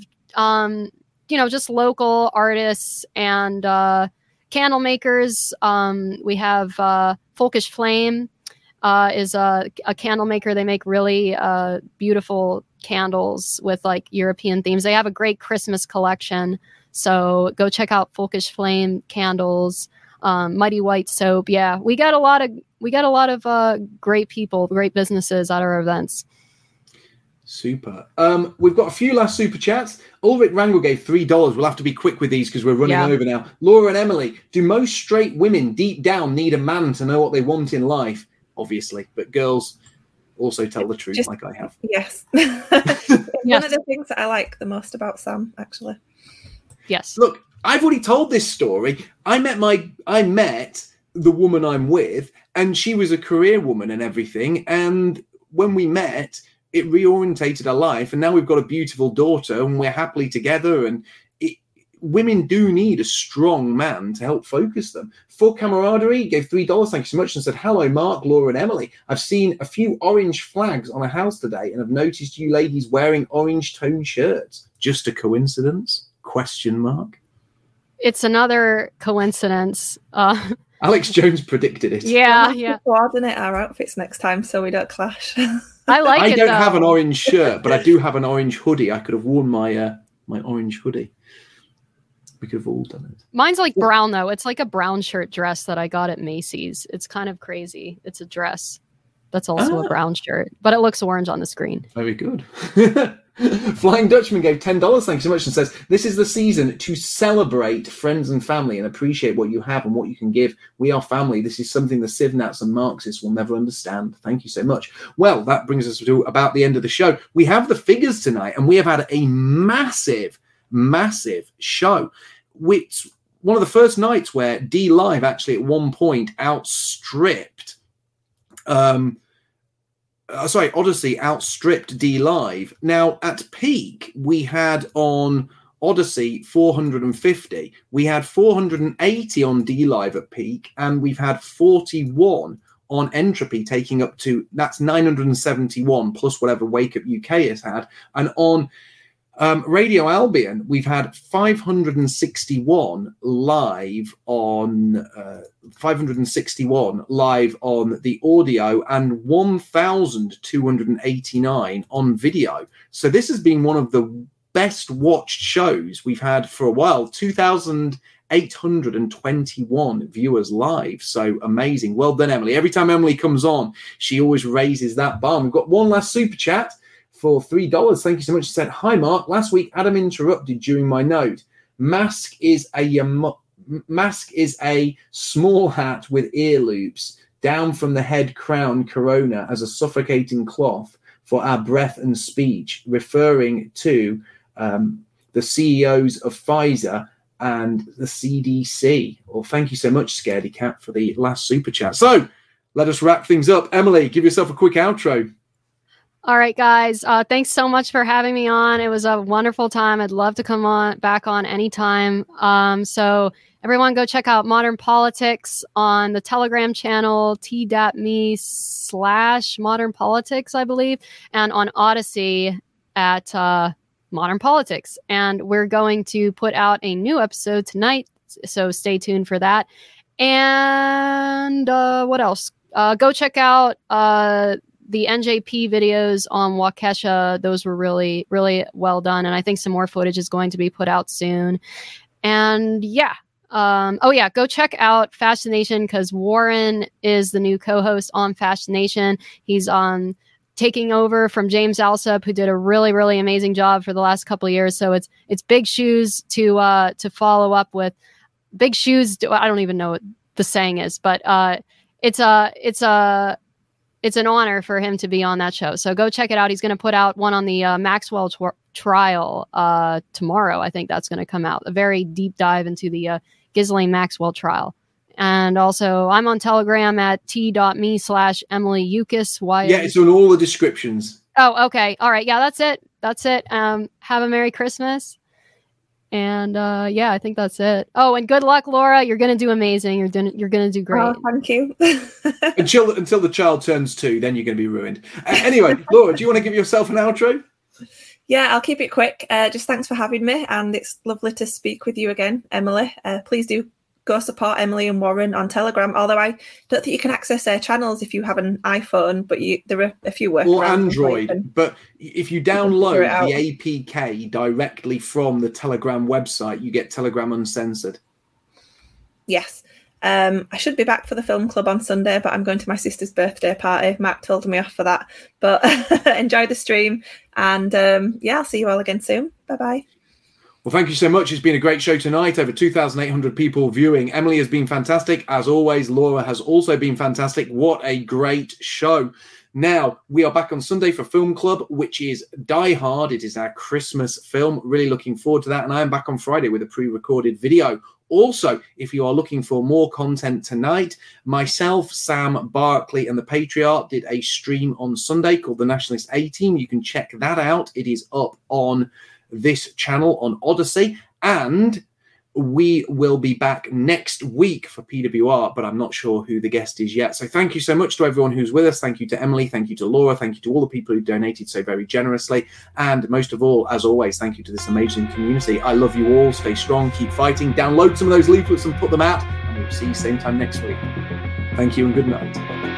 just local artists and candle makers. We have Folkish Flame is a candle maker. They make really beautiful candles with like European themes. They have a great Christmas collection. So go check out Folkish Flame candles, Mighty White soap. Yeah, we got a lot of great people, great businesses at our events. Super. We've got a few last super chats. Ulrich Rangel gave $3. We'll have to be quick with these because we're running over now. Laura and Emily, do most straight women deep down need a man to know what they want in life? Obviously, but girls also tell the truth, like I have. Yes. One of the things that I like the most about Sam, actually. Yes. Look, I've already told this story. I met the woman I'm with, and she was a career woman and everything. And when we met, it reorientated our life. And now we've got a beautiful daughter, and we're happily together. And women do need a strong man to help focus them. For camaraderie, gave $3. Thank you so much. And said, hello, Mark, Laura, and Emily. I've seen a few orange flags on a house today, and I've noticed you ladies wearing orange tone shirts. Just a coincidence? ? It's another coincidence. Alex Jones predicted it. Yeah. We'll coordinate our outfits next time so we don't clash. I don't have an orange shirt, but I do have an orange hoodie. I could have worn my orange hoodie. We could have all done it. Mine's like brown, though. It's like a brown shirt dress that I got at Macy's. It's kind of crazy. It's a dress that's also a brown shirt, but it looks orange on the screen. Very good. Flying Dutchman gave $10. Thanks so much, and says, this is the season to celebrate friends and family and appreciate what you have and what you can give. We are family. This is something the Civnats and Marxists will never understand. Thank you so much. Well, that brings us to about the end of the show. We have the figures tonight, and we have had a massive show. Which one of the first nights where D Live actually at one point outstripped Odyssey outstripped D Live. Now at peak we had on Odyssey 450, we had 480 on D Live at peak, and we've had 41 on Entropy, taking up to, that's 971 plus whatever Wake Up UK has had. And on Radio Albion, we've had 561 live on the audio and 1,289 on video. So this has been one of the best watched shows we've had for a while. 2,821 viewers live. So amazing. Well done, Emily. Every time Emily comes on, she always raises that bar. We've got one last super chat for $3. Thank you so much. She said, hi, Mark. Last week, Adam interrupted during my note. Mask is a small hat with ear loops down from the head crown corona as a suffocating cloth for our breath and speech, referring to the CEOs of Pfizer and the CDC. Well, thank you so much, Scaredy Cat, for the last super chat. So let us wrap things up. Emily, give yourself a quick outro. All right, guys. Thanks so much for having me on. It was a wonderful time. I'd love to come back on anytime. So everyone go check out Modern Politics on the Telegram channel, t.me/Modern Politics, I believe, and on Odyssey at Modern Politics. And we're going to put out a new episode tonight, so stay tuned for that. And what else? Go check out the NJP videos on Waukesha, those were really, really well done. And I think some more footage is going to be put out soon. And go check out Fascination, because Warren is the new co-host on Fascination. He's on taking over from James Alsop, who did a really, really amazing job for the last couple of years. So it's big shoes to follow up with. Big shoes. I don't even know what the saying is, but it's an honor for him to be on that show. So go check it out. He's going to put out one on the Maxwell trial tomorrow. I think that's going to come out. A very deep dive into the Ghislaine Maxwell trial. And also, I'm on Telegram at t.me/Emily Yukis. Yeah, it's on all the descriptions. Oh, okay. All right. Yeah, that's it. Have a Merry Christmas. And I think that's it. Oh, and good luck, Laura. You're going to do amazing. You're going to do great. Oh, thank you. until the child turns 2, then you're going to be ruined. Anyway, Laura, do you want to give yourself an outro? Yeah, I'll keep it quick. Just thanks for having me, and it's lovely to speak with you again, Emily. Please do go support Emily and Warren on Telegram, although I don't think you can access their channels if you have an iPhone, but there are a few workarounds. Or Android, but if you download the APK directly from the Telegram website, you get Telegram Uncensored. Yes. I should be back for the film club on Sunday, but I'm going to my sister's birthday party. Mark told me off for that. But enjoy the stream, and I'll see you all again soon. Bye-bye. Well, thank you so much. It's been a great show tonight. Over 2,800 people viewing. Emily has been fantastic. As always, Laura has also been fantastic. What a great show. Now, we are back on Sunday for Film Club, which is Die Hard. It is our Christmas film. Really looking forward to that. And I am back on Friday with a pre-recorded video. Also, if you are looking for more content tonight, myself, Sam Barkley, and the Patriarch did a stream on Sunday called The Nationalist A-Team. You can check that out. It is up on this channel on Odyssey, and we will be back next week for PWR, but I'm not sure who the guest is yet. So thank you so much to everyone who's with us. Thank you to Emily. Thank you to Laura. Thank you to all the people who donated so very generously. And most of all, as always, thank you to this amazing community. I love you all. Stay strong. Keep fighting. Download some of those leaflets and put them out. And we'll see you same time next week. Thank you and good night.